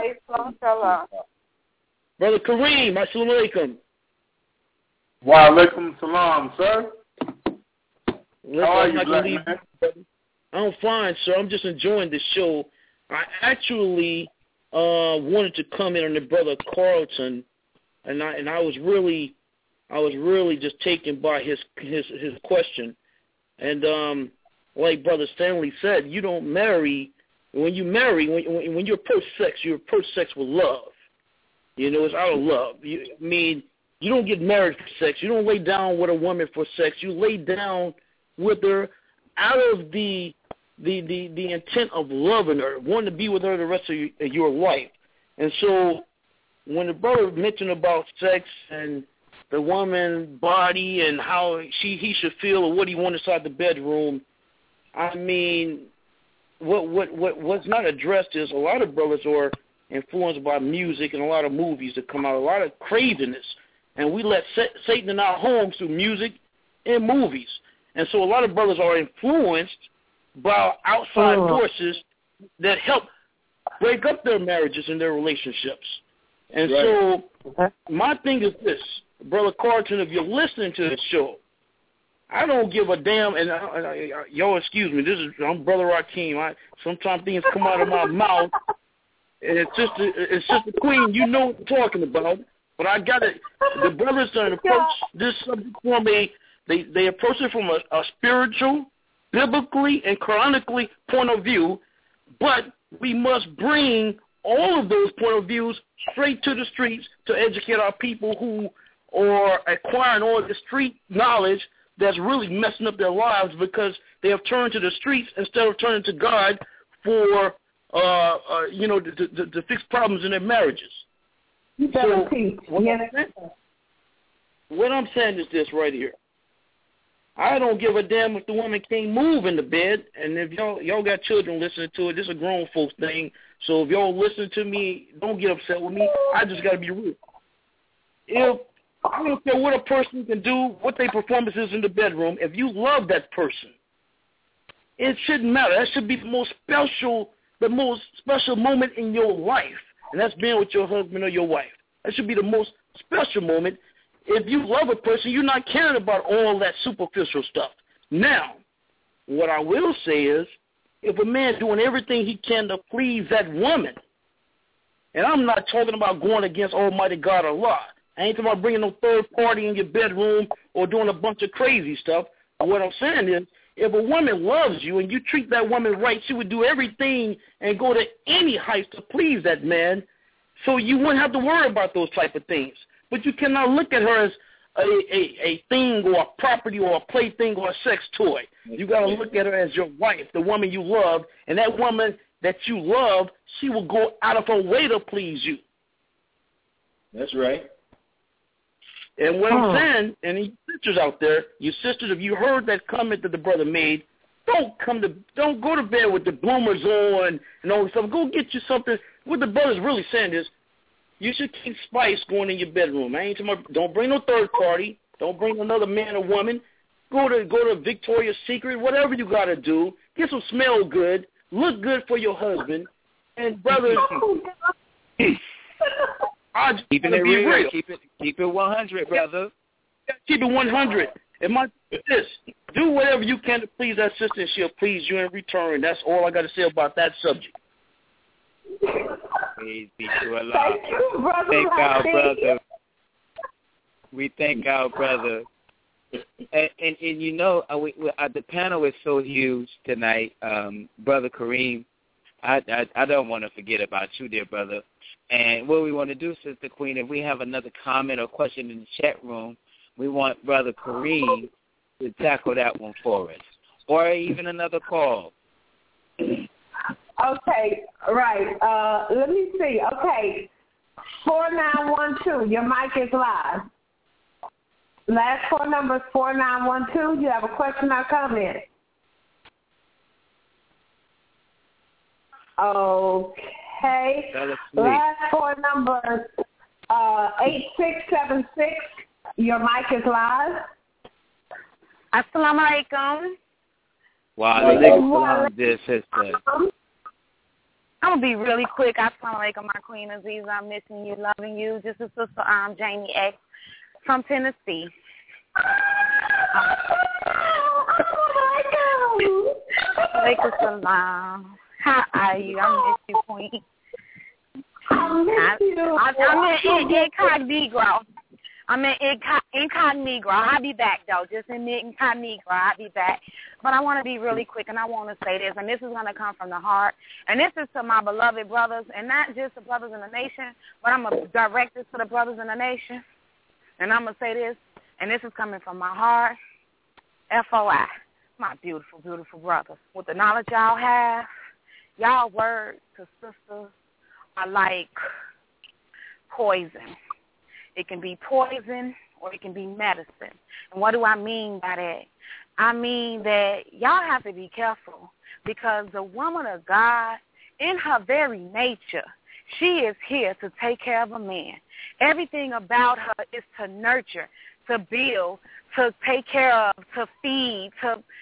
Brother Kareem, assalamu alaikum. Wa alaikum salam, sir. How are you, black man? I'm fine, sir. I'm just enjoying the show. I actually wanted to comment on the Brother Carlton, and I was really I was really just taken by his question. And like Brother Stanley said, you don't marry. When you marry, when you approach sex with love. You know, it's out of love. You don't get married for sex. You don't lay down with a woman for sex. You lay down with her out of the intent of loving her, wanting to be with her the rest of your life. And so when the brother mentioned about sex and the woman's body and how he should feel or what he wants inside the bedroom, I mean, what's not addressed is a lot of brothers are influenced by music and a lot of movies that come out, a lot of craziness. And we let Satan in our homes through music and movies. And so a lot of brothers are influenced by outside forces that help break up their marriages and their relationships. And so my thing is this, Brother Carlton, if you're listening to this show, I don't give a damn, and y'all excuse me, I'm Brother Rakeem. Sometimes things come out of my mouth, and it's just the Queen, you know what I'm talking about. But I got it. The brothers that approach this subject for me, they approach it from a spiritual, biblically, and chronically point of view, but we must bring all of those point of views straight to the streets to educate our people who are acquiring all the street knowledge that's really messing up their lives because they have turned to the streets instead of turning to God for, to fix problems in their marriages. So what I'm saying is this right here. I don't give a damn if the woman can't move in the bed, and if y'all got children listening to it, this is a grown folks thing. So if y'all listen to me, don't get upset with me. I just got to be real. I don't care what a person can do, what their performance is in the bedroom. If you love that person, it shouldn't matter. That should be the most special moment in your life, and that's being with your husband or your wife. That should be the most special moment. If you love a person, you're not caring about all that superficial stuff. Now, what I will say is, if a man doing everything he can to please that woman, and I'm not talking about going against Almighty God Allah. I ain't talking about bringing no third party in your bedroom or doing a bunch of crazy stuff. What I'm saying is, if a woman loves you and you treat that woman right, she would do everything and go to any heights to please that man, so you wouldn't have to worry about those type of things. But you cannot look at her as a thing or a property or a plaything or a sex toy. You got to look at her as your wife, the woman you love, and that woman that you love, she will go out of her way to please you. That's right. And what I'm saying, and you sisters out there, you sisters, if you heard that comment that the brother made, don't go to bed with the bloomers on and all this stuff. Go get you something. What the brother's really saying is, you should keep spice going in your bedroom. I ain't talking about, don't bring no third party. Don't bring another man or woman. Go to Victoria's Secret, whatever you got to do. Get some smell good. Look good for your husband. And brothers, I just keep it real. Keep it 100, brother. Keep it 100. And my this, do whatever you can to please that sister, and she'll please you in return. That's all I got to say about that subject. Praise be to Allah. Thank you, brother. Thank our brother. We thank our brother. And you know, the panel is so huge tonight, Brother Kareem. I don't want to forget about you, dear brother. And what we want to do, Sister Queen, if we have another comment or question in the chat room, we want Brother Kareem to tackle that one for us, or even another call. Okay, right. Let me see. Okay, 4912, your mic is live. Last four numbers, 4912. You have a question or comment? Okay. Last four numbers, 8676. Your mic is live. Assalamu alaikum. Wa alaikum salam, dear sister. I'm going to be really quick. Assalamu alaikum, my queen Aziza. I'm missing you, loving you. This is Sister Jamie X from Tennessee. Alaikum salam. How are you? I miss you, queen. I'm in incognito. I'm in incognito. I'll be back, though. Just in incognito. I'll be back. But I want to be really quick, and I want to say this, and this is going to come from the heart. And this is to my beloved brothers, and not just the brothers in the nation, but I'm going to direct this to the brothers in the nation. And I'm going to say this, and this is coming from my heart. FOI, my beautiful, beautiful brothers. With the knowledge y'all have, y'all words to sisters are like poison. It can be poison or it can be medicine. And what do I mean by that? I mean that y'all have to be careful because the woman of God, in her very nature, she is here to take care of a man. Everything about her is to nurture, to build, to take care of, to feed,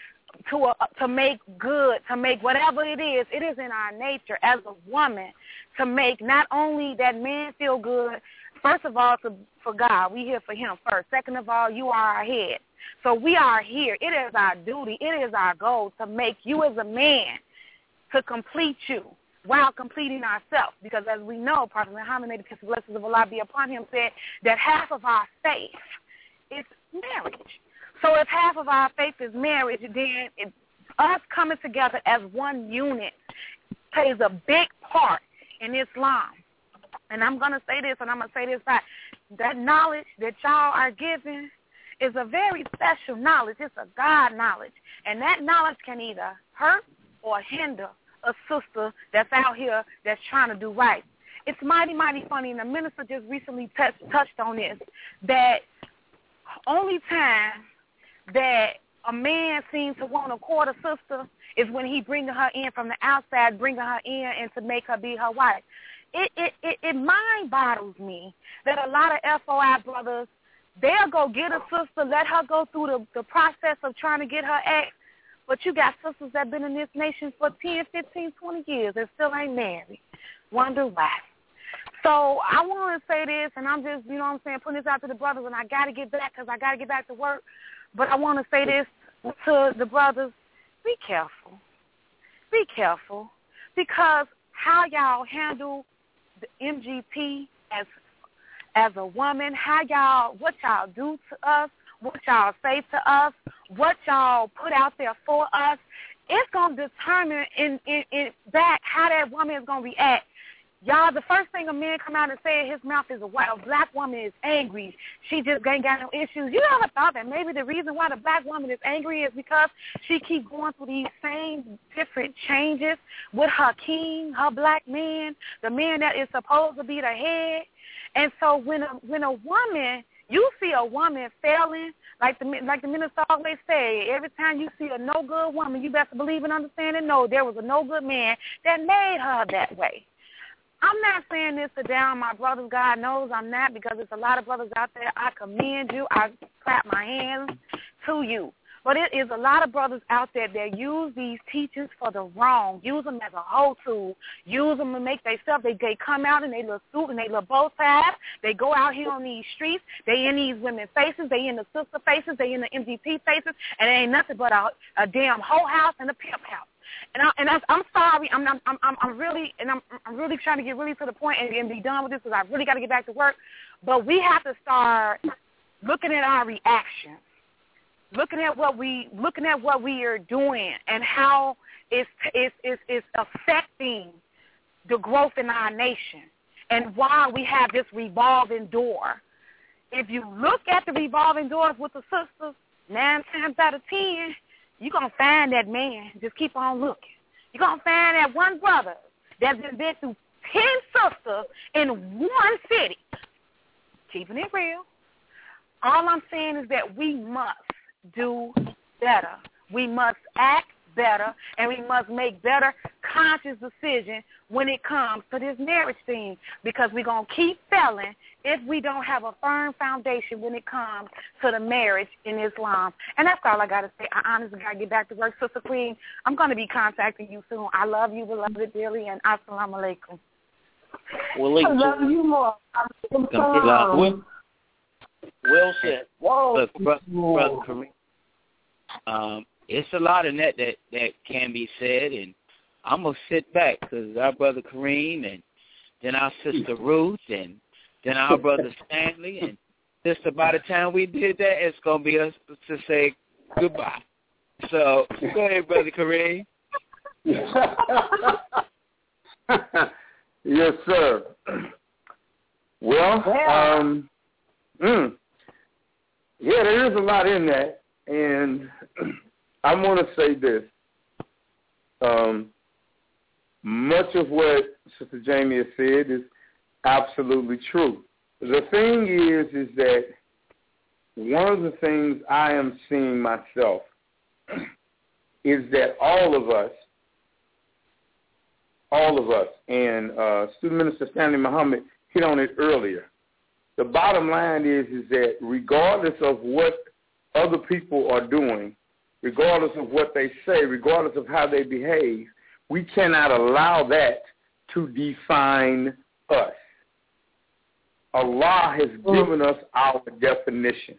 to make good, to make whatever it is. It is in our nature as a woman to make not only that man feel good, first of all, for God. We here for him first. Second of all, you are our head. So we are here. It is our duty. It is our goal to make you as a man, to complete you while completing ourselves. Because as we know, Prophet Muhammad, may the peace and blessings of Allah be upon him, said that half of our faith is marriage. So if half of our faith is marriage, then us coming together as one unit plays a big part in Islam. And I'm going to say this, and I'm going to say this back. That knowledge that y'all are given is a very special knowledge. It's a God knowledge. And that knowledge can either hurt or hinder a sister that's out here that's trying to do right. It's mighty, mighty funny, and the minister just recently touched on this, that only time that a man seems to want to court a sister is when he bringing her in from the outside, bringing her in and to make her be her wife. It mind boggles me that a lot of FOI brothers, they'll go get a sister, let her go through the process of trying to get her ex, but you got sisters that been in this nation for 10, 15, 20 years and still ain't married. Wonder why. So I want to say this, and I'm just, putting this out to the brothers, and I got to get back because I got to get back to work. But I want to say this to the brothers, be careful. Be careful. Because how y'all handle the MGP as a woman, what y'all do to us, what y'all say to us, what y'all put out there for us, it's going to determine in back how that woman is going to react. Y'all, the first thing a man come out and say in his mouth is a black woman is angry. She just ain't got no issues. You ever thought that maybe the reason why the black woman is angry is because she keep going through these same different changes with her king, her black man, the man that is supposed to be the head. And so when a woman, you see a woman failing, like the minister always say, every time you see a no good woman, you best believe and understand and know there was a no good man that made her that way. I'm not saying this to down my brothers. God knows I'm not, because there's a lot of brothers out there. I commend you. I clap my hands to you. But it is a lot of brothers out there that use these teachings for the wrong, use them as a hoe tool, use them to make their stuff. They come out in their little suit and their little bow tie. They go out here on these streets. They in these women's faces. They in the sister faces. They in the MGP faces. And it ain't nothing but a damn hoe house and a pimp house. I'm sorry. I'm really trying to get really to the point and be done with this, because I really got to get back to work. But we have to start looking at our reactions, looking at what we are doing and how it's affecting the growth in our nation, and why we have this revolving door. If you look at the revolving doors with the sisters, 9 times out of 10. You're going to find that man. Just keep on looking. You're going to find that one brother that's been through 10 sisters in one city. Keeping it real. All I'm saying is that we must do better. We must act better, and we must make better conscious decisions when it comes to this marriage thing, because we're going to keep failing if we don't have a firm foundation when it comes to the marriage in Islam. And that's all I got to say. I honestly got to get back to work. Sister Queen, I'm going to be contacting you soon. I love you, beloved dearly, and assalamu alaikum. I love you more. Well said. Whoa. Brother Kareem, it's a lot in that can be said, and I'm going to sit back, because our brother Kareem, and then our sister Ruth, and then our brother Stanley, and just by the time we did that, it's going to be us to say goodbye. So go ahead, Brother Kareem. Yes, sir. Well, yeah, there is a lot in that, and I want to say this. Much of what Sister Jamie has said is absolutely true. The thing is that one of the things I am seeing myself is that all of us, and Student Minister Stanley Muhammad hit on it earlier. The bottom line is that regardless of what other people are doing, regardless of what they say, regardless of how they behave, we cannot allow that to define us. Allah has given us our definition.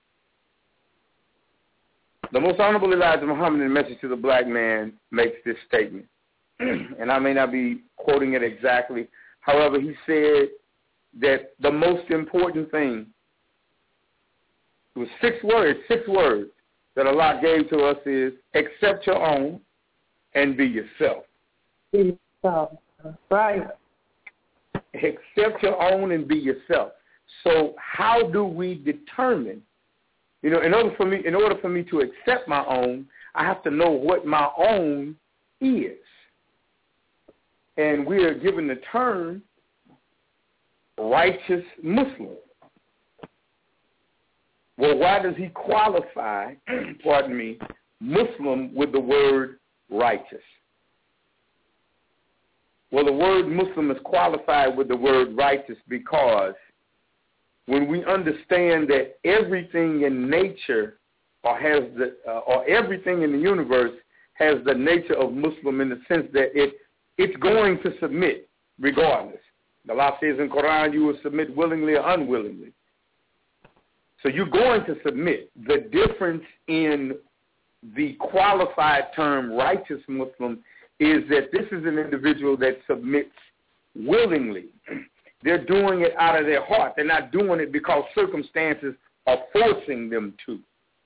The Most Honorable Elijah Muhammad, in Message to the Black Man, makes this statement. And I may not be quoting it exactly. However, he said that the most important thing, it was six words that Allah gave to us is, accept your own and be yourself. Be yourself. Right. Accept your own and be yourself. So how do we determine, in order for me to accept my own, I have to know what my own is. And we are given the term righteous Muslim. Well, why does he qualify, Muslim with the word righteous? Well, the word Muslim is qualified with the word righteous because when we understand that everything in nature or everything in the universe has the nature of Muslim in the sense that it's going to submit regardless. Allah says in Quran, you will submit willingly or unwillingly. So you're going to submit. The difference in the qualified term righteous Muslim is that this is an individual that submits willingly. They're doing it out of their heart. They're not doing it because circumstances are forcing them to.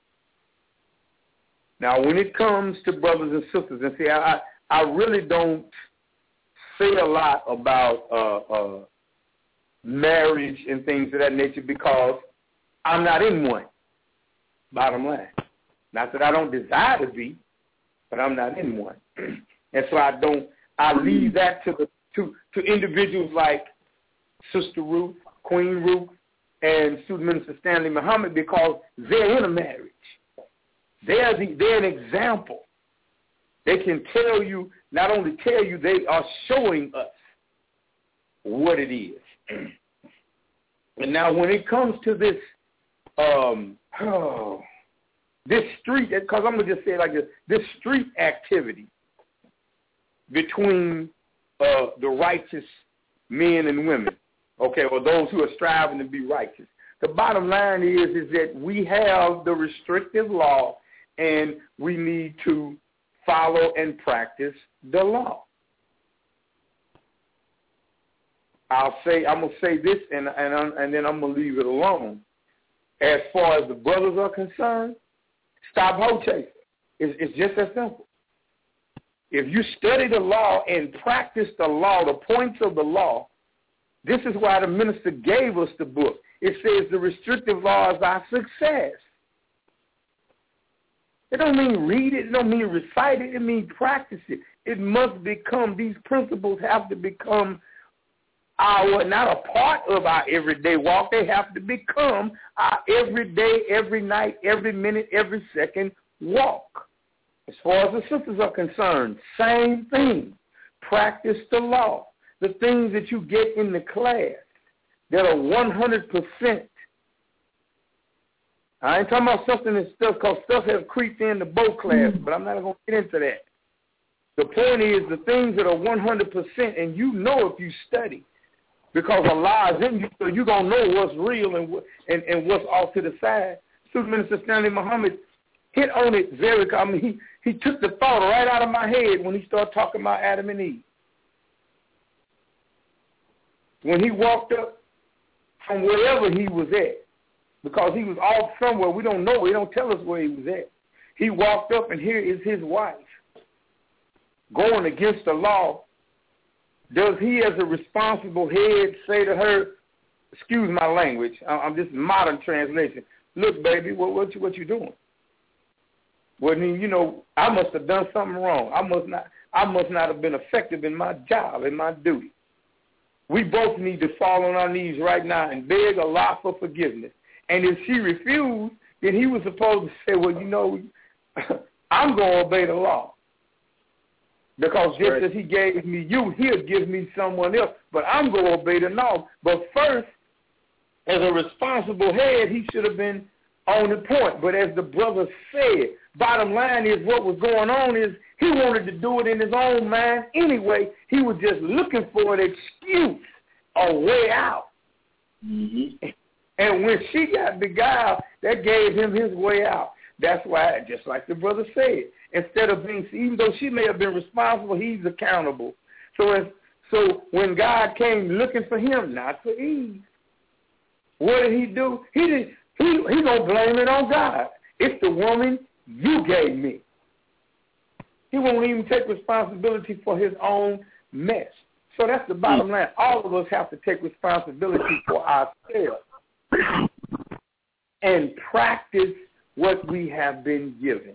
Now, when it comes to brothers and sisters, and see, I really don't say a lot about marriage and things of that nature because I'm not in one, bottom line. Not that I don't desire to be, but I'm not in one. And so I leave that to individuals like Sister Ruth, Queen Ruth, and Student Minister Stanley Muhammad because they're in a marriage. They're an example. They can tell you, not only tell you, they are showing us what it is. And now when it comes to this, this street, because I'm going to just say it like this street activity between the righteous men and women, okay, or those who are striving to be righteous. The bottom line is that we have the restrictive law and we need to follow and practice the law. I'm going to say this and then I'm going to leave it alone. As far as the brothers are concerned, stop hoe chasing. It's just that simple. If you study the law and practice the law, the points of the law, this is why the minister gave us the book. It says the restrictive law is our success. It don't mean read it. It don't mean recite it. It means practice it. It must become, these principles have to become not a part of our everyday walk. They have to become our everyday, every night, every minute, every second walk. As far as the sisters are concerned, same thing. Practice the law. The things that you get in the class that are 100%. I ain't talking about something that's stuff, because stuff has creeped in the both class, but I'm not going to get into that. The point is the things that are 100%, and you know if you study, because Allah is in you, so you're going to know what's real and what's off to the side. Student Minister Stanley Muhammad hit on it he took the thought right out of my head when he started talking about Adam and Eve. When he walked up from wherever he was at, because he was off somewhere. We don't know. He don't tell us where he was at. He walked up, and here is his wife going against the law. Does he, as a responsible head, say to her, excuse my language, I'm just modern translation, look, baby, what you doing? Well, I must have done something wrong. I must not have been effective in my job, in my duty. We both need to fall on our knees right now and beg Allah for forgiveness. And if she refused, then he was supposed to say, well, I'm going to obey the law. Because just as he gave me you, he'll give me someone else. But I'm going to obey the law. But first, as a responsible head, he should have been on the point. But as the brother said, bottom line is what was going on is he wanted to do it in his own mind anyway. He was just looking for an excuse, a way out. Mm-hmm. And when she got beguiled, that gave him his way out. That's why, just like the brother said, instead of being, even though she may have been responsible, he's accountable. So when God came looking for him, not for Eve, what did he do? He gonna blame it on God. It's the woman you gave me. He won't even take responsibility for his own mess. So that's the bottom line. All of us have to take responsibility for ourselves and practice what we have been given.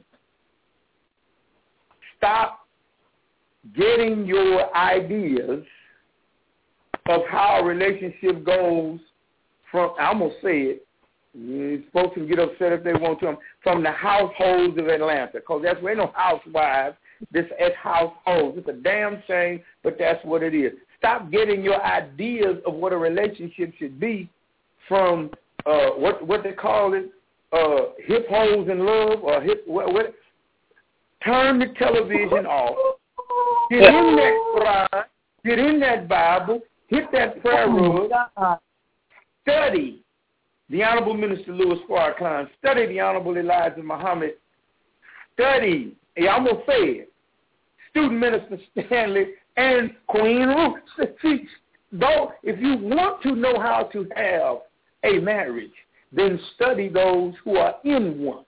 Stop getting your ideas of how a relationship goes from, I'm going to say it, folks can get upset if they want to, from the households of Atlanta, because that's where no housewives, this is households. It's a damn shame, but that's what it is. Stop getting your ideas of what a relationship should be from what they call it, hip holes in love, or what? Turn the television off. Get in that Quran. Get in that Bible. Hit that prayer rug. Study the Honorable Minister Louis Farrakhan. Study the Honorable Elijah Muhammad. Study, I'm going to say it, Student Minister Stanley and Queen Ruth. See, though, if you want to know how to have a marriage, then study those who are in one.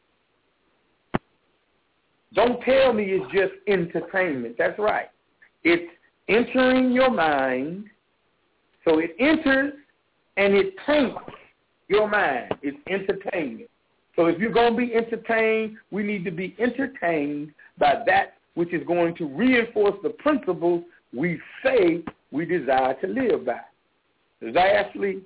Don't tell me it's just entertainment. That's right. It's entering your mind, so it enters and it taints your mind. It's entertainment. So if you're going to be entertained, we need to be entertained by that which is going to reinforce the principles we say we desire to live by. Lastly,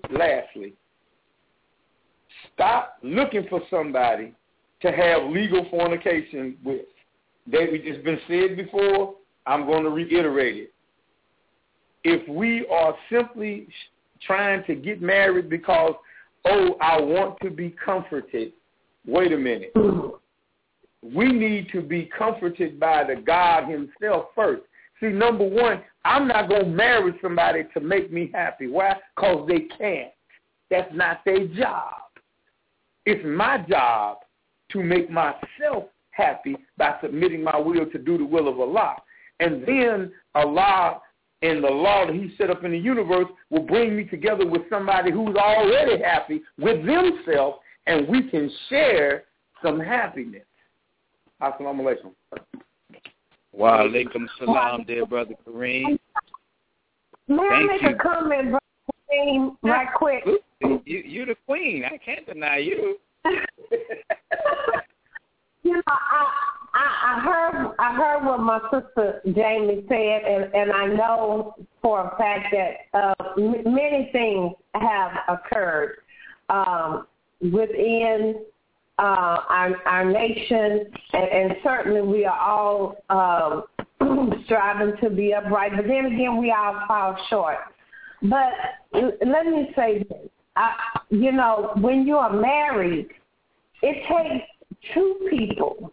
stop looking for somebody to have legal fornication with. It's just been said before. I'm going to reiterate it. If we are simply trying to get married because, I want to be comforted, wait a minute. We need to be comforted by the God himself first. See, number one, I'm not going to marry somebody to make me happy. Why? Because they can't. That's not their job. It's my job to make myself happy by submitting my will to do the will of Allah. And then Allah and the law that he set up in the universe will bring me together with somebody who's already happy with themselves, and we can share some happiness. Assalamu alaikum. Wa alaikum salam, dear Brother Kareem. May I make a comment, Brother Kareem, right quick? You're the queen. I can't deny you. I heard what my sister Jamie said, and I know for a fact that many things have occurred within our nation, and certainly we are all striving to be upright, but then again we all fall short. But let me say this, when you are married, it takes two people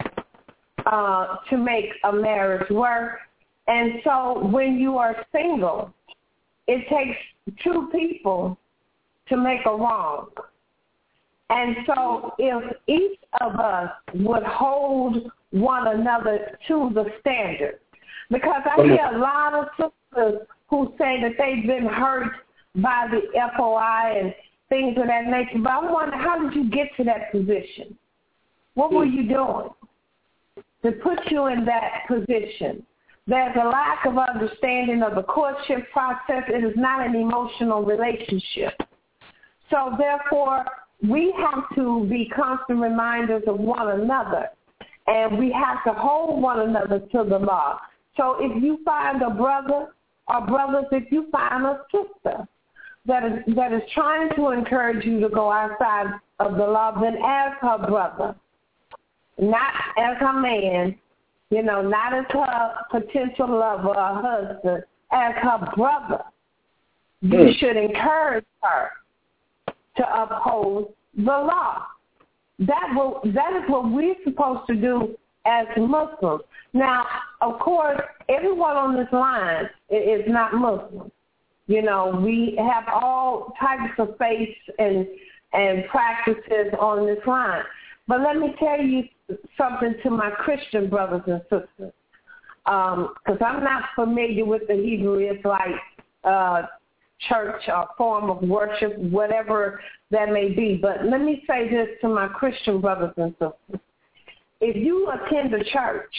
to make a marriage work. And so when you are single, it takes two people to make a wrong. And so if each of us would hold one another to the standard, because I hear a lot of sisters who say that they've been hurt by the FOI things of that nature. But I wonder, how did you get to that position? What were you doing to put you in that position? There's a lack of understanding of the courtship process. It is not an emotional relationship. So therefore, we have to be constant reminders of one another, and we have to hold one another to the law. So if you find a brother, or brothers, if you find a sister that is trying to encourage you to go outside of the law, then as her brother, not as her man, not as her potential lover or husband, as her brother, you should encourage her to uphold the law. That is what we're supposed to do as Muslims. Now, of course, everyone on this line is not Muslim. We have all types of faiths and practices on this line. But let me tell you something to my Christian brothers and sisters, because I'm not familiar with the Hebrew Israelite church or form of worship, whatever that may be. But let me say this to my Christian brothers and sisters. If you attend a church,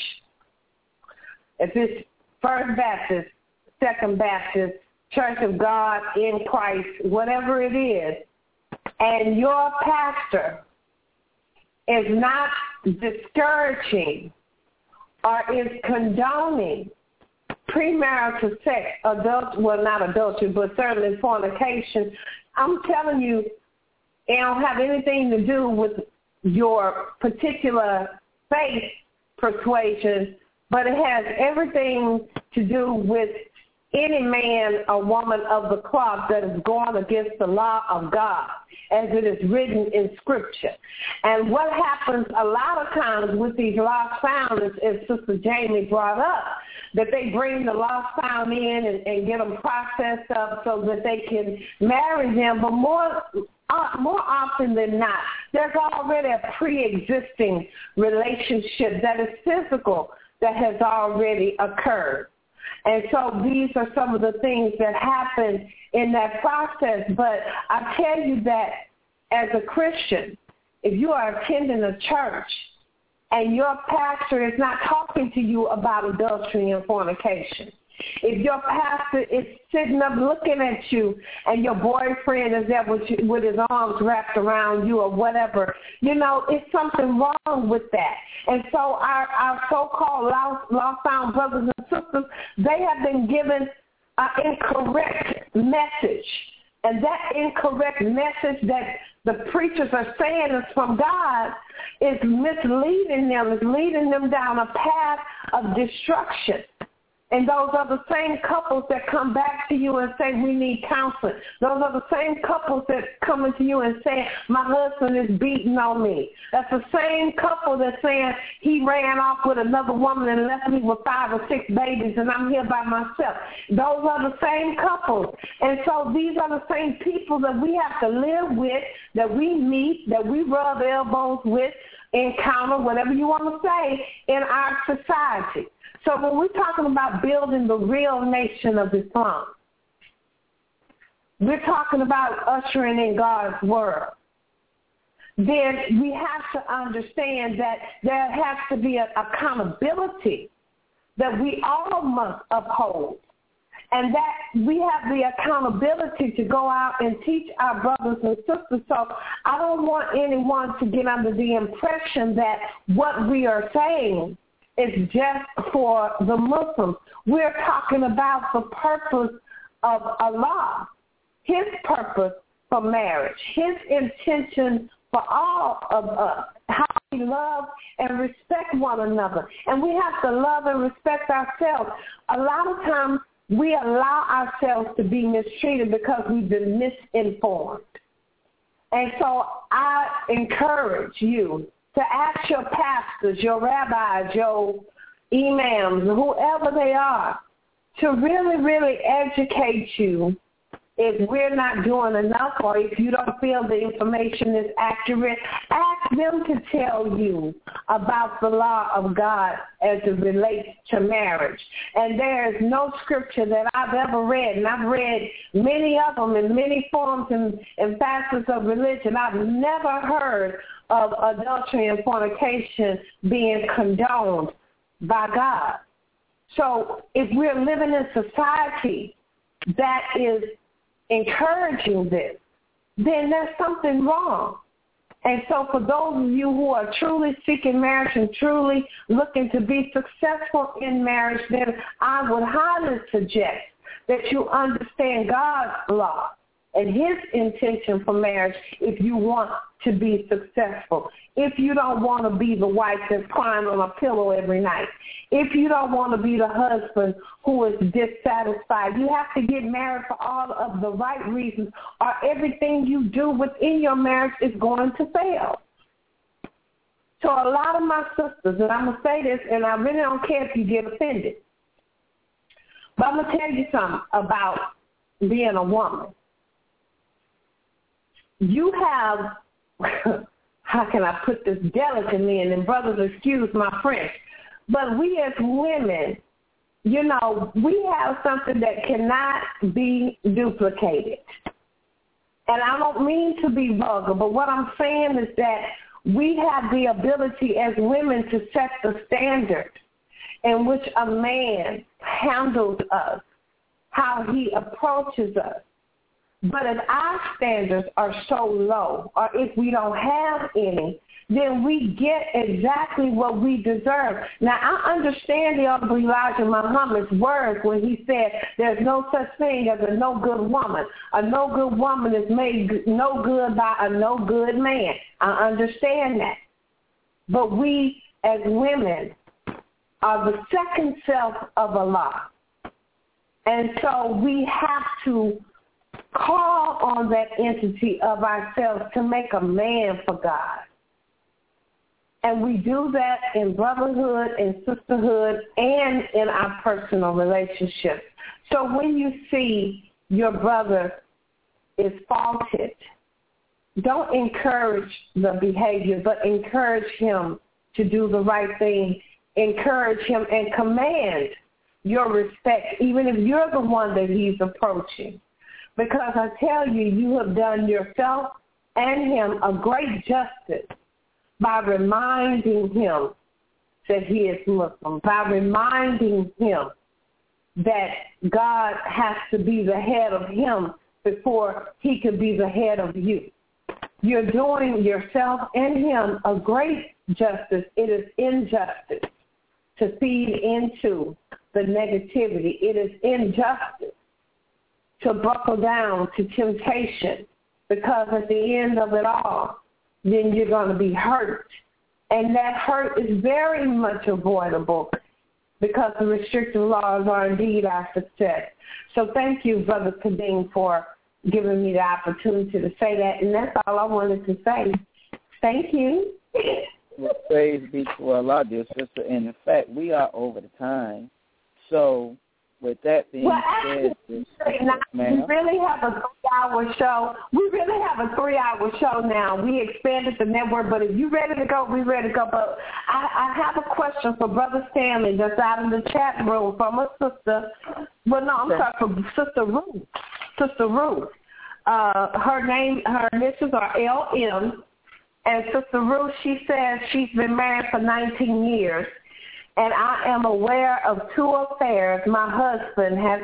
if it's First Baptist, Second Baptist, Church of God in Christ, whatever it is, and your pastor is not discouraging or is condoning premarital sex, not adultery, but certainly fornication, I'm telling you, it don't have anything to do with your particular faith persuasion, but it has everything to do with any man or woman of the cloth that is going against the law of God, as it is written in Scripture. And what happens a lot of times with these lost found, as Sister Jamie brought up, that they bring the lost found in and get them processed up so that they can marry them. But more often than not, there's already a pre-existing relationship that is physical that has already occurred. And so these are some of the things that happen in that process. But I tell you that as a Christian, if you are attending a church and your pastor is not talking to you about adultery and fornication, if your pastor is sitting up looking at you and your boyfriend is there with his arms wrapped around you or whatever, it's something wrong with that. And so our so-called lost found brothers and sisters, they have been given an incorrect message. And that incorrect message that the preachers are saying is from God is misleading them, is leading them down a path of destruction. And those are the same couples that come back to you and say, we need counseling. Those are the same couples that come to you and say, my husband is beating on me. That's the same couple that's saying he ran off with another woman and left me with 5 or 6 babies and I'm here by myself. Those are the same couples. And so these are the same people that we have to live with, that we meet, that we rub elbows with, encounter, whatever you want to say, in our society. So when we're talking about building the real nation of Islam, we're talking about ushering in God's word, then we have to understand that there has to be an accountability that we all must uphold, and that we have the accountability to go out and teach our brothers and sisters. So I don't want anyone to get under the impression that what we are saying is just for the Muslims. We're talking about the purpose of Allah, His purpose for marriage, His intention for all of us, how we love and respect one another. And we have to love and respect ourselves. A lot of times we allow ourselves to be mistreated because we've been misinformed. And so I encourage you to ask your pastors, your rabbis, your imams, whoever they are, to really, really educate you if we're not doing enough, or if you don't feel the information is accurate, ask them to tell you about the law of God as it relates to marriage. And there is no scripture that I've ever read, and I've read many of them in many forms and facets of religion. I've never heard of adultery and fornication being condoned by God. So if we're living in society that is encouraging this, then there's something wrong. And so for those of you who are truly seeking marriage and truly looking to be successful in marriage, then I would highly suggest that you understand God's law and his intention for marriage if you want to be successful. If you don't want to be the wife that's crying on a pillow every night. If you don't want to be the husband who is dissatisfied. You have to get married for all of the right reasons, or everything you do within your marriage is going to fail. So a lot of my sisters, and I'm going to say this, and I really don't care if you get offended, but I'm going to tell you something about being a woman. You have, how can I put this delicately, and then brothers excuse my French, but we as women, you know, we have something that cannot be duplicated. And I don't mean to be vulgar, but what I'm saying is that we have the ability as women to set the standard in which a man handles us, how he approaches us. But if our standards are so low, or if we don't have any, then we get exactly what we deserve. Now, I understand the Honorable Elijah Muhammad's words when he said there's no such thing as a no good woman. A no good woman is made no good by a no good man. I understand that. But we as women are the second self of Allah. And so we have to call on that entity of ourselves to make a man for God. And we do that in brotherhood, in sisterhood, and in our personal relationships. So when you see your brother is faulted, don't encourage the behavior, but encourage him to do the right thing. Encourage him and command your respect, even if you're the one that he's approaching. Because I tell you, you have done yourself and him a great justice by reminding him that he is Muslim, by reminding him that God has to be the head of him before he could be the head of you. You're doing yourself and him a great justice. It is injustice to feed into the negativity. It is injustice to buckle down to temptation, because at the end of it all, then you're going to be hurt. And that hurt is very much avoidable because the restrictive laws are indeed our success. So thank you, Brother Kadeem, for giving me the opportunity to say that. And that's all I wanted to say. Thank you. Well, praise be to Allah, dear sister. And in fact, we are over the time. So with that being said, we really have a 3-hour show. We really have a 3-hour show now. We expanded the network, but if you're ready to go, we're ready to go. But I have a question for Brother Stanley that's out in the chat room from a sister. Well, no, I'm sorry, from Sister Ruth. Sister Ruth. Her initials are LM. And Sister Ruth, she says she's been married for 19 years. And I am aware of 2 affairs my husband has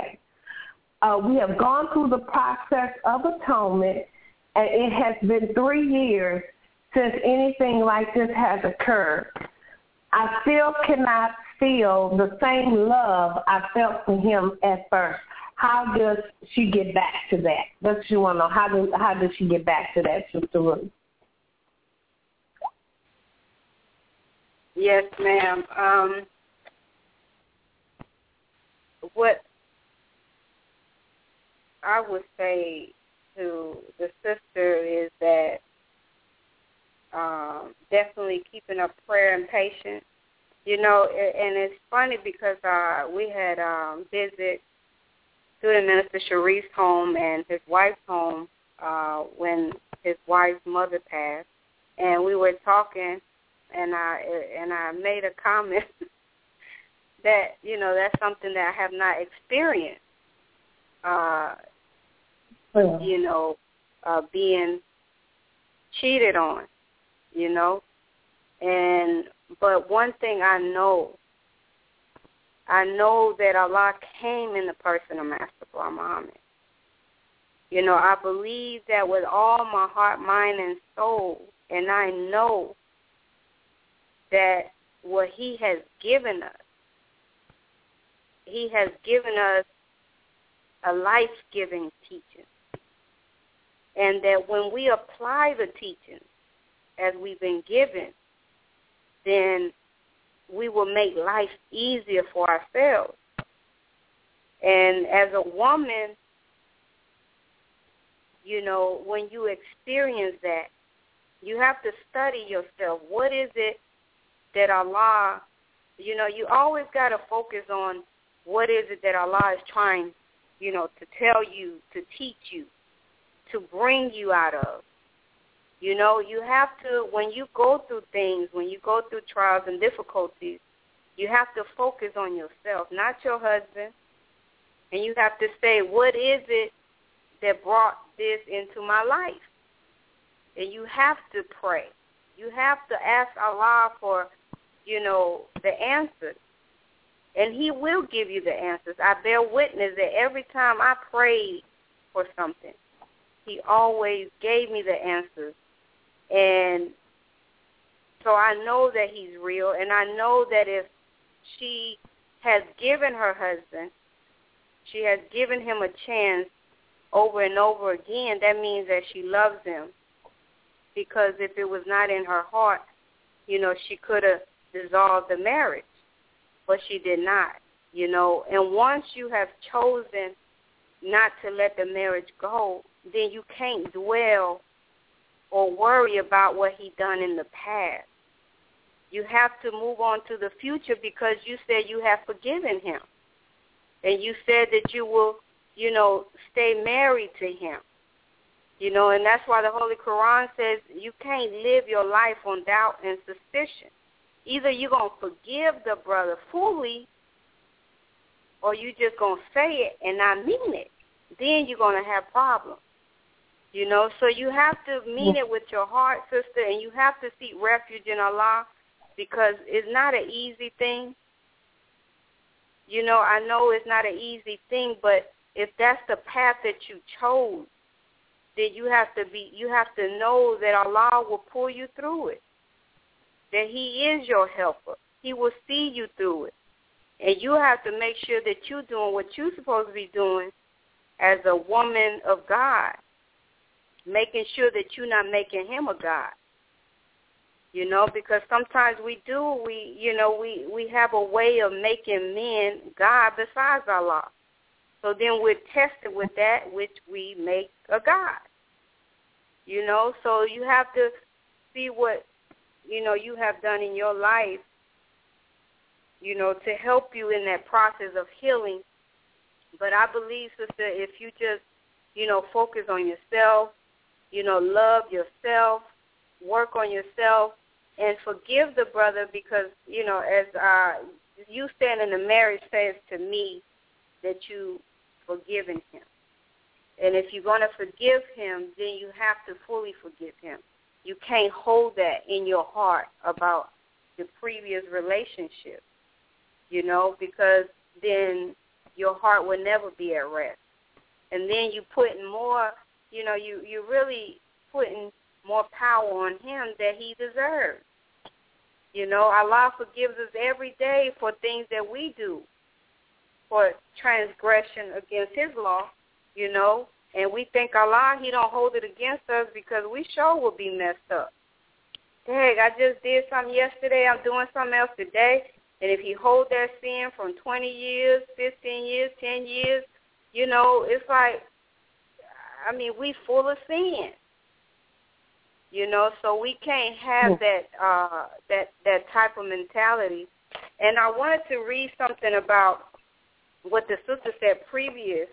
had. We have gone through the process of atonement, and it has been 3 years since anything like this has occurred. I still cannot feel the same love I felt for him at first. How does she get back to that? That's what you want to know. How does she get back to that, Sister Ruth? Yes, ma'am. What I would say to the sister is that definitely keeping up prayer and patience. You know, and it's funny because we had visit student minister Sharice's home and his wife's home when his wife's mother passed, and we were talking, and I made a comment that, you know, that's something that I have not experienced, you know, being cheated on, you know. But one thing I know that Allah came in the person of Master Fard Muhammad. You know, I believe that with all my heart, mind, and soul, and I know that what he has given us a life-giving teaching. And that when we apply the teachings as we've been given, then we will make life easier for ourselves. And as a woman, you know, when you experience that, you have to study yourself. What is it that Allah, you know, you always got to focus on what is it that Allah is trying, you know, to tell you, to teach you, to bring you out of. You know, you have to, when you go through things, when you go through trials and difficulties, you have to focus on yourself, not your husband. And you have to say, what is it that brought this into my life? And you have to pray. You have to ask Allah for, you know, the answers. And he will give you the answers. I bear witness that every time I prayed for something, he always gave me the answers. And so I know that he's real, and I know that if she has given her husband, she has given him a chance over and over again, that means that she loves him. Because if it was not in her heart, you know, she could have dissolved the marriage, but she did not, you know. And once you have chosen not to let the marriage go, then you can't dwell or worry about what he done in the past. You have to move on to the future because you said you have forgiven him. And you said that you will, you know, stay married to him. You know, and that's why the Holy Quran says you can't live your life on doubt and suspicion. Either you're going to forgive the brother fully or you just going to say it and not mean it. Then you're going to have problems. You know, so you have to mean it with your heart, sister, and you have to seek refuge in Allah because it's not an easy thing. You know, I know it's not an easy thing, but if that's the path that you chose, then you have to know that Allah will pull you through it, that he is your helper. He will see you through it. And you have to make sure that you're doing what you're supposed to be doing as a woman of God, making sure that you're not making him a God. You know, because sometimes we have a way of making men God besides Allah. So then we're tested with that which we make a God. You know, so you have to see what, you know, you have done in your life, you know, to help you in that process of healing. But I believe, sister, if you just, you know, focus on yourself, you know, love yourself, work on yourself, and forgive the brother because, you know, as you stand in the marriage says to me that you forgiven him. And if you're going to forgive him, then you have to fully forgive him. You can't hold that in your heart about the previous relationship, you know, because then your heart will never be at rest. And then you putting more, you know, you really putting more power on him that he deserves. You know, Allah forgives us every day for things that we do, for transgression against his law, you know, and we think Allah, he don't hold it against us because we sure will be messed up. Dang, I just did something yesterday, I'm doing something else today, and if he hold that sin from 20 years, 15 years, 10 years, you know, it's like, I mean, we full of sin. You know, so we can't have that type of mentality. And I wanted to read something about what the sister said previous.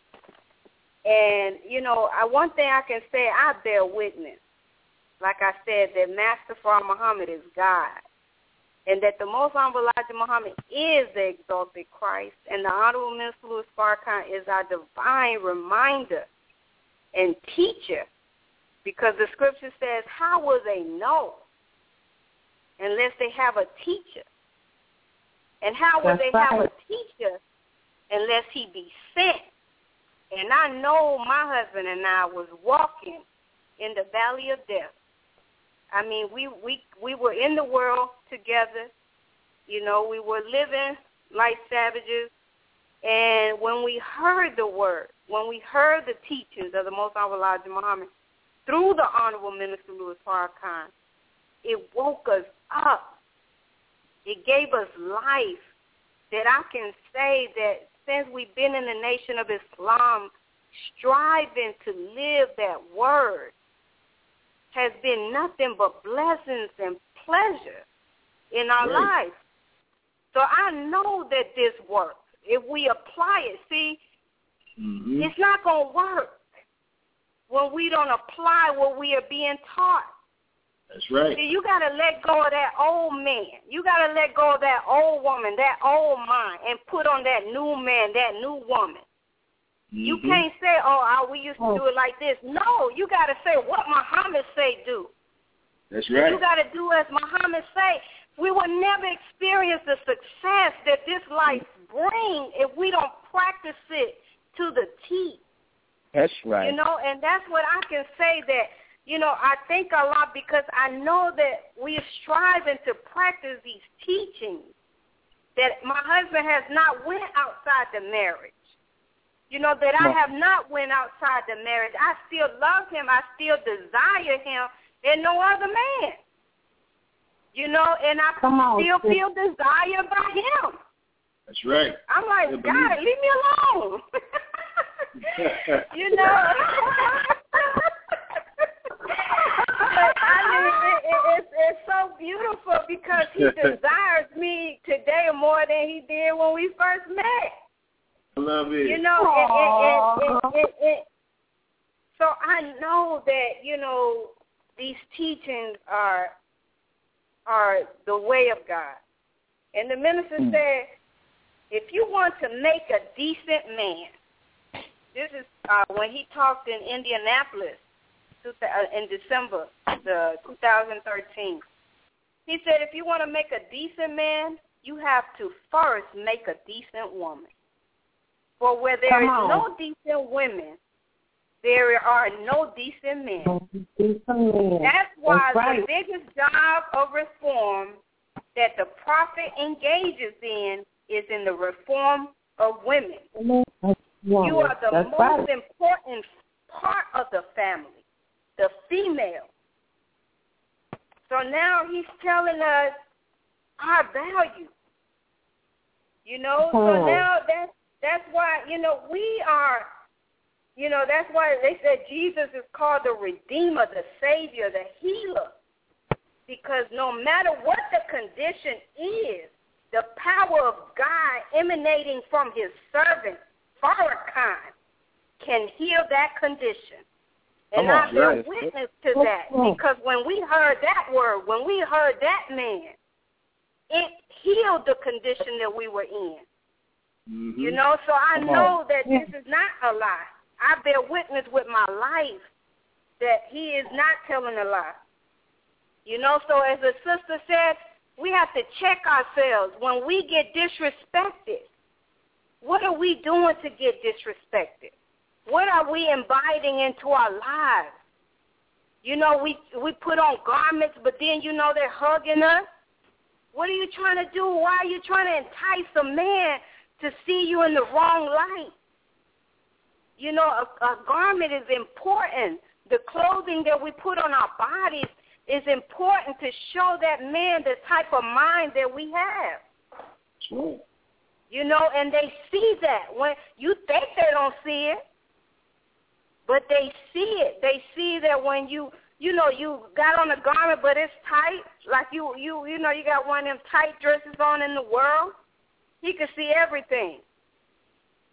And, one thing I can say, I bear witness, like I said, that Master Farah Muhammad is God, and that the Most Honorable Elijah Muhammad is the exalted Christ, and the Honorable Minister Louis Farrakhan is our divine reminder and teacher, because the scripture says, how will they know unless they have a teacher? And how will they have a teacher unless he be sent? And I know my husband and I was walking in the valley of death. I mean, we were in the world together. We were living like savages. And when we heard the word, when we heard the teachings of the Most Honorable Elijah Muhammad through the Honorable Minister Louis Farrakhan, it woke us up. It gave us life, that I can say that since we've been in the Nation of Islam, striving to live that word has been nothing but blessings and pleasure in our lives. So I know that this works. If we apply it, see, it's not going to work when we don't apply what we are being taught. That's right. See, you got to let go of that old man. You got to let go of that old woman, that old mind, and put on that new man, that new woman. You can't say, we used to do it like this. No, you got to say what Muhammad say do. That's right. You got to do as Muhammad say. We will never experience the success that this life brings if we don't practice it to the T. That's right. And that's what I can say that, I thank Allah because I know that we are striving to practice these teachings, that my husband has not went outside the marriage. That I have not went outside the marriage. I still love him. I still desire him and no other man. And I still feel desired by him. That's right. I'm like, God, leave me alone. But it's so beautiful because he desires me today more than he did when we first met. I love it. So I know that, these teachings are the way of God. And the minister said, if you want to make a decent man, this is when he talked in Indianapolis in December 2013. He said, if you want to make a decent man, you have to first make a decent woman. For where there is no decent women, there are no decent men. That's why the biggest job of reform that the prophet engages in is in the reform of women. You are the most important part of the family, the female. So now he's telling us our value. So now that's why, we are, that's why they said Jesus is called the Redeemer, the Savior, the Healer. Because no matter what the condition is, the power of God emanating from his servant, Farrakhan, can heal that condition. And I've been witness to that because when we heard that word, when we heard that man, it healed the condition that we were in. So I know that this is not a lie. I bear witness with my life that he is not telling a lie. So as the sister said, we have to check ourselves. When we get disrespected, what are we doing to get disrespected? What are we inviting into our lives? We put on garments, but then, they're hugging us. What are you trying to do? Why are you trying to entice a man to see you in the wrong light? A garment is important. The clothing that we put on our bodies is important to show that man the type of mind that we have. Sure. And they see that. When you think they don't see it, but they see it. They see that when you got on a garment, but it's tight, like you got one of them tight dresses on in the world, he can see everything.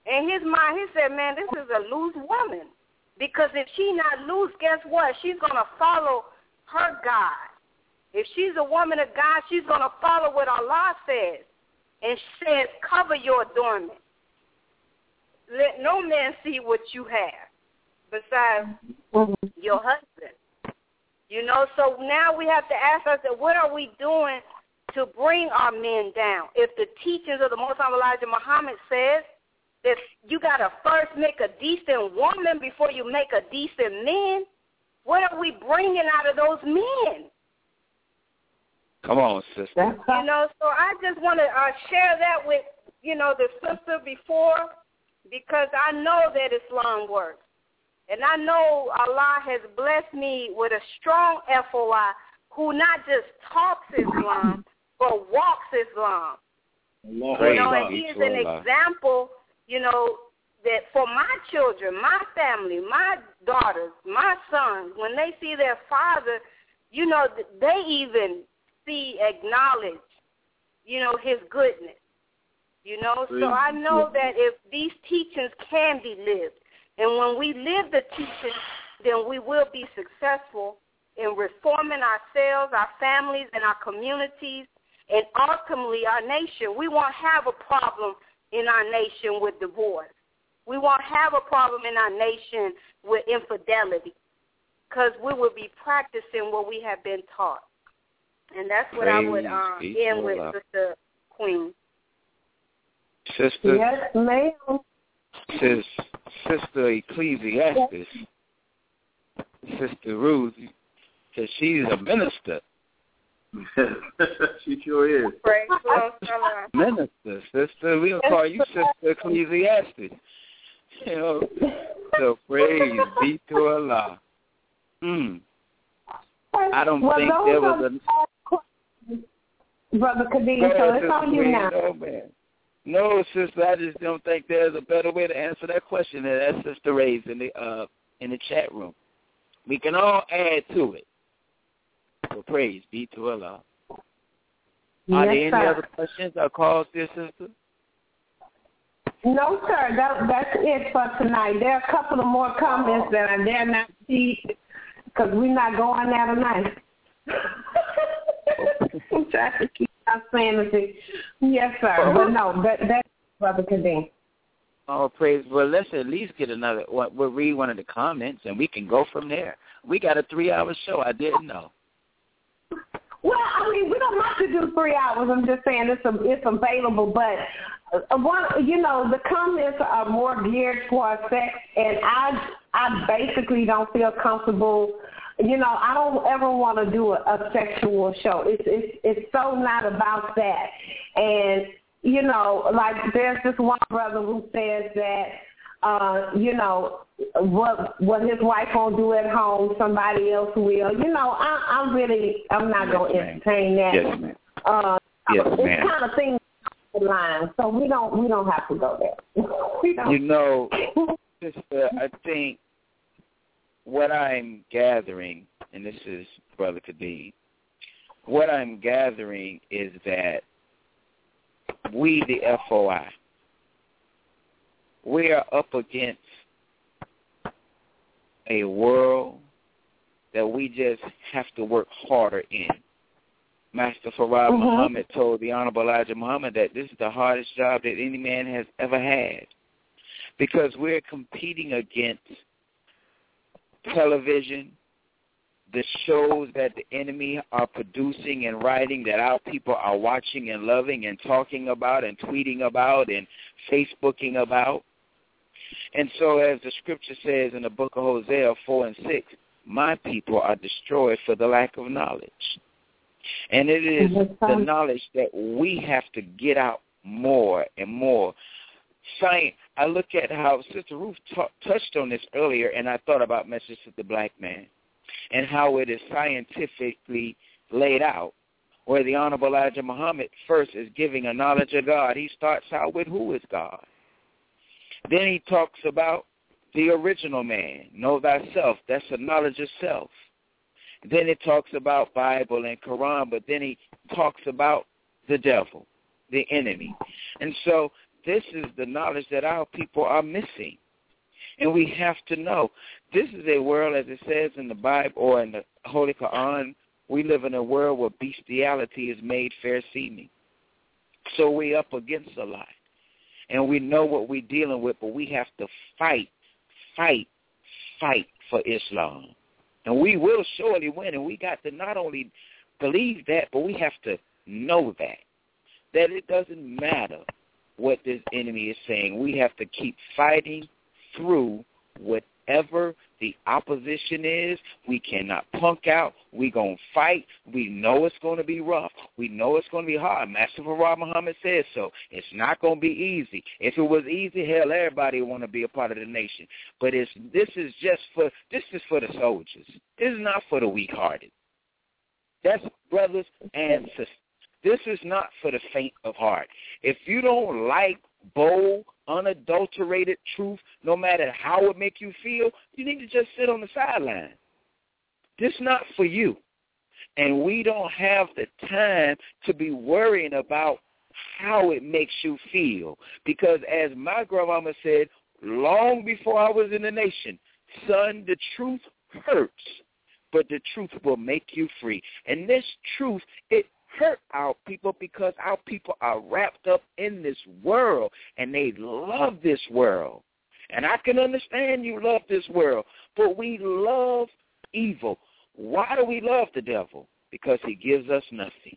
In his mind, he said, man, this is a loose woman. Because if she not loose, guess what? She's going to follow her God. If she's a woman of God, she's going to follow what Allah says. And says, cover your adornment. Let no man see what you have besides your husband. You know, so now we have to ask ourselves, what are we doing to bring our men down? If the teachings of the Most High Elijah Muhammad says that you got to first make a decent woman before you make a decent man, what are we bringing out of those men? Come on, sister. You know, so I just want to share that with, you know, the sister before, because I know that Islam works. And I know Allah has blessed me with a strong FOI who not just talks Islam, but walks Islam. You know, and he is an example, you know, that for my children, my family, my daughters, my sons, when they see their father, you know, they even acknowledge, you know, his goodness. You know, so I know that if these teachings can be lived, and when we live the teachings, then we will be successful in reforming ourselves, our families, and our communities, and ultimately our nation. We won't have a problem in our nation with divorce. We won't have a problem in our nation with infidelity, because we will be practicing what we have been taught. And that's what I would end with, Sister Queen. Sister, yes, ma'am. Sister Ecclesiastes, Sister Ruth, because she's a minister. She sure is. Praise Minister, sister. We'll call you Sister Ecclesiastes. You know, so praise be to Allah. I don't think there was Brother Kadeem, so it's on you now. No, man. No, sister, I just don't think there's a better way to answer that question than that sister raised in the chat room. We can all add to it. So praise be to Allah. Are there any other questions or calls, dear sister? No, sir. That's it for tonight. There are a couple of more comments that I dare not see because we're not going there tonight. I'm trying to keep our sanity. Yes, sir. But no, that's Brother Kadeem. Oh, praise. Well, let's at least get another. We'll read one of the comments, and we can go from there. We got a 3-hour show. I didn't know. Well, I mean, we don't have to do 3 hours. I'm just saying it's available. But, the comments are more geared towards sex, and I basically don't feel comfortable. You know, I don't ever want to do a sexual show. It's so not about that. And, you know, like there's this one brother who says that, what his wife won't do at home, somebody else will. You know, I'm not going to entertain that. Yes, ma'am. It's kind of things line, so we don't have to go there. We don't. You know, sister, I think what I'm gathering, and this is Brother Kadeem, what I'm gathering is that we, the FOI, we are up against a world that we just have to work harder in. Master Farad Muhammad told the Honorable Elijah Muhammad that this is the hardest job that any man has ever had, because we're competing against television, the shows that the enemy are producing and writing that our people are watching and loving and talking about and tweeting about and Facebooking about. And so as the scripture says in the book of Hosea 4 and 6, my people are destroyed for the lack of knowledge. And it is the knowledge that we have to get out more and more. Science, I look at how Sister Ruth touched on this earlier, and I thought about Message to the Black Man and how it is scientifically laid out, where the Honorable Elijah Muhammad first is giving a knowledge of God. He starts out with who is God. Then he talks about the original man, know thyself. That's a knowledge of self. Then it talks about Bible and Quran, but then he talks about the devil, the enemy. And so this is the knowledge that our people are missing. And we have to know, this is a world, as it says in the Bible or in the Holy Quran, we live in a world where bestiality is made fair seeming. So we're up against a lot. And we know what we're dealing with, but we have to fight for Islam. And we will surely win. And we got to not only believe that, but we have to know that it doesn't matter what this enemy is saying. We have to keep fighting through whatever the opposition is. We cannot punk out. We're going to fight. We know it's going to be rough. We know it's going to be hard. Master Farah Muhammad says so. It's not going to be easy. If it was easy, hell, everybody would want to be a part of the nation. But this is for the soldiers. This is not for the weak-hearted. That's brothers and sisters. This is not for the faint of heart. If you don't like bold, unadulterated truth, no matter how it make you feel, you need to just sit on the sideline. This is not for you. And we don't have the time to be worrying about how it makes you feel. Because as my grandmama said, long before I was in the nation, son, the truth hurts, but the truth will make you free. And this truth, it hurt our people because our people are wrapped up in this world, and they love this world. And I can understand you love this world, but we love evil. Why do we love the devil? Because he gives us nothing.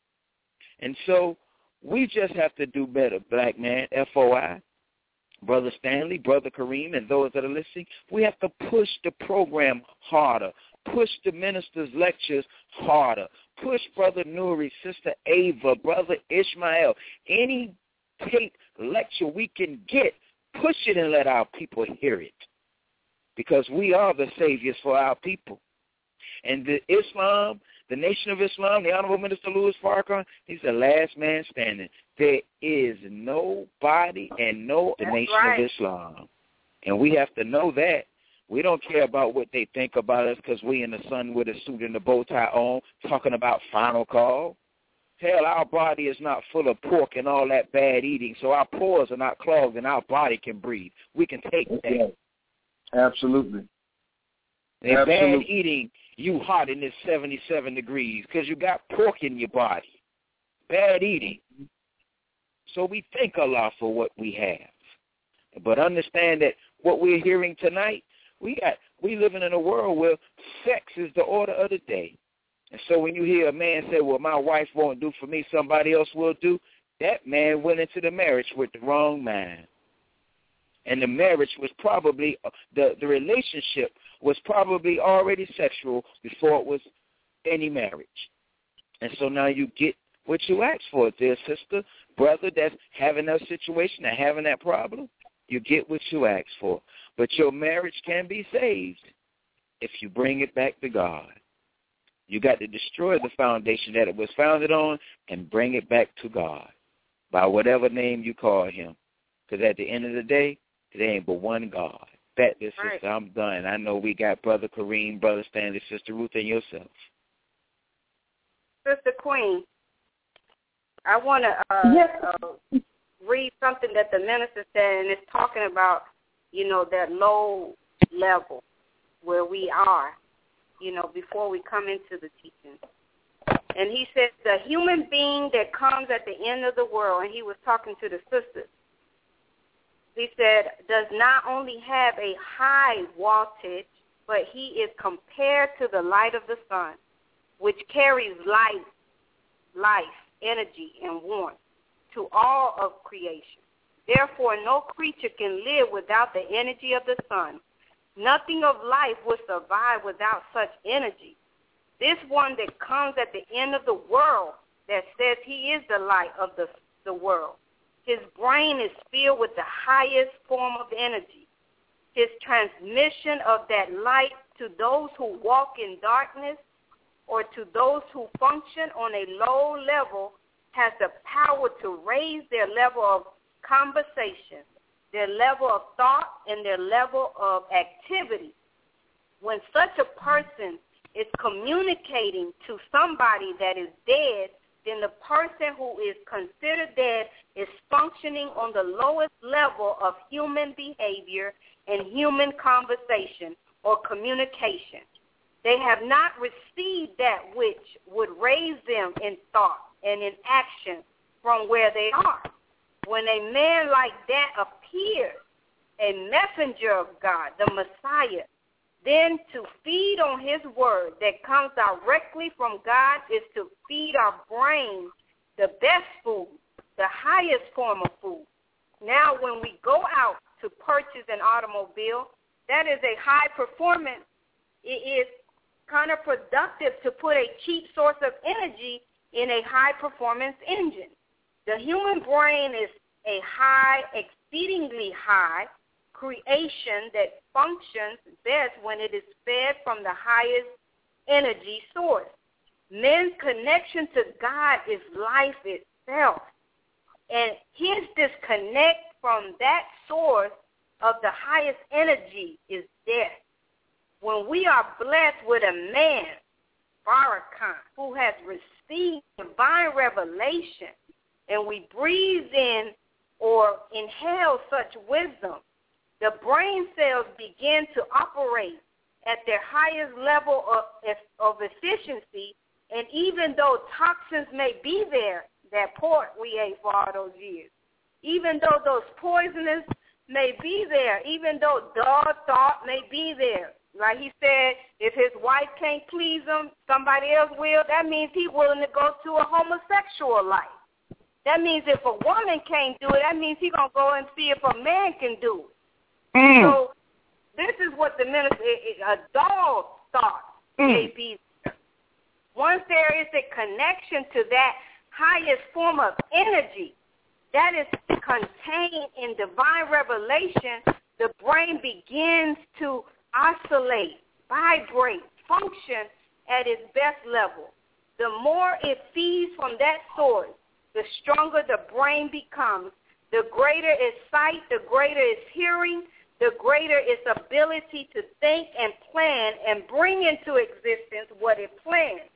And so we just have to do better, black man, FOI, Brother Stanley, Brother Kareem, and those that are listening. We have to push the program harder, push the minister's lectures harder, push Brother Nuri, Sister Ava, Brother Ishmael, any tape lecture we can get, push it and let our people hear it. Because we are the saviors for our people. And the Nation of Islam, the Honorable Minister Louis Farrakhan, he's the last man standing. There is nobody and no Nation of Islam. And we have to know that. We don't care about what they think about us because we in the sun with a suit and a bow tie on talking about final call. Hell, our body is not full of pork and all that bad eating, so our pores are not clogged and our body can breathe. We can take that. Absolutely. And bad eating, you hot in this 77 degrees because you got pork in your body. Bad eating. So we thank Allah for what we have. But understand that what we're hearing tonight, we living in a world where sex is the order of the day. And so when you hear a man say, well, my wife won't do for me, somebody else will do, that man went into the marriage with the wrong mind. And the marriage was probably, the relationship was probably already sexual before it was any marriage. And so now you get what you asked for, dear sister, brother that's having that situation and having that problem. You get what you asked for. But your marriage can be saved if you bring it back to God. You got to destroy the foundation that it was founded on and bring it back to God by whatever name you call him. Because at the end of the day, there ain't but one God. That, this sister, I'm done. I know we got Brother Kareem, Brother Stanley, Sister Ruth, and yourself. Sister Queen, I want to read something that the minister said, and it's talking about, that low level where we are, before we come into the teaching. And he says the human being that comes at the end of the world, and he was talking to the sisters, he said, does not only have a high wattage, but he is compared to the light of the sun, which carries life, energy, and warmth to all of creation. Therefore, no creature can live without the energy of the sun. Nothing of life will survive without such energy. This one that comes at the end of the world that says he is the light of the world. His brain is filled with the highest form of energy. His transmission of that light to those who walk in darkness or to those who function on a low level has the power to raise their level of conversation, their level of thought, and their level of activity. When such a person is communicating to somebody that is dead, then the person who is considered dead is functioning on the lowest level of human behavior and human conversation or communication. They have not received that which would raise them in thought and in action from where they are. When a man like that appears, a messenger of God, the Messiah, then to feed on his word that comes directly from God is to feed our brains the best food, the highest form of food. Now, when we go out to purchase an automobile, that is a high performance. It is counterproductive to put a cheap source of energy in a high performance engine. The human brain is a high, exceedingly high creation that functions best when it is fed from the highest energy source. Men's connection to God is life itself. And his disconnect from that source of the highest energy is death. When we are blessed with a man, Farrakhan, who has received divine revelation, and we breathe in or inhale such wisdom, the brain cells begin to operate at their highest level of efficiency, and even though toxins may be there, that pork we ate for all those years, even though those poisonous may be there, even though dog thought may be there, like he said, if his wife can't please him, somebody else will, that means he's willing to go to a homosexual life. That means if a woman can't do it, that means he's going to go and see if a man can do it. So this is what the minister, a dog thought may be there. Once there is a connection to that highest form of energy that is contained in divine revelation, the brain begins to oscillate, vibrate, function at its best level. The more it feeds from that source, the stronger the brain becomes. The greater its sight, the greater its hearing, the greater its ability to think and plan and bring into existence what it plans.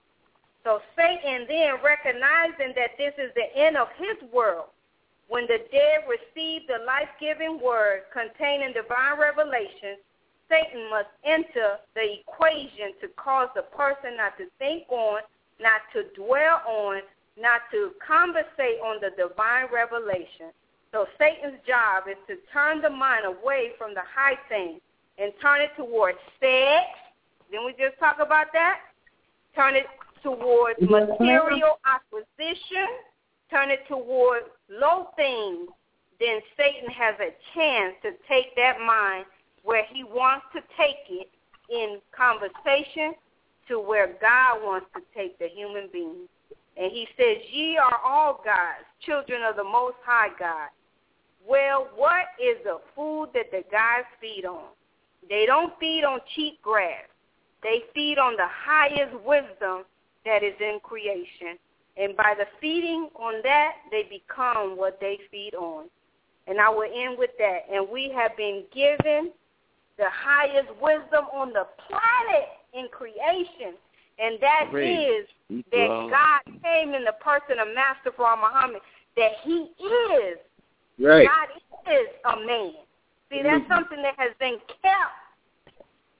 So Satan then, recognizing that this is the end of his world, when the dead receive the life-giving word containing divine revelation, Satan must enter the equation to cause the person not to think on, not to dwell on, not to conversate on the divine revelation. So Satan's job is to turn the mind away from the high things and turn it towards sex. Didn't we just talk about that? Turn it towards material acquisition. Turn it towards low things. Then Satan has a chance to take that mind where he wants to take it in conversation to where God wants to take the human being. And he says, ye are all gods, children of the Most High God. Well, what is the food that the gods feed on? They don't feed on cheap grass. They feed on the highest wisdom that is in creation. And by the feeding on that, they become what they feed on. And I will end with that. And we have been given the highest wisdom on the planet in creation. And that is that God came in the person of Master Farah Muhammad, that he is. Right. God is a man. See, that's something that has been kept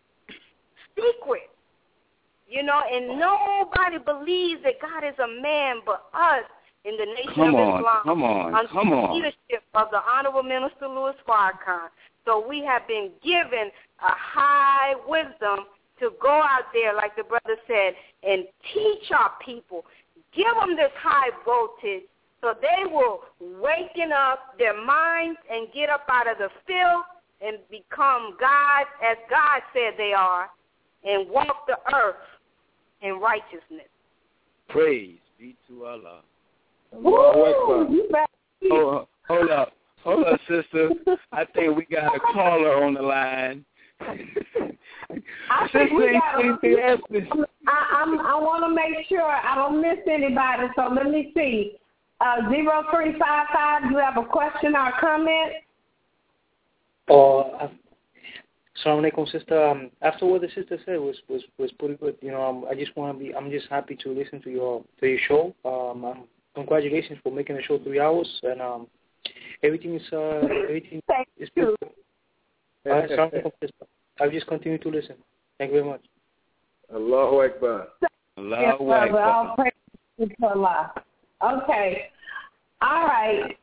secret. You know, and nobody believes that God is a man but us in the Nation of Islam. Under the leadership of the Honorable Minister Louis Farrakhan. So we have been given a high wisdom to go out there, like the brother said, and teach our people. Give them this high voltage so they will waken up their minds and get up out of the filth and become gods as God said they are and walk the earth in righteousness. Praise be to Allah. Hold up, sister. I think we got a caller on the line. I want to make sure I don't miss anybody, so let me see. 0355, do you have a question or a comment? Assalamu alaikum, sister. After what the sister said was pretty good. You know, I'm just happy to listen to your show. congratulations for making the show 3 hours, and everything is Thank you. I'll just continue to listen. Thank you very much. Allahu Akbar. Allahu Akbar. All praise to Allah. Okay. All right.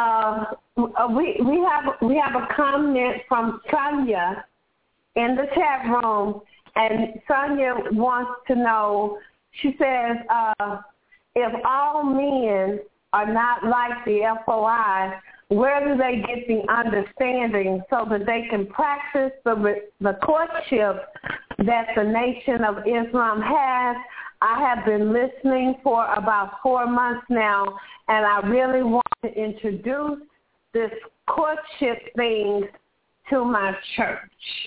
We have a comment from Sonia in the chat room, and Sonia wants to know. She says, if all men are not like the FOI, where do they get the understanding so that they can practice the courtship that the Nation of Islam has? I have been listening for about 4 months now, and I really want to introduce this courtship thing to my church.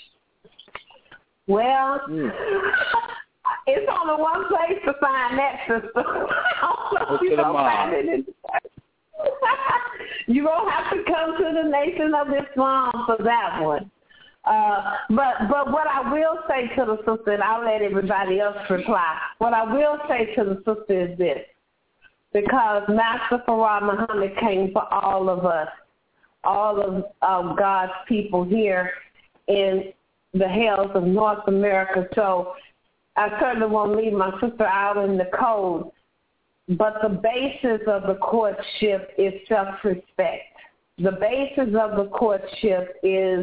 Well, it's only one place to find that, sister. I don't know if you're going to find it in the church. You're going to have to come to the Nation of Islam for that one. But what I will say to the sister, and I'll let everybody else reply, what I will say to the sister is this. Because Master Farah Muhammad came for all of us, all of God's people here in the hells of North America. So I certainly won't leave my sister out in the cold. But the basis of the courtship is self-respect. The basis of the courtship is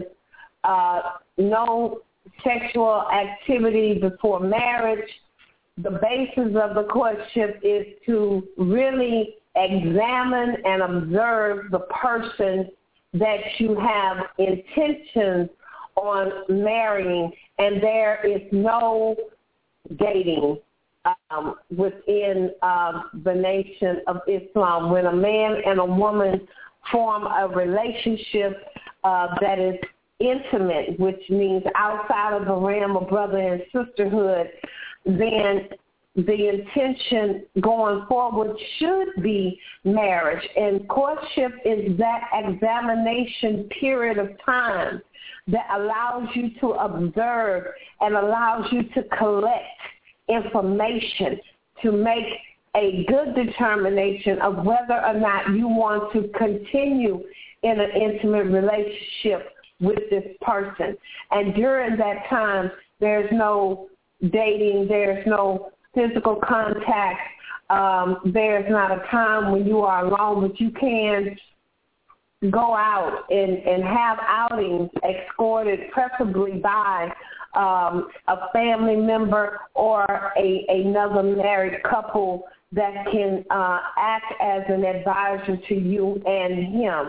no sexual activity before marriage. The basis of the courtship is to really examine and observe the person that you have intentions on marrying, and there is no dating within the Nation of Islam. When a man and a woman form a relationship that is intimate, which means outside of the realm of brother and sisterhood, then the intention going forward should be marriage. And courtship is that examination period of time that allows you to observe and allows you to collect information to make a good determination of whether or not you want to continue in an intimate relationship with this person. And during that time, there's no dating, there's no physical contact, there's not a time when you are alone, but you can go out and have outings escorted preferably by a family member or another married couple that can act as an advisor to you and him.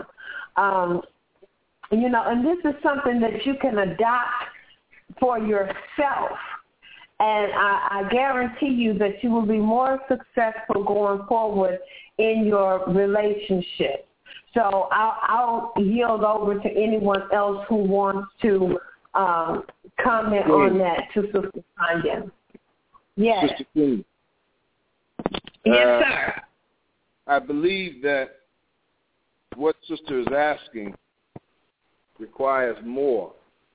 And this is something that you can adopt for yourself. And I guarantee you that you will be more successful going forward in your relationship. So I'll yield over to anyone else who wants to comment on that to Sister Tanya. Yes. Sister Queen. Yes, sir. I believe that what Sister is asking requires more.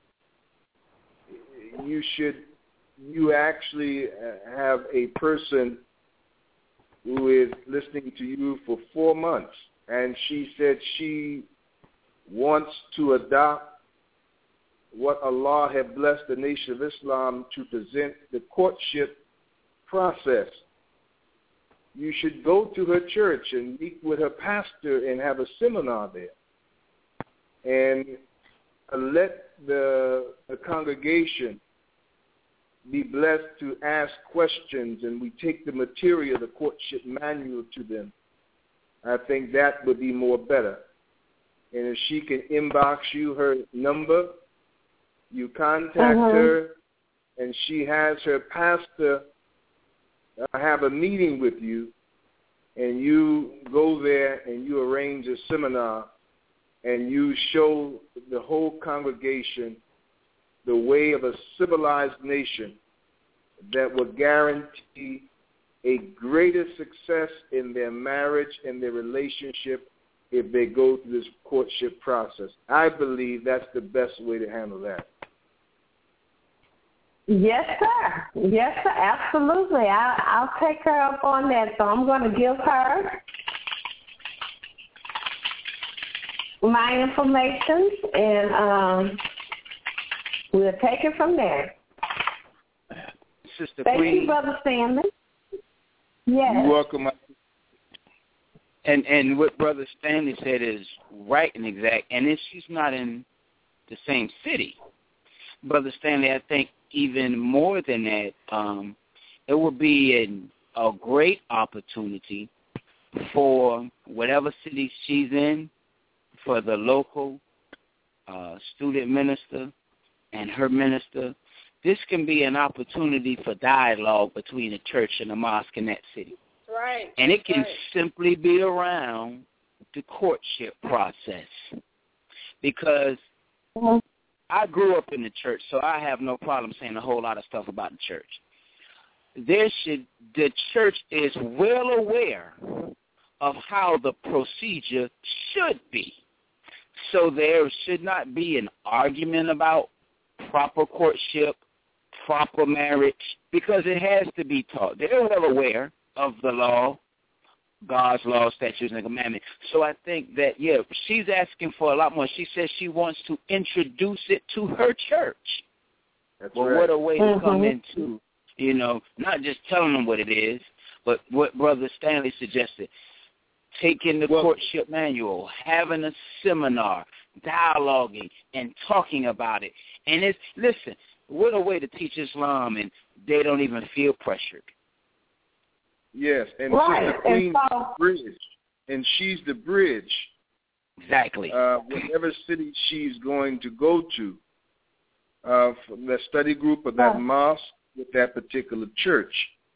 You actually have a person who is listening to you for 4 months, and she said she wants to adopt what Allah had blessed the Nation of Islam to present, the courtship process. You should go to her church and meet with her pastor and have a seminar there. And let the congregation be blessed to ask questions, and we take the material, the courtship manual, to them. I think that would be more better. And if she can inbox you her number, you contact her, and she has her pastor have a meeting with you, and you go there and you arrange a seminar, and you show the whole congregation the way of a civilized nation that will guarantee a greater success in their marriage and their relationship if they go through this courtship process. I believe that's the best way to handle that. Yes, sir. Yes, sir. Absolutely. I'll take her up on that. So I'm going to give her my information, and we'll take it from there. Sister Thank Queen. you, Brother Stanley. Yes. You're welcome. And what Brother Stanley said is right and exact. And if she's not in the same city, Brother Stanley, I think even more than that, it would be a great opportunity for whatever city she's in, for the local student minister and her minister. This can be an opportunity for dialogue between the church and the mosque in that city. Right. And it can simply be around the courtship process. Because I grew up in the church, so I have no problem saying a whole lot of stuff about the church. The church is well aware of how the procedure should be. So there should not be an argument about proper courtship, proper marriage, because it has to be taught. They're well aware of the law, God's law, statutes, and commandments. So I think that, she's asking for a lot more. She says she wants to introduce it to her church. That's well, right. What a way to come into, not just telling them what it is, but what Brother Stanley suggested. Taking the courtship manual, having a seminar, dialoguing, and talking about it. And listen, what a way to teach Islam, and they don't even feel pressured. Yes, and right. Sister Queen is the bridge, and she's the bridge. Exactly. Whatever city she's going to go to, for that study group or that mosque with that particular church.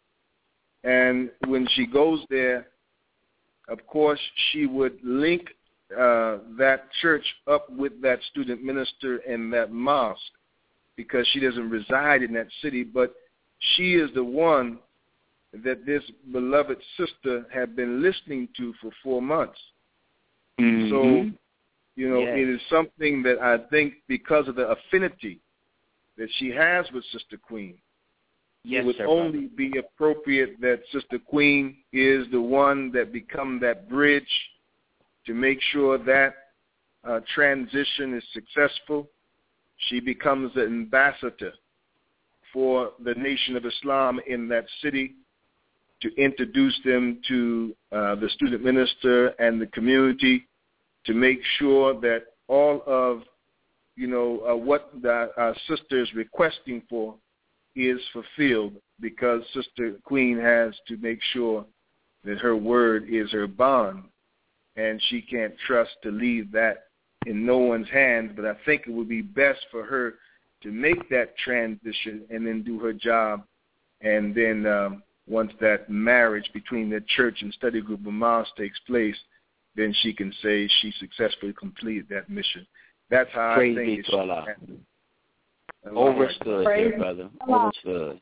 And when she goes there, of course, she would link that church up with that student minister and that mosque, because she doesn't reside in that city, but she is the one that this beloved sister had been listening to for 4 months. Mm-hmm. So, It is something that I think, because of the affinity that she has with Sister Queen, it would only be appropriate that Sister Queen is the one that become that bridge to make sure that transition is successful. She becomes the ambassador for the Nation of Islam in that city, to introduce them to the student minister and the community, to make sure that all of, what our sister is requesting for is fulfilled, because Sister Queen has to make sure that her word is her bond, and she can't trust to leave that in no one's hands. But I think it would be best for her to make that transition and then do her job, and then once that marriage between the church and study group of mosque takes place, then she can say she successfully completed that mission. That's how Praise I think be to Allah. Overstood, dear brother. Overstood.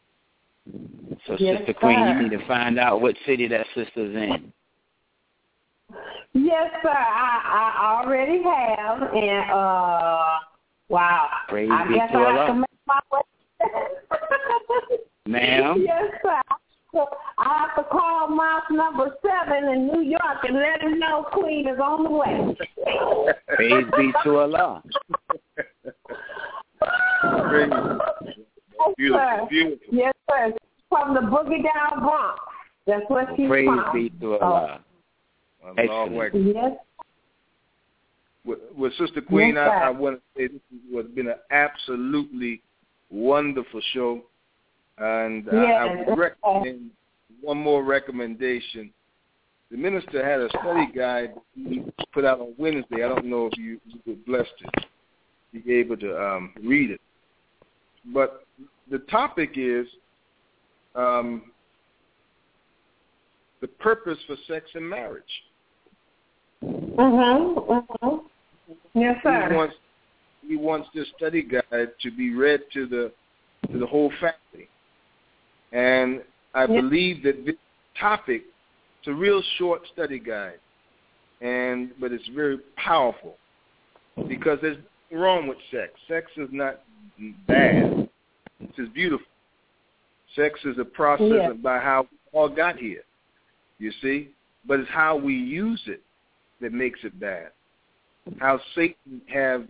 So, Sister Queen, you need to find out what city that sister's in. Yes, sir. I already have, and wow. Praise I be guess to I Allah. have to make my way. Ma'am? Yes, sir. So I have to call mosque number 7 in New York and let him know Queen is on the way. Praise be to Allah. Beautiful, beautiful. Yes, sir. From the Boogie Down Bronx. That's what she's Praise from. be to Allah. Excellent. Yes. With Sister Queen, Yes, I want to say this has been an absolutely wonderful show. And I would recommend one more recommendation. The minister had a study guide he put out on Wednesday. I don't know if you were blessed to be able to read it. But the topic is the purpose for sex and marriage. Yes, sir. He wants this study guide to be read to the whole family. And I believe that this topic, it's a real short study guide, but it's very powerful, because there's nothing wrong with sex. Sex is not bad. It's just beautiful. Sex is a process by how we all got here, you see? But it's how we use it that makes it bad. how Satan have,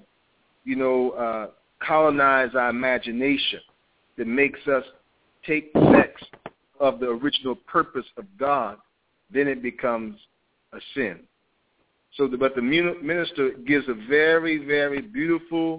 colonized our imagination that makes us take sex of the original purpose of God, then it becomes a sin. But the minister gives a very, very beautiful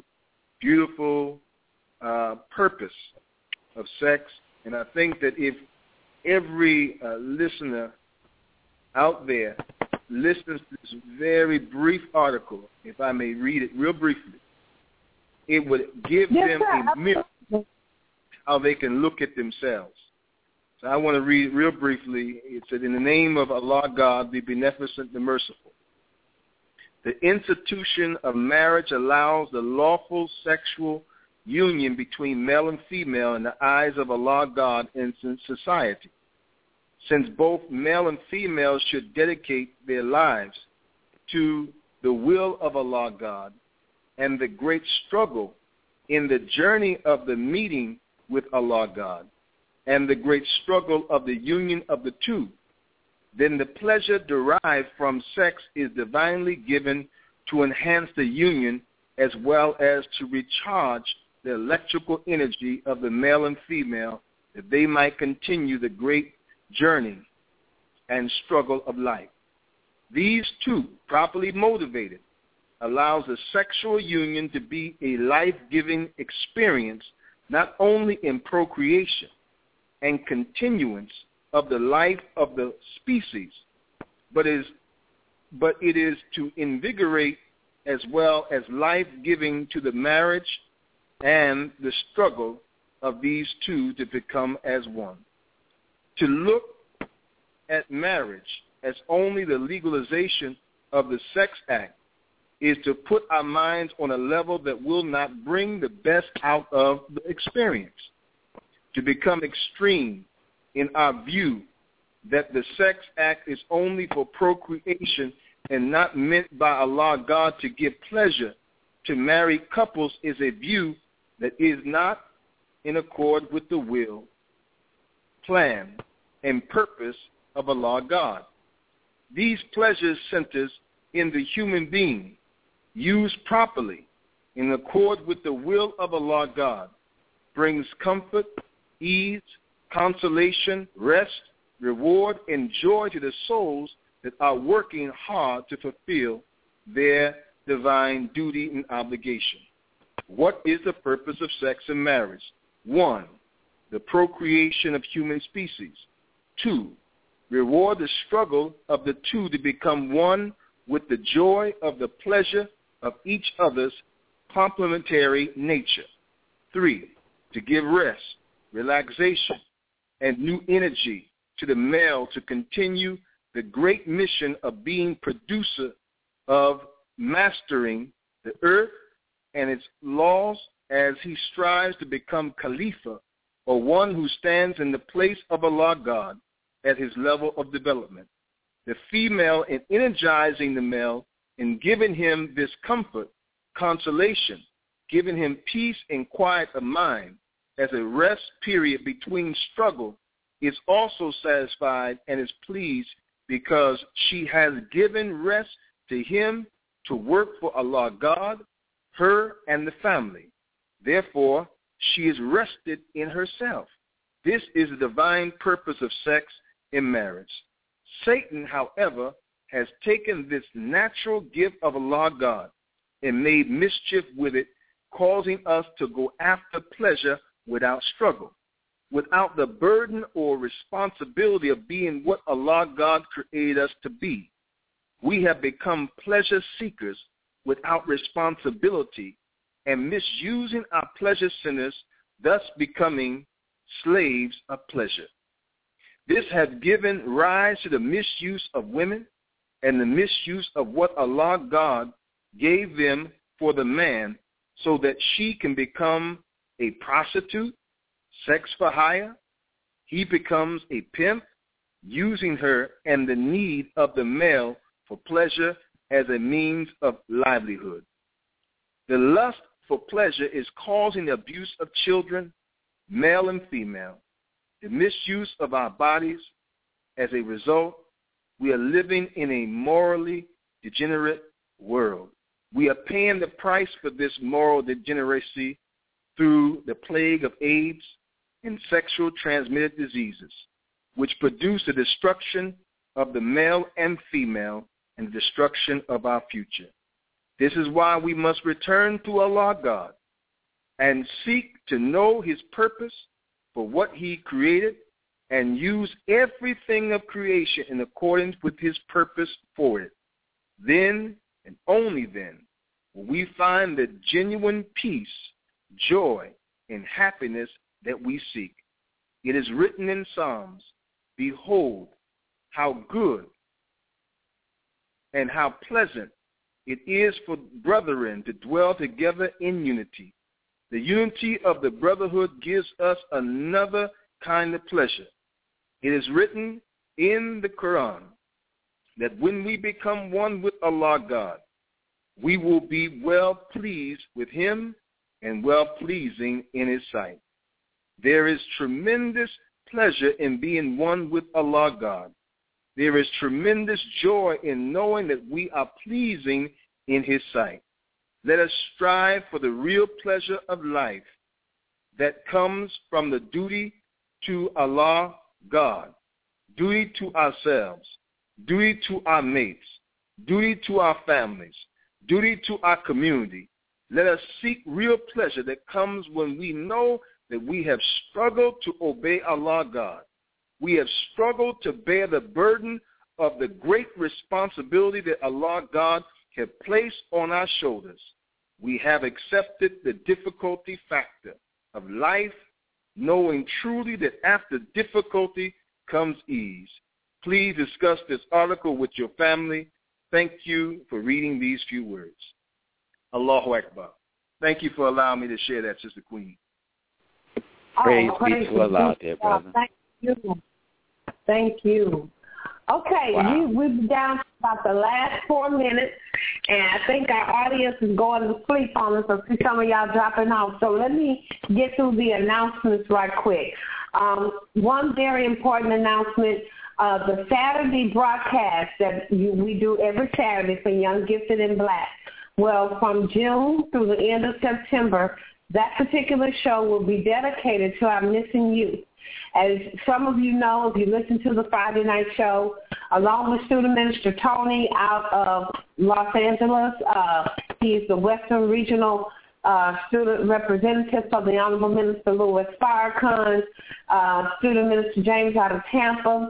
purpose of sex, and I think that if every listener out there listens to this very brief article, if I may read it real briefly, it would give them a mirror how they can look at themselves. So I want to read real briefly. It said, in the name of Allah God, the Beneficent, the Merciful. The institution of marriage allows the lawful sexual union between male and female in the eyes of Allah God in society. Since both male and female should dedicate their lives to the will of Allah God and the great struggle in the journey of the meeting with Allah God and the great struggle of the union of the two, then the pleasure derived from sex is divinely given to enhance the union as well as to recharge the electrical energy of the male and female that they might continue the great journey and struggle of life. These two, properly motivated, allows the sexual union to be a life-giving experience not only in procreation and continuance of the life of the species, but it is to invigorate as well as life-giving to the marriage and the struggle of these two to become as one. To look at marriage as only the legalization of the sex act is to put our minds on a level that will not bring the best out of the experience. To become extreme in our view that the sex act is only for procreation and not meant by Allah God to give pleasure to married couples is a view that is not in accord with the will, plan, and purpose of Allah God. These pleasure centers in the human being, used properly in accord with the will of Allah God, brings comfort, ease, consolation, rest, reward, and joy to the souls that are working hard to fulfill their divine duty and obligation. What is the purpose of sex and marriage? 1, the procreation of human species. 2, reward the struggle of the two to become one with the joy of the pleasure of each other's complementary nature. 3, to give rest, relaxation, and new energy to the male to continue the great mission of being producer of mastering the earth and its laws as he strives to become Khalifa, or one who stands in the place of Allah God at his level of development. The female in energizing the male and giving him this comfort, consolation, giving him peace and quiet of mind as a rest period between struggle, is also satisfied and is pleased because she has given rest to him to work for Allah God, her, and the family. Therefore, she is rested in herself. This is the divine purpose of sex in marriage. Satan, however, has taken this natural gift of Allah God and made mischief with it, causing us to go after pleasure without struggle, without the burden or responsibility of being what Allah God created us to be. We have become pleasure seekers without responsibility and misusing our pleasure centers, thus becoming slaves of pleasure. This has given rise to the misuse of women and the misuse of what Allah God gave them for the man, so that she can become a prostitute, sex for hire. He becomes a pimp, using her and the need of the male for pleasure as a means of livelihood. The lust for pleasure is causing the abuse of children, male and female, the misuse of our bodies. As a result, we are living in a morally degenerate world. We are paying the price for this moral degeneracy through the plague of AIDS and sexual transmitted diseases, which produce the destruction of the male and female and the destruction of our future. This is why we must return to Allah God and seek to know his purpose for what he created and use everything of creation in accordance with his purpose for it. Then and only then will we find the genuine peace, joy, and happiness that we seek. It is written in Psalms, "Behold, how good and how pleasant it is for brethren to dwell together in unity." The unity of the brotherhood gives us another kind of pleasure. It is written in the Quran that when we become one with Allah God, we will be well pleased with him and well pleasing in his sight. There is tremendous pleasure in being one with Allah God. There is tremendous joy in knowing that we are pleasing in his sight. Let us strive for the real pleasure of life that comes from the duty to Allah God, duty to ourselves, duty to our mates, duty to our families, duty to our community. Let us seek real pleasure that comes when we know that we have struggled to obey Allah God. We have struggled to bear the burden of the great responsibility that Allah God has placed on our shoulders. We have accepted the difficulty factor of life, knowing truly that after difficulty comes ease. Please discuss this article with your family. Thank you for reading these few words. Allahu Akbar. Thank you for allowing me to share that, Sister Queen. Praise be to Allah, dear brother. Thank you. Thank you. Okay, wow. we're down to about the last 4 minutes, and I think our audience is going to sleep on us. I see some of y'all dropping off. So let me get through the announcements right quick. One very important announcement, the Saturday broadcast that we do every Saturday for Young Gifted and Black. Well, from June through the end of September, that particular show will be dedicated to our missing youth. As some of you know, if you listen to the Friday night show, along with Student Minister Tony out of Los Angeles, he's the Western Regional Student Representative for the Honorable Minister Louis Farrakhan, Student Minister James out of Tampa,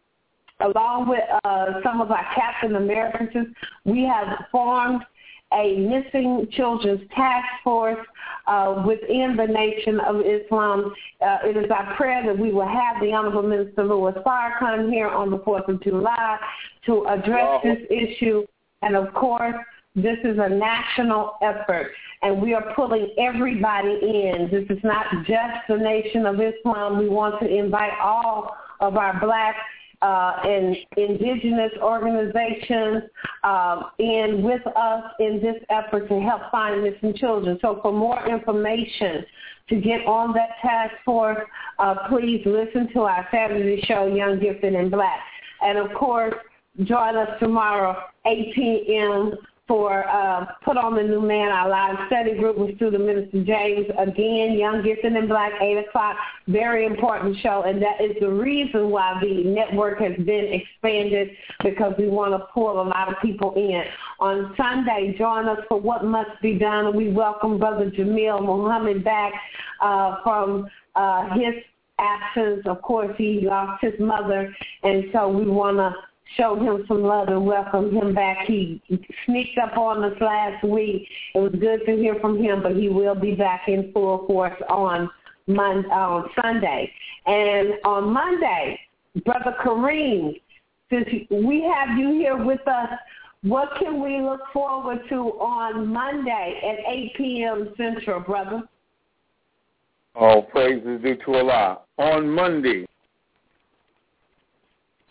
along with some of our Captain Americans. We have formed a missing children's task force within the Nation of Islam. It is our prayer that we will have the Honorable Minister Louis Farrakhan here on the 4th of July to address this issue. And, of course, this is a national effort, and we are pulling everybody in. This is not just the Nation of Islam. We want to invite all of our Black and indigenous organizations in with us in this effort to help find missing children. So for more information to get on that task force, please listen to our Saturday show, Young Gifted and Black. And, of course, join us tomorrow, 8 p.m., for Put on the New Man, our live study group with Student Minister James. Again, Young Gifted and Black, 8 o'clock, very important show, and that is the reason why the network has been expanded, because we want to pull a lot of people in. On Sunday, join us for What Must Be Done. We welcome Brother Jamil Muhammad back from his absence. Of course, he lost his mother, and so we want to show him some love and welcome him back. He sneaked up on us last week. It was good to hear from him, but he will be back in full force on Sunday. And on Monday, Brother Kareem, since we have you here with us, what can we look forward to on Monday at 8 p.m. Central, brother? All praise is due to Allah. On Monday,